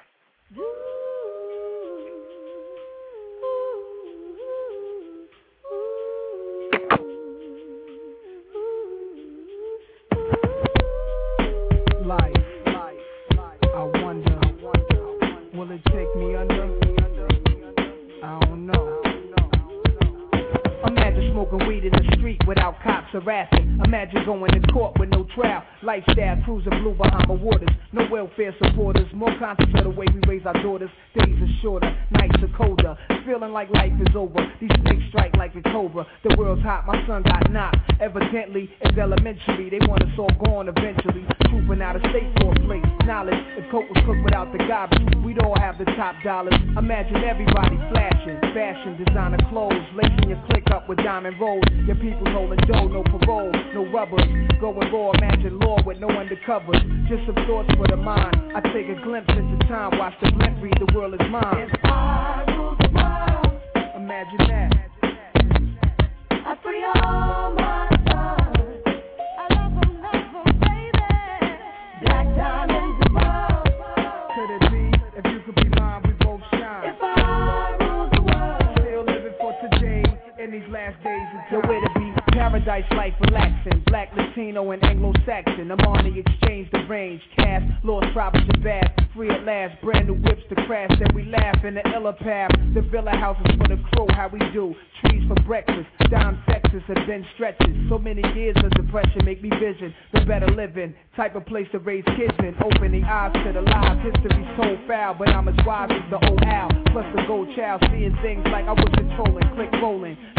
B: Life, life, life. I wonder, will it take me under? I don't know. Imagine smoking weed in the street without cops harassing. Imagine going to court with no trial. Lifestyle cruising blue Bahama waters. No welfare supporters. More conscious of the way we raise our daughters. Days are shorter, nights are colder. Feeling like life is over. These snakes strike like a cobra. The world's hot, my son got knocked. Evidently, it's elementary. They want us all gone eventually. Trooping out of state for a plate. Knowledge, if coke was cooked without the garbage, we'd all have the top dollars. Imagine everybody flashing. Fashion, designer clothes. Lacing your click up with diamond rolls. Your people holding dough, no parole, no rubbers. Going raw, imagine law with no undercovers. Just some thoughts for the mind. I take a glimpse into time, watch the blimp read, the world is mine. If I rule the world, imagine that. I free all my sons. I love them, love them, baby. Black diamonds above. Could it be, if you could be mine, we both shine. If I rule the world, still living for today, in these last days of time. Nowhere to be. Paradise life relaxing, black, Latino, and Anglo-Saxon. I'm on the exchange, the range, cast, lost province of bad, free at last, brand new whips to crash, then we laugh in the illa path. The villa houses for the crew, how we do, trees for breakfast, down Texas and then stretches. So many years of depression make me vision the better living, type of place to raise kids in, opening eyes to the lies. History's so foul, but I'm as wise as the old owl, plus the gold child, seeing things like I was controlling, click rolling.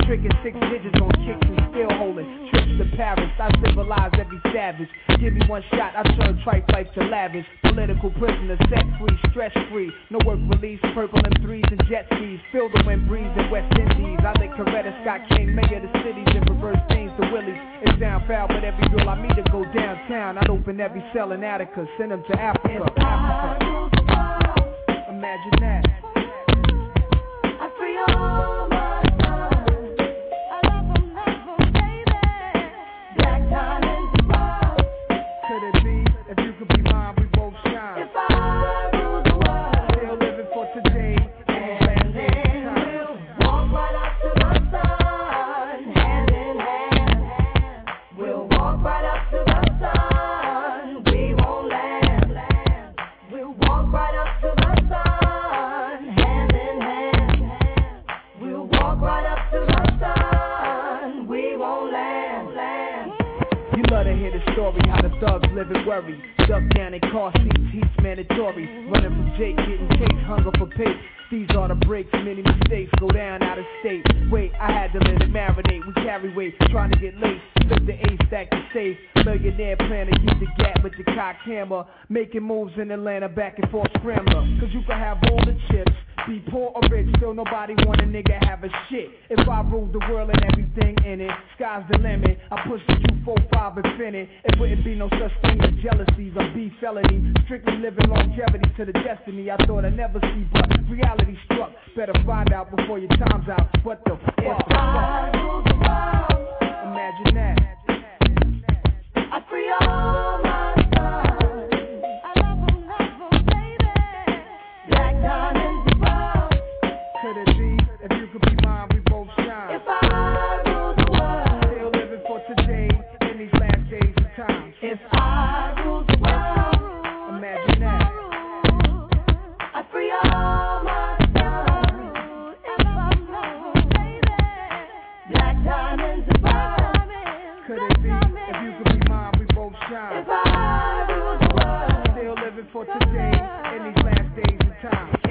M: Tricking six digits on kicks and still holding trips to Paris. I civilize every savage. Give me one shot, I turn tripe life to lavish. Political prisoner, set free, stress free. No work release, purple M threes and jet skis. Feel the wind breeze in West Indies. I lick Coretta Scott King, mayor of the cities, and reverse things to Willies. It's down foul, but every girl I meet to go downtown. I'd open every cell in Attica, send them to Africa. Africa. Imagine that.
K: I free all my sons. I love them, love them, baby. Black diamonds and pearls.
M: Could it be, if you could be mine, we both shine.
K: If I rule the world,
M: still living for today.
K: and then we'll walk right up to the sun. Hand in hand, we'll walk right up to the sun. We won't land, we'll walk right up to the sun. Hand in hand, we'll walk right up to the sun. We won't land, land.
M: You love to hear the story, how the thugs live and worry. Duck down in car seats, heat's mandatory. Running from Jake, getting chased, hunger for pace. These are the breaks, many mistakes, go down out of state. Wait, I had to let it marinate, we carry weight, trying to get laced. Flip the ace, stack the safe. Millionaire plan to keep the gap with the cock hammer. Making moves in Atlanta, back and forth scrambler. Cause you can have all the chips, be poor or rich, still nobody want a nigga have a shit. If I rule the world and everything in it, sky's the limit. I push the two four five infinite. It wouldn't be no such thing as jealousies or beef felony. Strictly living longevity to the destiny I thought I'd never see, but reality struck. Better find out before your time's out. What the fuck?
K: If I rule the world,
M: imagine that.
K: I free all my sons. I love them, love them, baby. Black diamonds and pearls.
M: Could it be, if you could be mine, we both shine.
K: If I rule the world,
M: still living for today, in these last days and times.
K: if I rule the world,
M: imagine that.
K: I free all my sons. I love them, baby. Black diamonds and pearls.
M: Could it be, if you could be mine, we both shine.
K: If I rule the world,
M: still living for today, in these last days and times.